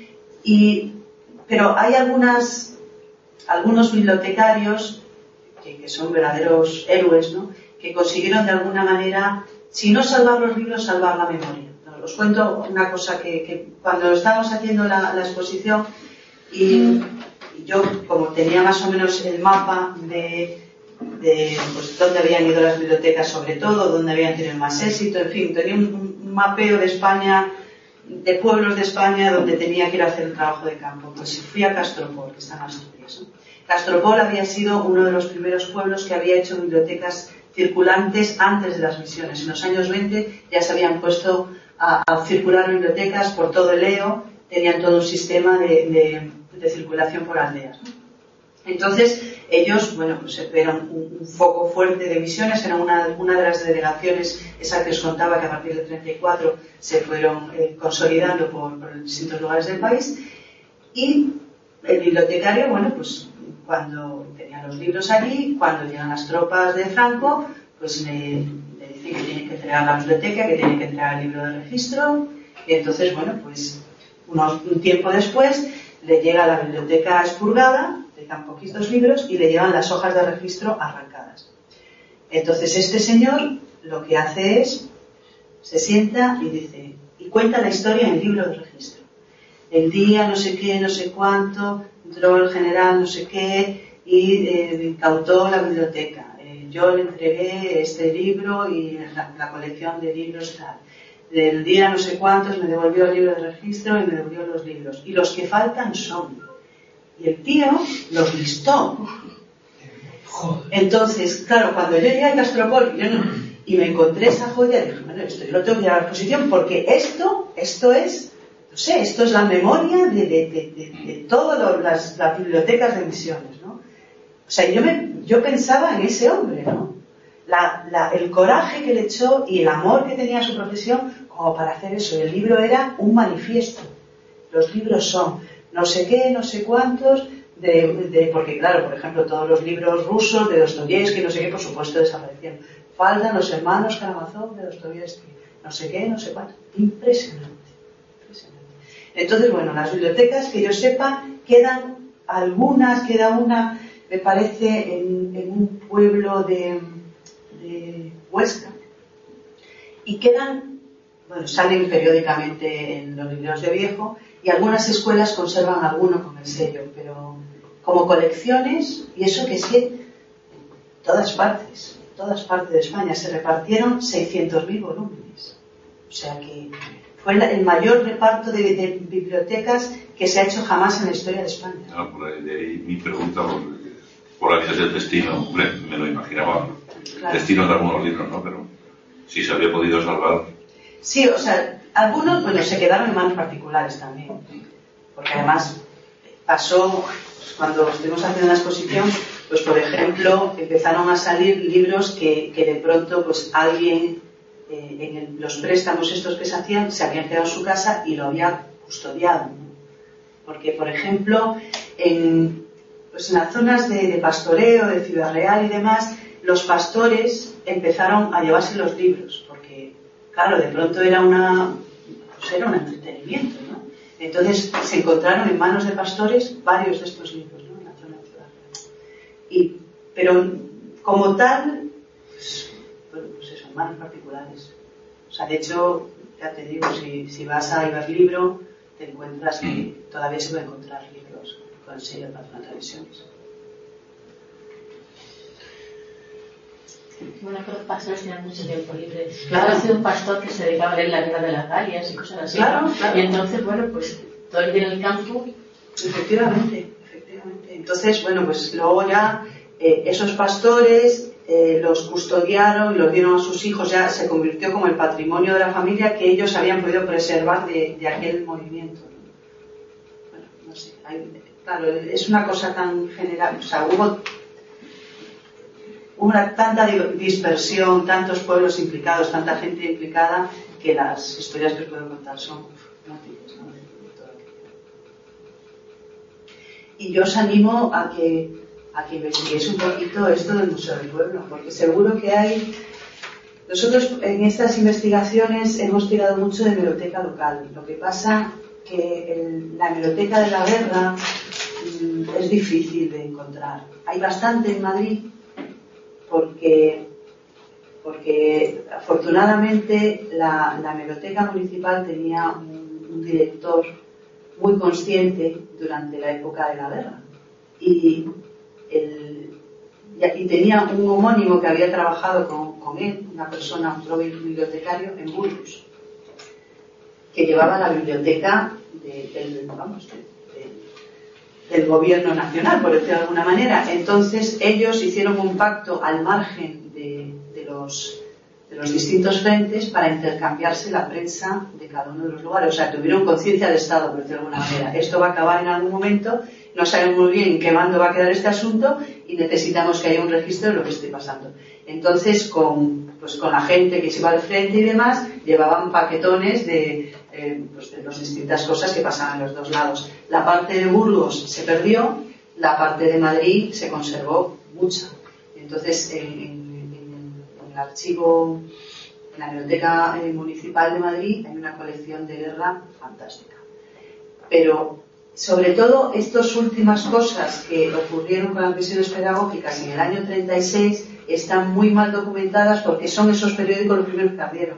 Pero hay algunos bibliotecarios que son verdaderos héroes, ¿no? Que consiguieron de alguna manera, si no salvar los libros, salvar la memoria. ¿No? Os cuento una cosa que cuando estábamos haciendo la exposición y yo, como tenía más o menos el mapa de pues, dónde habían ido las bibliotecas, sobre todo, dónde habían tenido más éxito, en fin, tenía un mapeo de España, de pueblos de España donde tenía que ir a hacer el trabajo de campo. Pues fui a Castropol, que está en Asturias, ¿no? Castropol había sido uno de los primeros pueblos que había hecho bibliotecas circulantes antes de las misiones. En los años 20 ya se habían puesto a circular bibliotecas por todo el EO, tenían todo un sistema de circulación por aldeas, ¿no? Entonces, ellos, bueno, pues eran un foco fuerte de misiones, era una de las delegaciones, esa que os contaba, que a partir del 34 se fueron consolidando por distintos lugares del país, y el bibliotecario, bueno, pues cuando tenía los libros allí, cuando llegan las tropas de Franco, pues le dicen que tiene que entregar la biblioteca, que tiene que entregar el libro de registro, y entonces, bueno, pues un tiempo después le llega la biblioteca expurgada, le dan poquitos libros y le llevan las hojas de registro arrancadas. Entonces este señor lo que hace es, se sienta y dice, y cuenta la historia en el libro de registro. El día no sé qué, no sé cuánto, entró el general no sé qué y incautó la biblioteca. Yo le entregué este libro y la colección de libros tal. Del día no sé cuántos me devolvió el libro de registro y me devolvió los libros. Y los que faltan son. Y el tío los listó. Entonces, claro, cuando yo llegué a Castropol y me encontré esa joya, dije, bueno, esto yo lo tengo que llevar a la exposición porque esto es, no sé, esto es la memoria de todas las bibliotecas de misiones, ¿no? O sea, yo pensaba en ese hombre, ¿no? El coraje que le echó y el amor que tenía a su profesión como para hacer eso. Y el libro era un manifiesto. Los libros son no sé qué, no sé cuántos, porque claro, por ejemplo, todos los libros rusos de Dostoyevsky, no sé qué, por supuesto desaparecieron. Faltan los hermanos Karamazov de Dostoyevsky, no sé qué, no sé cuánto. Impresionante. Entonces, bueno, las bibliotecas, que yo sepa, quedan algunas, queda una, me parece, en un pueblo de Huesca, y quedan, bueno, salen periódicamente en los libros de viejo, y algunas escuelas conservan alguno con el sello, pero como colecciones, y eso que es que en todas partes de España se repartieron 600.000 volúmenes, o sea que fue el mayor reparto de bibliotecas que se ha hecho jamás en la historia de España. De ahí mi pregunta, por la del destino, hombre, me lo imaginaba. Claro. Destino de algunos libros, ¿no? Pero si se había podido salvar. Sí, o sea, algunos, bueno, se quedaron en manos particulares también. Porque además pasó, pues, cuando estuvimos haciendo la exposición, pues por ejemplo, empezaron a salir libros que de pronto, pues alguien, en los préstamos estos que se hacían, se habían quedado en su casa y lo había custodiado, ¿no? Porque, por ejemplo, en las zonas de pastoreo, de Ciudad Real y demás, los pastores empezaron a llevarse los libros, porque, claro, de pronto era un entretenimiento, ¿no? Entonces se encontraron en manos de pastores varios de estos libros, ¿no? En la zona de Ciudad Real. Pero como tal, pues eso, en manos particulares. O sea, de hecho, ya te digo, si vas a Iberlibro, te encuentras que todavía se pueden encontrar libros con el sello de Patrona Tradiciones. Bueno, que los pastores tenían mucho tiempo libre. Claro, ha sido un pastor que se dedicaba a leer la guerra de las Galias y cosas así. Claro, claro. Y entonces, bueno, pues todo el día en el campo. Efectivamente. Entonces, bueno, pues luego ya esos pastores los custodiaron y los dieron a sus hijos, ya se convirtió como el patrimonio de la familia que ellos habían podido preservar de aquel movimiento. Bueno, no sé, claro, es una cosa tan general, o sea, hubo tanta dispersión, tantos pueblos implicados, tanta gente implicada, que las historias que os puedo contar son múltiples, ¿no? Y yo os animo a que investiguéis un poquito esto del Museo del Pueblo, porque seguro que hay... Nosotros en estas investigaciones hemos tirado mucho de hemeroteca local. Lo que pasa que la hemeroteca de la guerra es difícil de encontrar. Hay bastante en Madrid, porque afortunadamente la hemeroteca municipal tenía un director muy consciente durante la época de la guerra y tenía un homónimo que había trabajado con él, una persona, un bibliotecario en Burgos, que llevaba la biblioteca de del gobierno nacional, por decirlo de alguna manera. Entonces ellos hicieron un pacto al margen de los distintos frentes para intercambiarse la prensa de cada uno de los lugares. O sea, tuvieron conciencia de Estado, por decirlo de alguna manera. Esto va a acabar en algún momento, no sabemos muy bien en qué bando va a quedar este asunto y necesitamos que haya un registro de lo que esté pasando. Entonces, con la gente que se iba al frente y demás, llevaban paquetones de las distintas cosas que pasaban en los dos lados. La parte de Burgos se perdió, la parte de Madrid se conservó mucha. Entonces, en el archivo, en la Biblioteca Municipal de Madrid, hay una colección de guerra fantástica. Pero, sobre todo, estas últimas cosas que ocurrieron con las misiones pedagógicas en el año 36 están muy mal documentadas porque son esos periódicos los primeros que abrieron.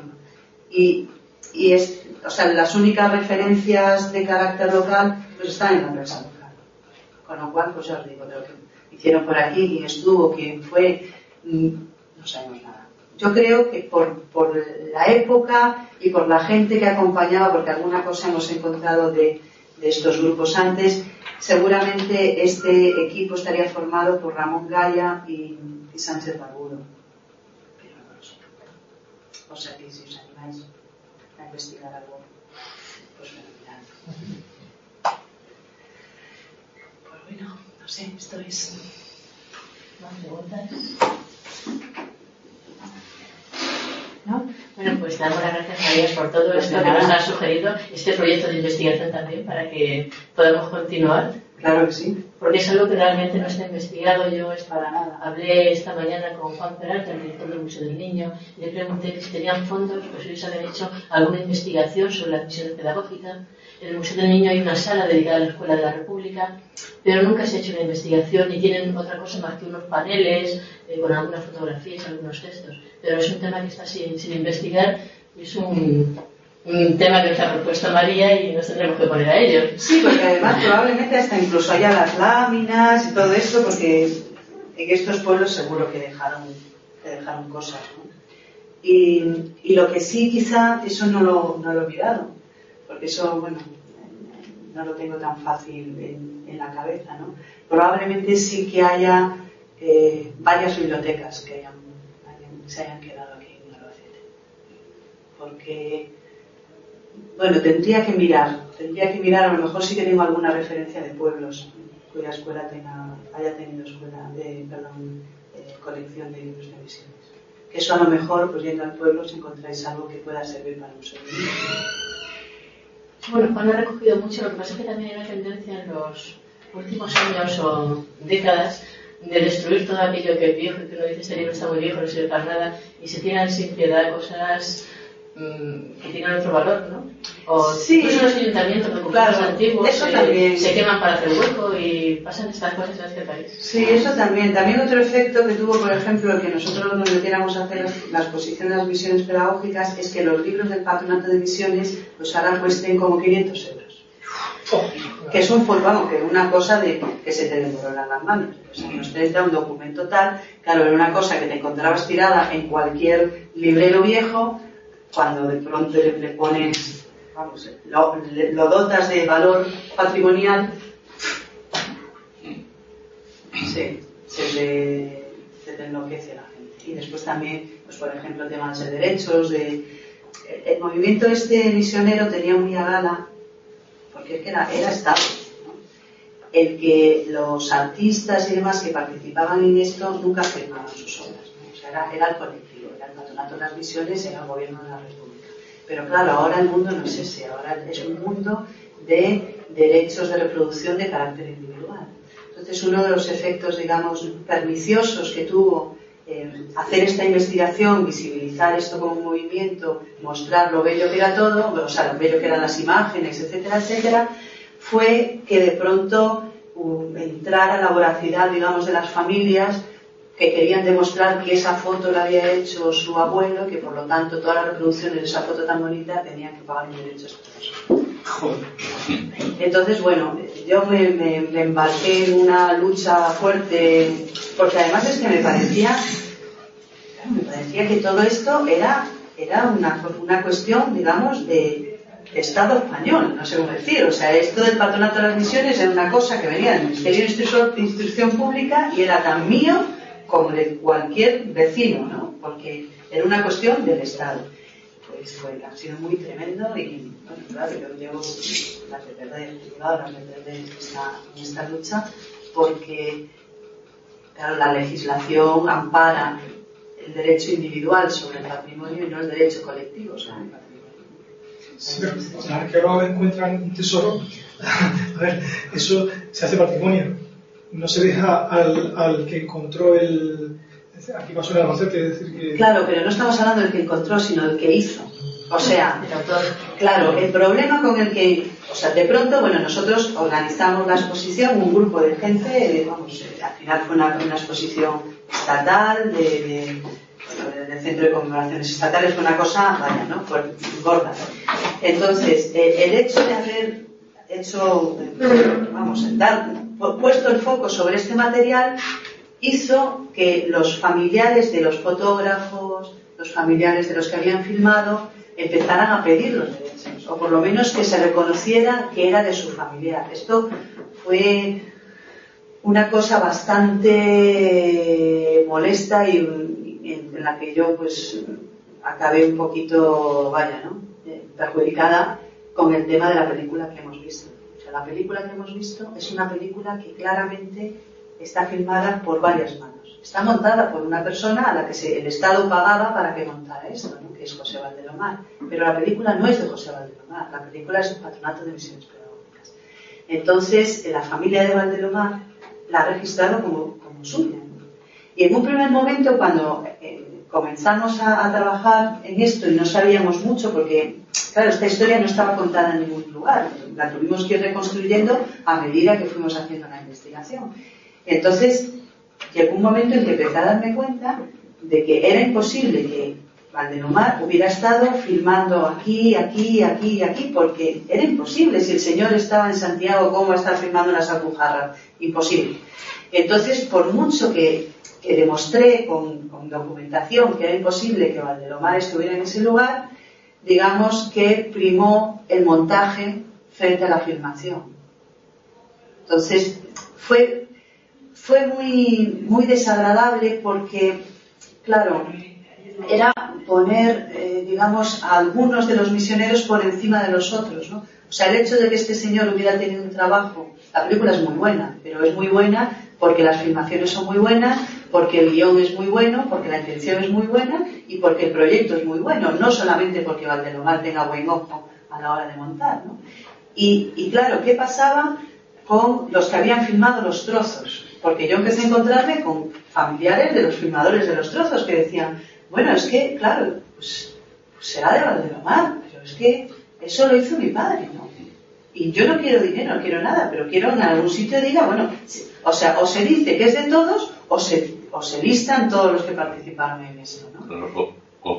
O sea, las únicas referencias de carácter local pues están en la prensa local. Con lo cual, pues ya os digo, de lo que hicieron por aquí, quién estuvo, quién fue, no sabemos nada. Yo creo que por la época y por la gente que acompañaba, porque alguna cosa hemos encontrado de estos grupos antes, seguramente este equipo estaría formado por Ramón Gaya y Sánchez Barbudo. Pero no lo sé. O sea que si os animáis a investigar algo, pues fenomenal. Pues bueno, no sé, esto es... ¿Más preguntas? ¿No? Bueno, pues damos las gracias a María por todo esto que nos ha sugerido, este proyecto de investigación también, para que podamos continuar. Claro que sí. Porque es algo que realmente no está investigado, yo es para nada. Hablé esta mañana con Juan Peralta, el director del Museo del Niño, y le pregunté que si tenían fondos, pues ellos habían hecho alguna investigación sobre las misiones pedagógicas. En el Museo del Niño hay una sala dedicada a la Escuela de la República, pero nunca se ha hecho una investigación ni tienen otra cosa más que unos paneles con algunas fotografías, algunos textos. Pero es un tema que está sin investigar, es un tema que nos ha propuesto María y nos tendremos que poner a ello. Sí, porque además probablemente hasta incluso haya las láminas y todo esto, porque en estos pueblos seguro que dejaron cosas, ¿no? Y lo que sí, quizá, eso no lo he olvidado, porque eso, bueno, no lo tengo tan fácil en la cabeza, ¿no? Probablemente sí que haya varias bibliotecas que se hayan quedado aquí en Albacete. Porque, bueno, tendría que mirar, a lo mejor sí que tengo alguna referencia de pueblos cuya escuela haya tenido colección de libros de misiones. Que eso a lo mejor, pues yendo al pueblo, si encontráis algo que pueda servir para un sobrino. Bueno, Juan ha recogido mucho, lo que pasa es que también hay una tendencia en los últimos años o décadas de destruir todo aquello que es viejo, y que uno dice este libro está muy viejo, no sirve para nada, y se tiran sin piedad cosas que tienen otro valor, ¿no? O sí, incluso los ayuntamientos, documentos antiguos se queman para hacer hueco y pasan estas cosas en este país. Sí, eso también. También otro efecto que tuvo, por ejemplo, que nosotros nos metiéramos a hacer la exposición de las misiones pedagógicas, es que los libros del Patronato de Misiones pues ahora cuesten como 500 euros. Que es una cosa de que se te desmoronan las manos. O sea, nos trae un documento tal, claro, era una cosa que te encontrabas tirada en cualquier librero viejo, cuando de pronto le pones, lo dotas de valor patrimonial, sí, se te enloquece la gente. Y después también, pues por ejemplo, temas de derechos, el movimiento misionero tenía muy a gala, porque era Estado, ¿no? El que los artistas y demás que participaban en esto nunca firmaban sus obras, ¿no? O sea, era el colectivo, era el Patronato de las Misiones, era el gobierno de la República. Pero claro, ahora el mundo no es ese, ahora es un mundo de derechos de reproducción de carácter individual. Entonces, uno de los efectos, digamos, perniciosos que tuvo hacer esta investigación, visibilizar esto como un movimiento, mostrar lo bello que era todo, o sea, lo bello que eran las imágenes, etcétera, etcétera, fue que de pronto entrara la voracidad, digamos, de las familias que querían demostrar que esa foto la había hecho su abuelo, que por lo tanto todas las reproducciones de esa foto tan bonita tenían que pagar los derechos de todos. Entonces, bueno, yo me embarqué en una lucha fuerte, porque además es que me parecía que todo esto era una cuestión, digamos, de Estado español, no sé cómo decir. O sea, esto del patronato de las misiones era una cosa que venía del Ministerio de Instrucción Pública y era tan mío como de cualquier vecino, ¿no? Porque era una cuestión del Estado. Pues ha sido muy tremendo y, bueno, claro, yo llevo las de perder en esta lucha porque, claro, la legislación ampara el derecho individual sobre el patrimonio y no el derecho colectivo sobre el patrimonio. Sí, pero los arqueólogos encuentran un tesoro. A ver, eso se hace patrimonio. No se deja al que encontró el... Aquí pasó el Albacete, es decir que... Claro, pero no estamos hablando del que encontró, sino del que hizo. O sea, claro, el problema con el que... O sea, de pronto, bueno, nosotros organizamos la exposición, un grupo de gente, vamos, al final fue una exposición estatal del Centro de Conmemoraciones Estatales, fue una cosa, vaya, ¿no? Fue gorda. Entonces, el hecho de haber hecho, vamos, puesto el foco sobre este material hizo que los familiares de los fotógrafos, los familiares de los que habían filmado, empezaran a pedir los derechos, o por lo menos que se reconociera que era de su familiar. Esto fue una cosa bastante molesta y en la que yo pues acabé un poquito, vaya, ¿no? Perjudicada con el tema de la película que hemos visto. O sea, la película que hemos visto es una película que claramente está filmada por varias manos. Está montada por una persona a la que el Estado pagaba para que montara esto, ¿no? Que es José Valdelomar. Pero la película no es de José Valdelomar, la película es del Patronato de Misiones Pedagógicas. Entonces, la familia de Valdelomar la ha registrado como suya. Y en un primer momento, cuando comenzamos a trabajar en esto y no sabíamos mucho, porque, claro, esta historia no estaba contada en ningún lugar, la tuvimos que ir reconstruyendo a medida que fuimos haciendo la investigación. Entonces, llegó un momento en que empecé a darme cuenta de que era imposible que Valdelomar hubiera estado filmando aquí, porque era imposible. Si el señor estaba en Santiago, ¿cómo va a estar filmando en las Alpujarras? Imposible. Entonces, por mucho que demostré con documentación que era imposible que Valdelomar estuviera en ese lugar, digamos que primó el montaje frente a la filmación. Entonces, fue muy desagradable porque, claro, era poner, digamos, a algunos de los misioneros por encima de los otros, ¿no? O sea, el hecho de que este señor hubiera tenido un trabajo, la película es muy buena, pero es muy buena porque las filmaciones son muy buenas, porque el guión es muy bueno, porque la intención es muy buena y porque el proyecto es muy bueno, no solamente porque Valdelomar tenga buen ojo a la hora de montar, ¿no? Y claro, ¿qué pasaba con los que habían filmado los trozos? Porque yo empecé a encontrarme con familiares de los filmadores de los trozos que decían, bueno, es que, claro, pues será de Valdelomar, pero es que eso lo hizo mi padre, ¿no? Y yo no quiero dinero, no quiero nada, pero quiero en algún sitio diga, bueno, o sea, o se dice que es de todos, o se listan todos los que participaron en eso, ¿no? Pero,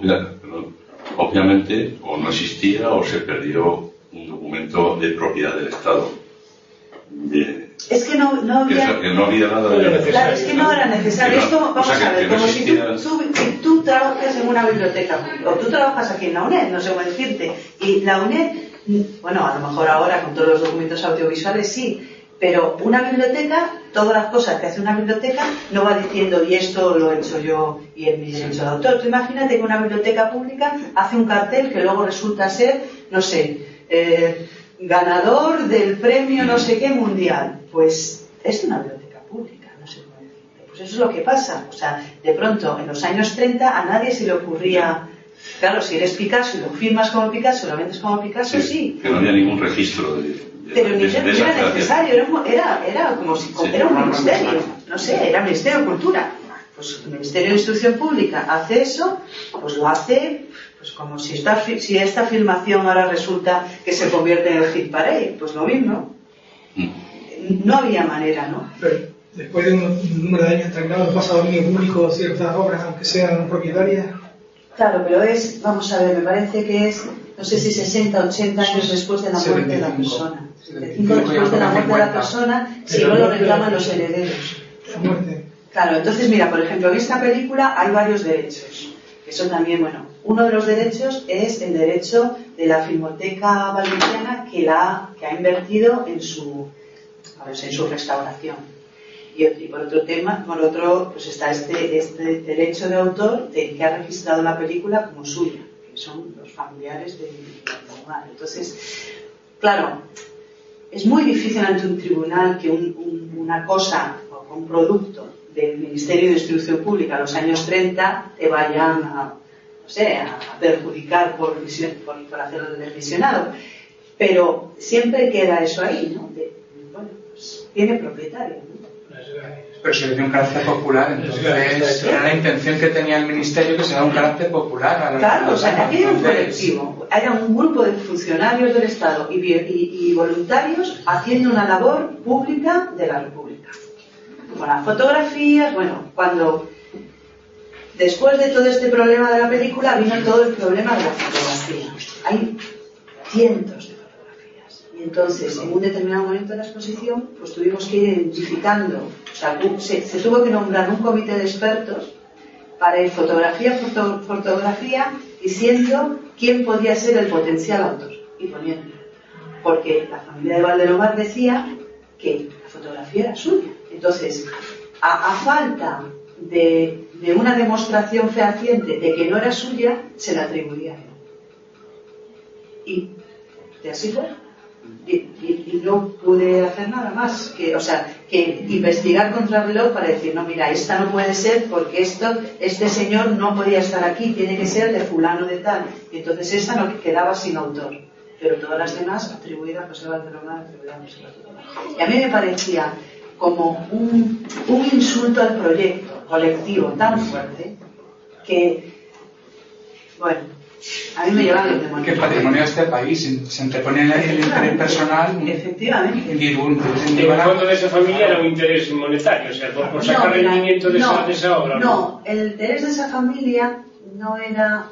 obviamente, o no existía o se perdió un documento de propiedad del Estado. Es que no había... Que no había nada de necesario. Claro, es que no era necesario. Esto, vamos a ver, como si tú trabajas en una biblioteca pública, o tú trabajas aquí en la UNED, no sé cómo decirte, y la UNED, bueno, a lo mejor ahora con todos los documentos audiovisuales sí, pero una biblioteca, todas las cosas que hace una biblioteca, no va diciendo, y esto lo he hecho yo, y es mi derecho de autor. Tú imagínate que una biblioteca pública hace un cartel que luego resulta ser, no sé, ganador del premio no sé qué mundial. Pues es una biblioteca pública, no sé cómo decirte. Pues eso es lo que pasa. O sea, de pronto, en los años 30, a nadie se le ocurría... Claro, si eres Picasso y lo firmas como Picasso, lo vendes como Picasso, sí. Que no había ningún registro pero ni era necesario, era como si era un ministerio, no sé, era el Ministerio de Cultura. Pues el Ministerio de Instrucción Pública hace eso, pues lo hace pues como si esta filmación ahora resulta que se convierte en el hit parade, pues lo mismo. No había manera, ¿no? Pero después de un número de años tan grande pasa a dominio público ciertas obras, aunque sean propietarias. Claro, pero vamos a ver, me parece que es, no sé si 60 o 80 años después de la muerte de la persona. 75 después de la muerte de la persona, si no lo reclaman los herederos. Claro, entonces mira, por ejemplo, en esta película hay varios derechos. Eso también, bueno, uno de los derechos es el derecho de la Filmoteca Valenciana que ha invertido en su restauración. Y por otro, pues está este derecho de autor del que ha registrado la película como suya, que son los familiares de Omar. Entonces, claro, es muy difícil ante un tribunal que una cosa o un producto del Ministerio de Instrucción Pública a los años 30 te vayan a perjudicar por hacerlo del visionado. Pero siempre queda eso ahí, ¿no? Pues tiene propietario, ¿no? Pero si le dio un carácter popular, entonces era la intención que tenía el Ministerio, que se da un carácter popular. Claro, o sea, aquí hay un colectivo, era un grupo de funcionarios del Estado y voluntarios haciendo una labor pública de la República. Con las fotografías, bueno, después de todo este problema de la película vino todo el problema de la fotografía. Hay cientos de fotografías. Y entonces, en un determinado momento de la exposición, pues tuvimos que ir identificando, o sea, se tuvo que nombrar un comité de expertos para ir fotografía por fotografía diciendo quién podía ser el potencial autor y poniendo. Porque la familia de Valdelomar decía que la fotografía era suya. Entonces, a falta de una demostración fehaciente de que no era suya, se la atribuía a él. Y así fue. Y no pude hacer nada más que investigar contra el reloj para decir, no, mira, esta no puede ser porque este señor no podía estar aquí, tiene que ser de fulano de tal. Y entonces esta no quedaba sin autor. Pero todas las demás atribuidas a José Valdelomar, y a mí me parecía como un insulto al proyecto colectivo tan fuerte que, bueno, a mí me lleva el demonio. Que el patrimonio de este país se antepone en el interés personal. Efectivamente. El fondo de esa familia era un interés monetario, o sea, por sacar rendimiento de esa obra. No, el interés de esa familia no era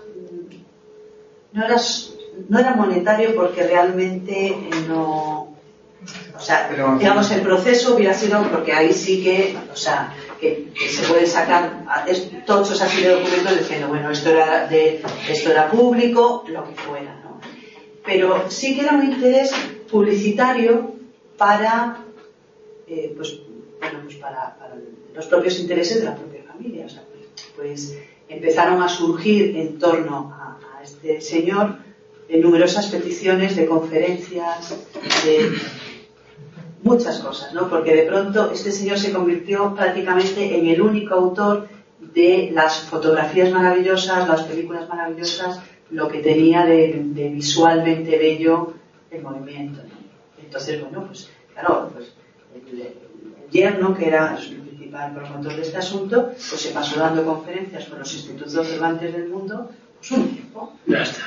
monetario porque realmente no. O sea, digamos, el proceso hubiera sido porque ahí sí que, o sea, que se pueden sacar tochos así de documentos diciendo, bueno, esto era público, lo que fuera, ¿no? Pero sí que era un interés publicitario para para los propios intereses de la propia familia. O sea, pues empezaron a surgir en torno a este señor numerosas peticiones de conferencias, de muchas cosas, ¿no? Porque de pronto este señor se convirtió prácticamente en el único autor de las fotografías maravillosas, las películas maravillosas, lo que tenía de visualmente bello el movimiento, ¿no? Entonces, bueno, pues claro, pues el yerno, que era el principal promotor de este asunto, pues se pasó dando conferencias por los institutos Cervantes del mundo, pues un tiempo. Ya está.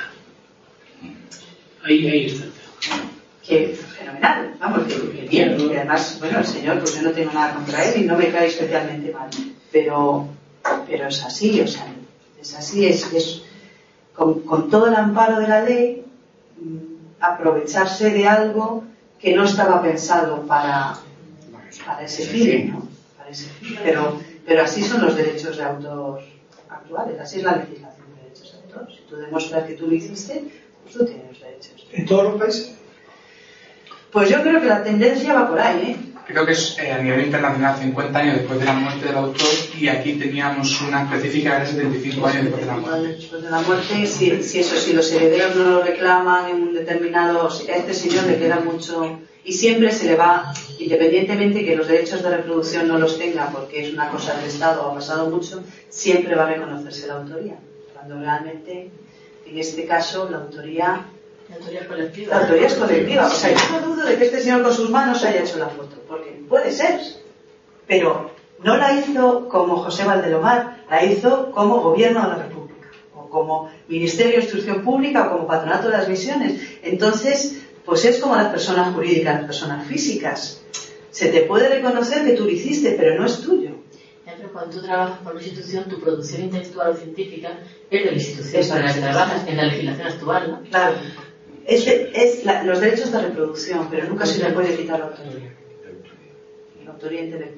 Ahí está. Que fenomenal, vamos, que bien, y además, bueno, el señor, pues yo no tengo nada contra él y no me cae especialmente mal, pero es así, o sea, es así, es con todo el amparo de la ley, aprovecharse de algo que no estaba pensado para ese fin, ¿no? Para ese fin. Pero así son los derechos de autor actuales, así es la legislación de derechos de autor. Si tú demuestras que tú lo hiciste, pues tú tienes los derechos. ¿En todos los países? Pues yo creo que la tendencia va por ahí, ¿eh? Creo que es a nivel internacional 50 años después de la muerte del autor, y aquí teníamos una específica de 75 años después de la muerte. Después de la muerte, si los herederos no lo reclaman en un determinado, a este señor le queda mucho, y siempre se le va, independientemente que los derechos de reproducción no los tenga porque es una cosa del Estado o ha pasado mucho, siempre va a reconocerse la autoría, cuando realmente en este caso la autoría colectiva. La autoría es colectiva. O sea, yo no dudo de que este señor con sus manos haya hecho la foto, porque puede ser, pero no la hizo como José Valdelomar, la hizo como Gobierno de la República, o como Ministerio de Instrucción Pública, o como Patronato de las Misiones. Entonces, pues es como las personas jurídicas, las personas físicas. Se te puede reconocer que tú lo hiciste, pero no es tuyo. Pero cuando tú trabajas por una institución, tu producción intelectual o científica es de la institución para la que trabajas, en la legislación actual, ¿no? Claro. Los derechos de reproducción, pero nunca se le puede quitar la autoría. La autoría intelectual.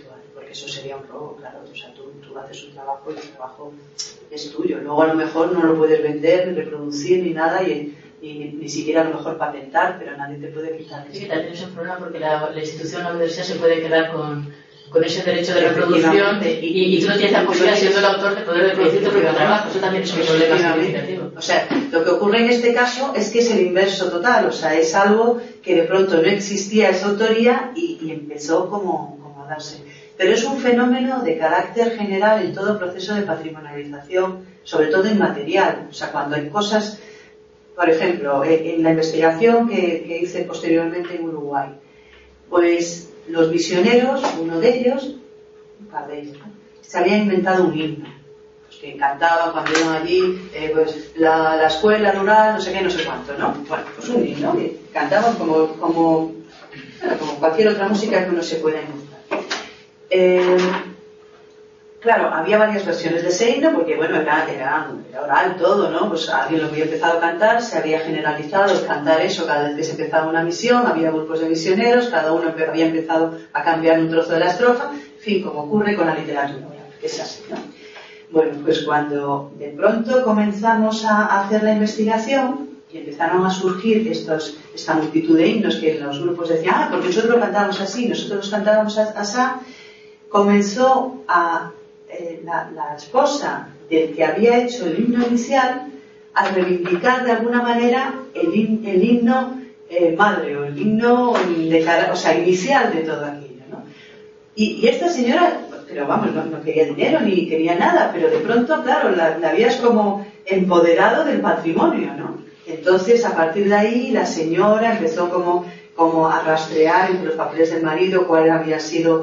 porque eso sería un robo, claro. O sea, tú haces un trabajo y el trabajo es tuyo. Luego a lo mejor no lo puedes vender, ni reproducir, ni nada, y ni siquiera a lo mejor patentar, pero nadie te puede quitar eso. Sí, también es un problema porque la institución, la universidad se puede quedar con ese derecho de reproducción y tú no tienes la posibilidad, siendo el autor, de poder reproducir tu propio trabajo. Eso también es un problema significativo. O sea, lo que ocurre en este caso es que es el inverso total. O sea, es algo que de pronto no existía esa autoría y empezó como a darse. Pero es un fenómeno de carácter general en todo proceso de patrimonialización, sobre todo inmaterial. O sea, cuando hay cosas, por ejemplo, en la investigación que hice posteriormente en Uruguay, pues los misioneros, uno de ellos, un par de ellos, ¿no?, se había inventado un himno, pues que cantaba cuando iban allí, pues la escuela rural, no sé qué, no sé cuánto, ¿no? Bueno, pues un himno que cantaban como cualquier otra música que uno se pueda inventar. Claro, había varias versiones de ese himno porque, bueno, era oral todo, ¿no? Pues alguien lo había empezado a cantar, se había generalizado el cantar eso cada vez que se empezaba una misión, había grupos de misioneros, cada uno había empezado a cambiar un trozo de la estrofa, en fin, como ocurre con la literatura, que es así, ¿no? Bueno, pues cuando de pronto comenzamos a hacer la investigación y empezaron a surgir esta multitud de himnos que los grupos decían, porque nosotros lo cantábamos así, nosotros los cantábamos así, comenzó a la esposa del que había hecho el himno inicial a reivindicar de alguna manera el himno madre o el himno inicial de todo aquello, ¿no? Y esta señora, pero vamos, no quería dinero ni quería nada, pero de pronto, claro, la habías como empoderado del patrimonio, ¿no? Entonces, a partir de ahí, la señora empezó como a rastrear entre los papeles del marido cuál había sido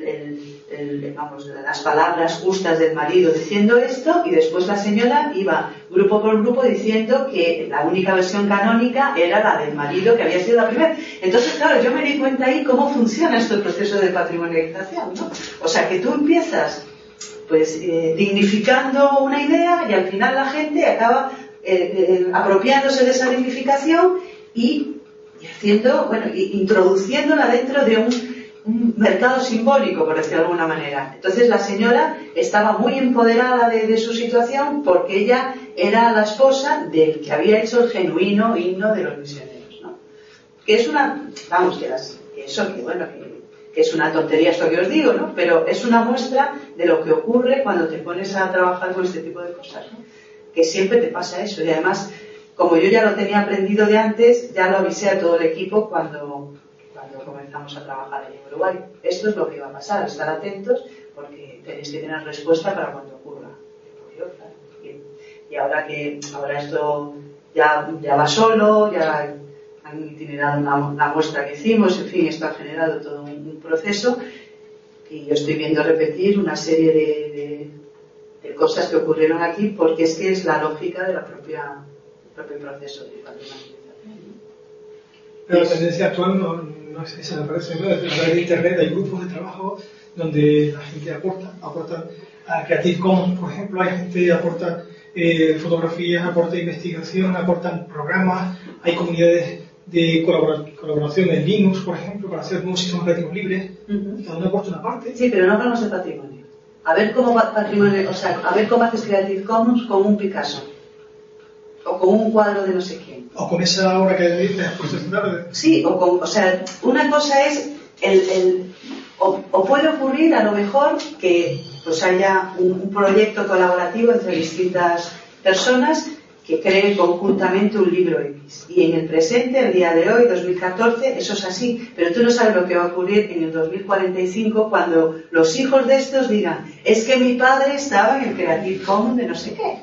las palabras justas del marido diciendo esto, y después la señora iba grupo por grupo diciendo que la única versión canónica era la del marido, que había sido la primera. Entonces, claro, yo me di cuenta ahí cómo funciona este proceso de patrimonialización, ¿no? O sea, que tú empiezas pues dignificando una idea y al final la gente acaba apropiándose de esa dignificación y introduciéndola dentro de un mercado simbólico, por decirlo de alguna manera. Entonces la señora estaba muy empoderada de su situación porque ella era la esposa del que había hecho el genuino himno de los misioneros, ¿no? Que es que es una tontería esto que os digo, ¿no? Pero es una muestra de lo que ocurre cuando te pones a trabajar con este tipo de cosas, ¿no? Que siempre te pasa eso. Y además, como yo ya lo tenía aprendido de antes, ya lo avisé a todo el equipo cuando comenzamos a trabajar en Uruguay. Esto es lo que iba a pasar, estar atentos porque tenéis que tener respuesta para cuando ocurra. Y ahora esto ya va solo, ya han itinerado una muestra que hicimos, en fin, esto ha generado todo un proceso y yo estoy viendo repetir una serie de cosas que ocurrieron aquí porque es que es la lógica de el propio proceso de patrimonialización. Pero la tendencia actual no es esa, me parece, ¿no? A través de Internet hay grupos de trabajo donde la gente aporta a Creative Commons, por ejemplo, hay gente que aporta fotografías, aporta investigación, aportan programas, hay comunidades de colaboración en Linux, por ejemplo, para hacer nuevos sistemas operativos libres, y cada uno aporta una parte. Sí, pero no hablamos de patrimonio. A ver cómo haces Creative Commons con un Picasso, o con un cuadro de no sé quién. O con esa obra que has puesto en tarde. Sí, una cosa es o puede ocurrir a lo mejor que pues haya un proyecto colaborativo entre distintas personas que creen conjuntamente un libro X. Y en el presente, el día de hoy, 2014, eso es así. Pero tú no sabes lo que va a ocurrir en el 2045 cuando los hijos de estos digan, es que mi padre estaba en el Creative Commons de no sé qué.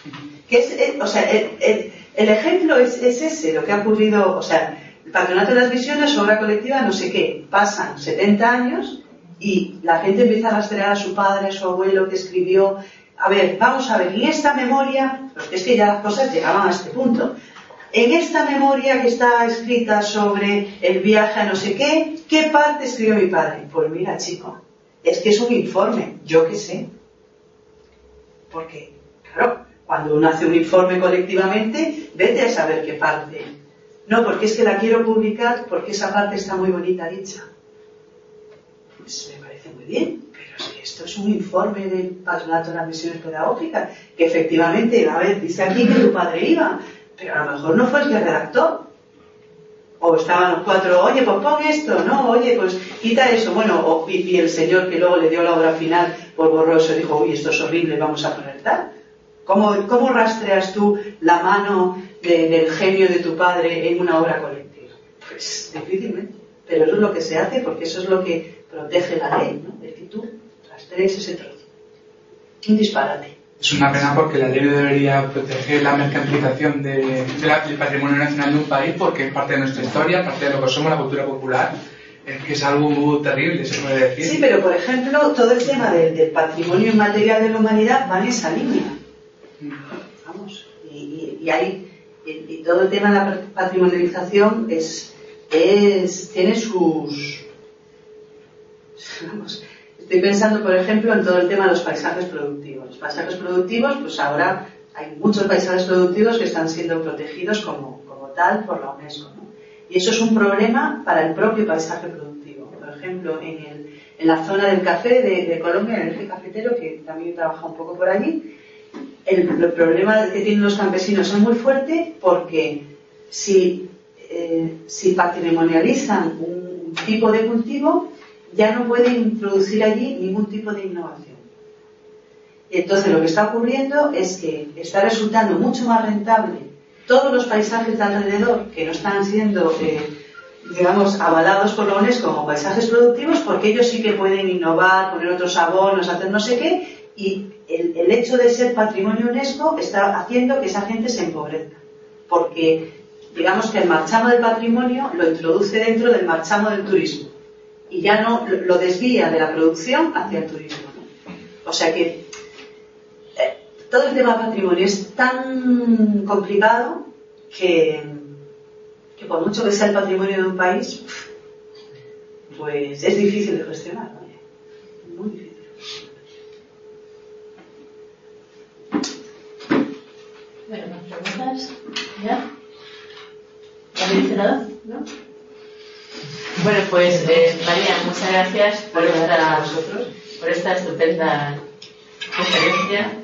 El ejemplo es ese, lo que ha ocurrido, el Patronato de las Misiones, obra colectiva, no sé qué, pasan 70 años y la gente empieza a rastrear a su padre, a su abuelo que escribió, vamos a ver, en esta memoria, porque es que ya las cosas llegaban a este punto, en esta memoria que está escrita sobre el viaje a no sé ¿qué parte escribió mi padre? Pues mira, chico, es que es un informe, yo qué sé, porque, claro, cuando uno hace un informe colectivamente, vete a saber qué parte. No, porque es que la quiero publicar porque esa parte está muy bonita dicha. Pues me parece muy bien, pero esto es un informe del patronato de las misiones pedagógicas, que efectivamente, a ver, dice aquí que tu padre iba, pero a lo mejor no fue el que redactó. O estaban los cuatro, oye, pues pon esto, no, oye, pues quita eso. Bueno, y el señor que luego le dio la obra final por borroso dijo, uy, esto es horrible, vamos a poner tal. ¿Cómo rastreas tú la mano del genio de tu padre en una obra colectiva? Pues difícilmente. Pero eso es lo que se hace porque eso es lo que protege la ley, ¿no? De que tú rastrees ese trozo. Un disparate. Es una pena porque la ley debería proteger la mercantilización del patrimonio nacional de un país porque es parte de nuestra historia, parte de lo que somos, la cultura popular. Es que es algo muy terrible, se puede decir. Sí, pero por ejemplo, todo el tema del patrimonio inmaterial de la humanidad va en esa línea. Vamos, y todo el tema de la patrimonialización tiene sus... Vamos, estoy pensando, por ejemplo, en todo el tema de los paisajes productivos. Los paisajes productivos, pues ahora hay muchos paisajes productivos que están siendo protegidos como tal por la UNESCO, ¿no? Y eso es un problema para el propio paisaje productivo. Por ejemplo, en la zona del café de Colombia, en el eje cafetero, que también he trabajado un poco por allí, el problema que tienen los campesinos es muy fuerte porque si patrimonializan un tipo de cultivo, ya no pueden introducir allí ningún tipo de innovación. Y entonces lo que está ocurriendo es que está resultando mucho más rentable todos los paisajes de alrededor que no están siendo, digamos, avalados por la UNESCO como paisajes productivos, porque ellos sí que pueden innovar, poner otros abonos, hacer no sé qué, y el hecho de ser patrimonio UNESCO está haciendo que esa gente se empobrezca. Porque, digamos que el marchamo del patrimonio lo introduce dentro del marchamo del turismo. Y ya no lo desvía de la producción hacia el turismo, ¿no? O sea que todo el tema patrimonio es tan complicado que por mucho que sea el patrimonio de un país, pues es difícil de gestionar, ¿no? Muy difícil. Bueno, ¿más preguntas? ¿Ya? ¿No me dice nada? ¿No? Bueno, pues María, muchas gracias por estar a nosotros, por esta estupenda conferencia.